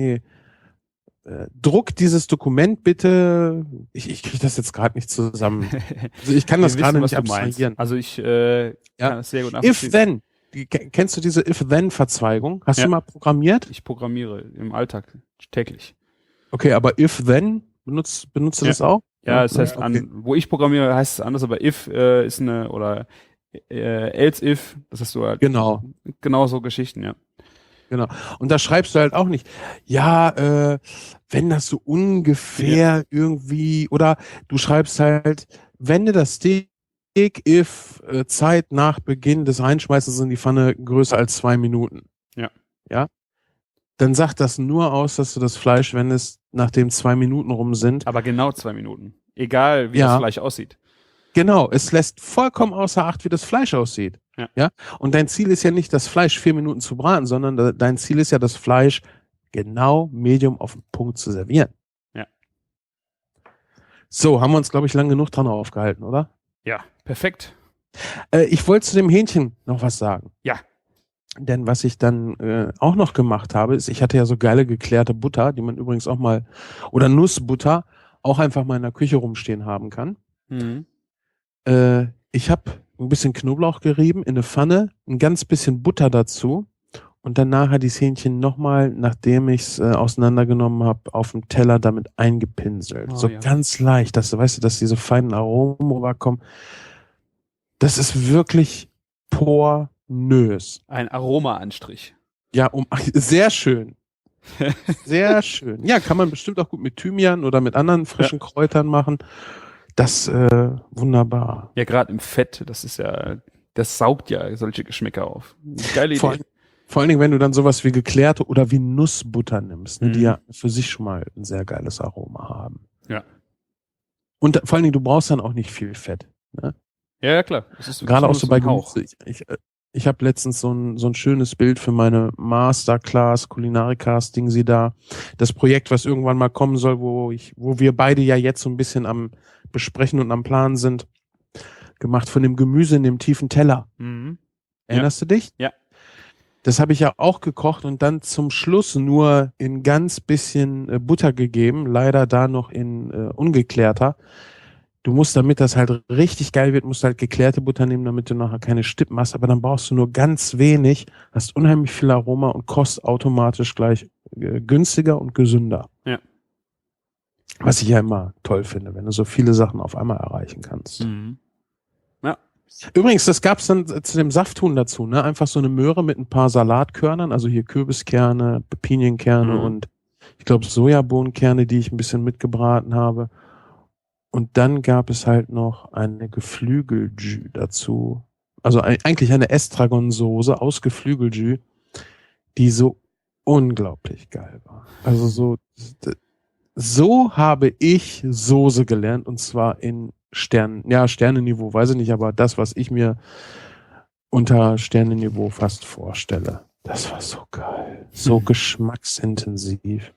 druck dieses Dokument bitte. Ich kriege das jetzt gerade nicht zusammen. Also ich kann das gerade nicht abstrahieren. Also ich kann das sehr gut nachvollziehen. If then. Kennst du diese If-Then-Verzweigung? Hast du mal programmiert? Ich programmiere im Alltag täglich. Okay, aber If-Then, benutzt du das auch? Ja, das heißt, okay. wo ich programmiere, heißt es anders, aber if ist oder else if, das hast du halt. Genau. Genau so Geschichten, ja. Genau. Und da schreibst du halt auch nicht, ja, wenn das so ungefähr irgendwie, oder du schreibst halt, wende das Steak if Zeit nach Beginn des Reinschmeißens in die Pfanne größer als 2 Minuten. Ja. Ja. Dann sagt das nur aus, dass du das Fleisch wendest, nachdem 2 Minuten rum sind. Aber genau 2 Minuten. Egal, wie das Fleisch aussieht. Genau, es lässt vollkommen außer Acht, wie das Fleisch aussieht. Ja. Und dein Ziel ist ja nicht, das Fleisch 4 Minuten zu braten, sondern dein Ziel ist ja, das Fleisch genau medium auf den Punkt zu servieren. Ja. So, haben wir uns, glaube ich, lang genug dran aufgehalten, oder? Ja, perfekt. Ich wollte zu dem Hähnchen noch was sagen. Ja. Denn was ich dann auch noch gemacht habe, ist, ich hatte ja so geile geklärte Butter, die man übrigens auch mal, oder Nussbutter, auch einfach mal in der Küche rumstehen haben kann. Mhm. Ich habe ein bisschen Knoblauch gerieben in eine Pfanne, ein ganz bisschen Butter dazu und danach hat das Hähnchen nochmal, nachdem ich es auseinandergenommen habe, auf dem Teller damit eingepinselt. Ganz leicht, dass diese feinen Aromen rüberkommen. Das ist wirklich pornös. Ein Aromaanstrich. Ja, sehr schön. Sehr schön. Ja, kann man bestimmt auch gut mit Thymian oder mit anderen frischen Kräutern machen. Das wunderbar. Ja, gerade im Fett, das saugt ja solche Geschmäcker auf. Geile Idee. Vor allen Dingen, wenn du dann sowas wie geklärte oder wie Nussbutter nimmst, die ja für sich schon mal ein sehr geiles Aroma haben. Ja. Und vor allen Dingen, du brauchst dann auch nicht viel Fett. Ne? Ja, klar. Das ist gerade auch so bei Gemüse. Ich habe letztens so ein schönes Bild für meine Masterclass, Kulinarikas, Ding sie da. Das Projekt, was irgendwann mal kommen soll, wo wir beide ja jetzt so ein bisschen am Besprechen und am Planen sind, gemacht von dem Gemüse in dem tiefen Teller. Mhm. Erinnerst du dich? Ja. Das habe ich ja auch gekocht und dann zum Schluss nur in ganz bisschen Butter gegeben, leider da noch in ungeklärter. Du musst, damit das halt richtig geil wird, musst du halt geklärte Butter nehmen, damit du nachher keine Stippen hast, aber dann brauchst du nur ganz wenig, hast unheimlich viel Aroma und kostet automatisch gleich günstiger und gesünder. Ja. Was ich ja immer toll finde, wenn du so viele Sachen auf einmal erreichen kannst. Mhm. Ja. Übrigens, das gab's dann zu dem Safthuhn dazu, ne? Einfach so eine Möhre mit ein paar Salatkörnern, also hier Kürbiskerne, Pinienkerne und ich glaube Sojabohnenkerne, die ich ein bisschen mitgebraten habe. Und dann gab es halt noch eine Geflügeljus dazu. Also eigentlich eine Estragonsoße aus Geflügeljus, die so unglaublich geil war. Also so habe ich Soße gelernt und zwar in Sternenniveau, weiß ich nicht, aber das, was ich mir unter Sternenniveau fast vorstelle. Das war so geil. So geschmacksintensiv.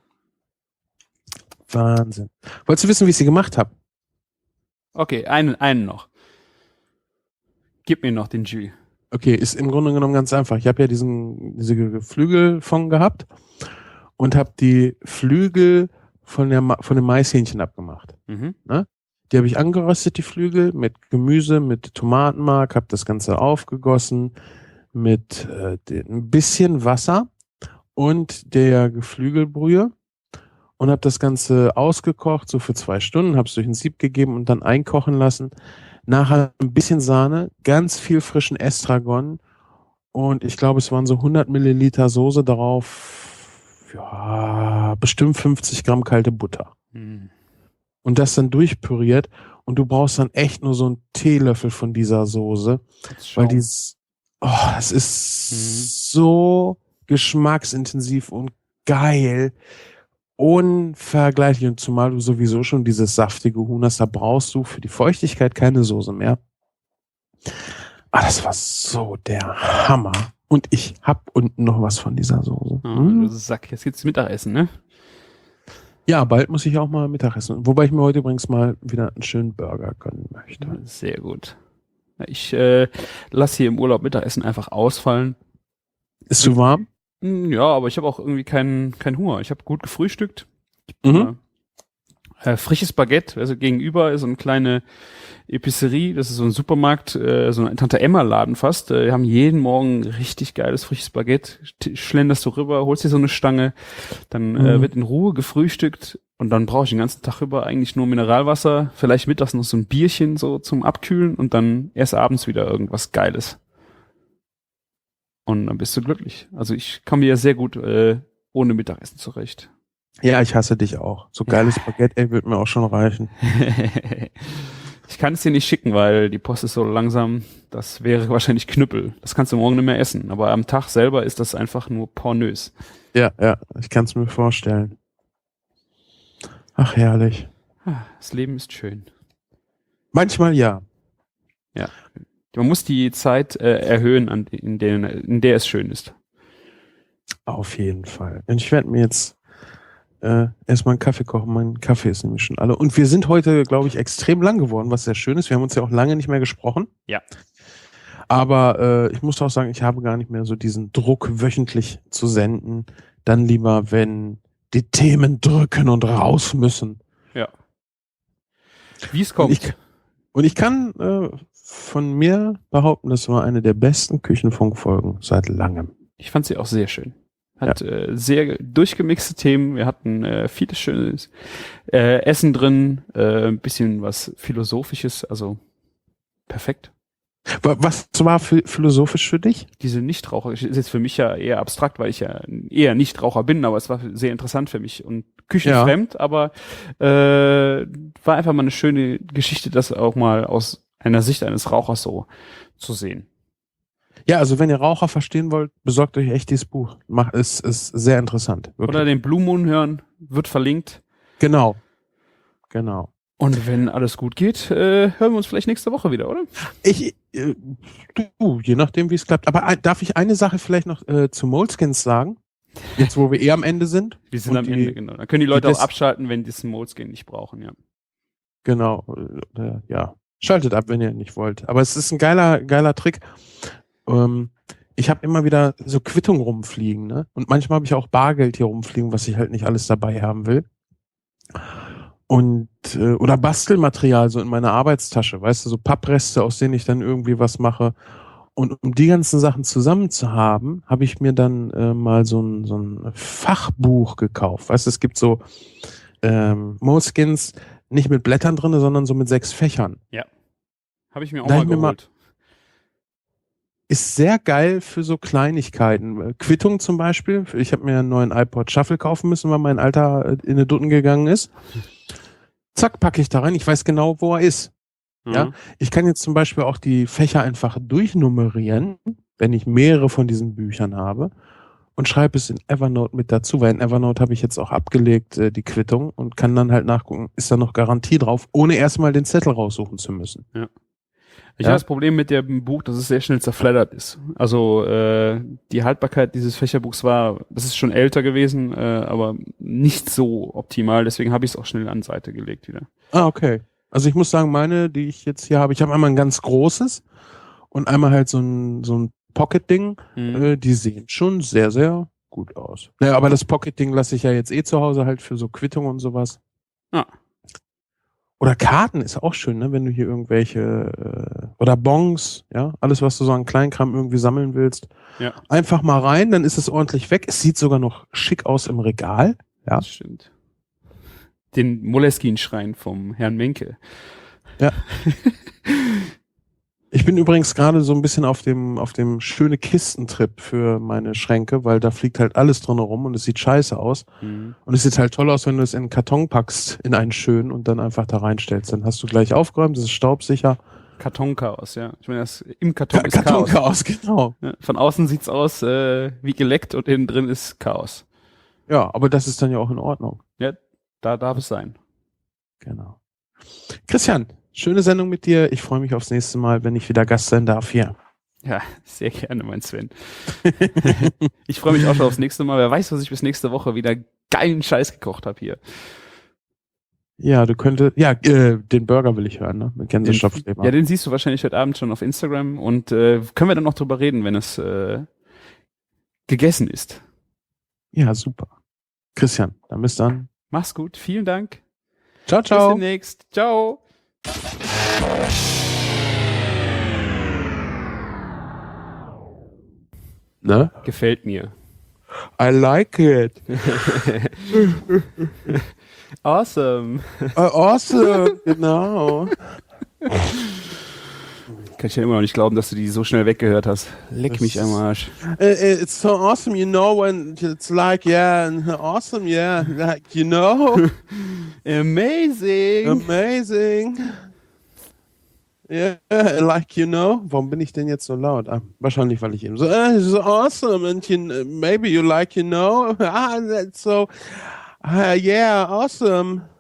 Wahnsinn. Wolltest du wissen, wie ich sie gemacht habe? Okay, einen noch. Gib mir noch den Jus. Okay, ist im Grunde genommen ganz einfach. Ich habe ja diese Geflügelfond gehabt und habe die Flügel von dem Maishähnchen abgemacht. Mhm. Ne? Die habe ich angeröstet, die Flügel, mit Gemüse, mit Tomatenmark, habe das Ganze aufgegossen mit ein bisschen Wasser und der Geflügelbrühe und habe das Ganze ausgekocht, so für 2 Stunden, habe es durch ein Sieb gegeben und dann einkochen lassen. Nachher ein bisschen Sahne, ganz viel frischen Estragon und ich glaube, es waren so 100 Milliliter Soße darauf, ja, bestimmt 50 Gramm kalte Butter. Mhm. Und das dann durchpüriert und du brauchst dann echt nur so einen Teelöffel von dieser Soße, weil das ist so geschmacksintensiv und geil, unvergleichlich und zumal du sowieso schon dieses saftige Huhn hast, da brauchst du für die Feuchtigkeit keine Soße mehr. Das war so der Hammer. Und ich hab unten noch was von dieser Soße. Du Sack, jetzt gibt's Mittagessen, ne? Ja, bald muss ich auch mal Mittagessen. Wobei ich mir heute übrigens mal wieder einen schönen Burger gönnen möchte. Sehr gut. Ich lasse hier im Urlaub Mittagessen einfach ausfallen. Ist zu warm? Ja, aber ich habe auch irgendwie keinen Hunger. Ich habe gut gefrühstückt. Frisches Baguette, also gegenüber ist so eine kleine Epicerie, das ist so ein Supermarkt, so ein Tante-Emma-Laden fast. Die haben jeden Morgen richtig geiles frisches Baguette. Schlenderst du rüber, holst dir so eine Stange, dann wird in Ruhe gefrühstückt und dann brauche ich den ganzen Tag über eigentlich nur Mineralwasser, vielleicht mittags noch so ein Bierchen so zum Abkühlen und dann erst abends wieder irgendwas Geiles. Und dann bist du glücklich. Also ich komme ja sehr gut ohne Mittagessen zurecht. Ja, ich hasse dich auch. So geiles Baguette, ey, wird mir auch schon reichen. Ich kann es dir nicht schicken, weil die Post ist so langsam, das wäre wahrscheinlich Knüppel. Das kannst du morgen nicht mehr essen. Aber am Tag selber ist das einfach nur pornös. Ja, ich kann es mir vorstellen. Ach, herrlich. Das Leben ist schön. Manchmal ja. Ja. Man muss die Zeit erhöhen, in der es schön ist. Auf jeden Fall. Und ich werde mir jetzt erstmal einen Kaffee kochen. Mein Kaffee ist nämlich schon alle. Und wir sind heute, glaube ich, extrem lang geworden, was sehr schön ist. Wir haben uns ja auch lange nicht mehr gesprochen. Ja. Aber ich muss auch sagen, ich habe gar nicht mehr so diesen Druck, wöchentlich zu senden. Dann lieber, wenn die Themen drücken und raus müssen. Ja. Wie es kommt. Und ich kann von mir behaupten, das war eine der besten Küchenfunkfolgen seit langem. Ich fand sie auch sehr schön. Hat sehr durchgemixte Themen. Wir hatten vieles schönes Essen drin, ein bisschen was Philosophisches, also perfekt. Was war philosophisch für dich? Diese Nichtraucher ist jetzt für mich ja eher abstrakt, weil ich ja eher Nichtraucher bin, aber es war sehr interessant für mich und küchenfremd, aber war einfach mal eine schöne Geschichte, das auch mal aus einer Sicht eines Rauchers so zu sehen. Ja, also wenn ihr Raucher verstehen wollt, besorgt euch echt dieses Buch. Es ist sehr interessant. Wirklich. Oder den Blue Moon hören, wird verlinkt. Genau. Und wenn alles gut geht, hören wir uns vielleicht nächste Woche wieder, oder? Je nachdem, wie es klappt. Aber darf ich eine Sache vielleicht noch zu Moleskins sagen? Jetzt, wo wir am Ende sind? Wir sind am Ende, genau. Dann können die Leute auch abschalten, wenn die das Moleskin nicht brauchen, ja. Genau, ja. Schaltet ab, wenn ihr nicht wollt. Aber es ist ein geiler Trick. Ich habe immer wieder so Quittungen rumfliegen, ne? Und manchmal habe ich auch Bargeld hier rumfliegen, was ich halt nicht alles dabei haben will. Und oder Bastelmaterial so in meiner Arbeitstasche, weißt du, so Pappreste, aus denen ich dann irgendwie was mache. Und um die ganzen Sachen zusammen zu haben, habe ich mir dann mal so ein Fachbuch gekauft. Weißt du, es gibt so Moleskins nicht mit Blättern drin, sondern so mit 6 Fächern. Ja. Habe ich mir auch mal geholt. Ist sehr geil für so Kleinigkeiten. Quittung zum Beispiel. Ich habe mir einen neuen iPod Shuffle kaufen müssen, weil mein Alter in die Dutten gegangen ist. Zack, packe ich da rein. Ich weiß genau, wo er ist. Mhm. Ja, ich kann jetzt zum Beispiel auch die Fächer einfach durchnummerieren, wenn ich mehrere von diesen Büchern habe und schreibe es in Evernote mit dazu, weil in Evernote habe ich jetzt auch abgelegt die Quittung und kann dann halt nachgucken, ist da noch Garantie drauf, ohne erstmal den Zettel raussuchen zu müssen. Ja. Ich Ja. habe das Problem mit dem Buch, dass es sehr schnell zerfleddert ist. Also die Haltbarkeit dieses Fächerbuchs das ist schon älter gewesen, aber nicht so optimal. Deswegen habe ich es auch schnell an die Seite gelegt wieder. Ah, okay. Also ich muss sagen, meine, die ich jetzt hier habe, ich habe einmal ein ganz großes und einmal halt so ein Pocket-Ding. Die sehen schon sehr, sehr gut aus. Naja, aber das Pocket-Ding lasse ich ja jetzt zu Hause halt für so Quittungen und sowas. Ah. Oder Karten ist auch schön, ne? Wenn du hier irgendwelche oder Bons, ja, alles, was du so an Kleinkram irgendwie sammeln willst. Ja. Einfach mal rein, dann ist es ordentlich weg. Es sieht sogar noch schick aus im Regal. Ja. Das stimmt. Den Moleskine-Schrein vom Herrn Menke. Ja. Ich bin übrigens gerade so ein bisschen auf dem schöne Kistentrip für meine Schränke, weil da fliegt halt alles drin rum und es sieht scheiße aus. Mhm. Und es sieht halt toll aus, wenn du es in einen Karton packst, in einen schönen und dann einfach da reinstellst. Dann hast du gleich aufgeräumt, das ist staubsicher. Kartonchaos, ja. Ich meine, das im Karton ist Chaos. Kartonchaos, genau. Ja, von außen sieht's aus wie geleckt und innen drin ist Chaos. Ja, aber das ist dann ja auch in Ordnung. Ja, da darf es sein. Genau. Christian, schöne Sendung mit dir. Ich freue mich aufs nächste Mal, wenn ich wieder Gast sein darf hier. Ja, sehr gerne, mein Sven. Ich freue mich auch schon aufs nächste Mal. Wer weiß, was ich bis nächste Woche wieder geilen Scheiß gekocht habe hier. Ja, den Burger will ich hören, ne? Mit Gänsestopfleber. Ja, den siehst du wahrscheinlich heute Abend schon auf Instagram und können wir dann noch drüber reden, wenn es gegessen ist. Ja, super. Christian, dann bis dann. Mach's gut, vielen Dank. Ciao, Bis ciao. demnächst. Ciao. Ne? Gefällt mir. I like it. Awesome. Awesome, genau. Kann ich ja immer noch nicht glauben, dass du die so schnell weggehört hast. Leck Das mich am Arsch. It's so awesome, you know, when it's like, yeah, awesome, yeah, like, you know, Amazing. amazing. Yeah, like, you know. Warum bin ich denn jetzt so laut? Ah, wahrscheinlich, weil ich eben so, it's awesome, and maybe you like, you know, that's so, yeah, awesome.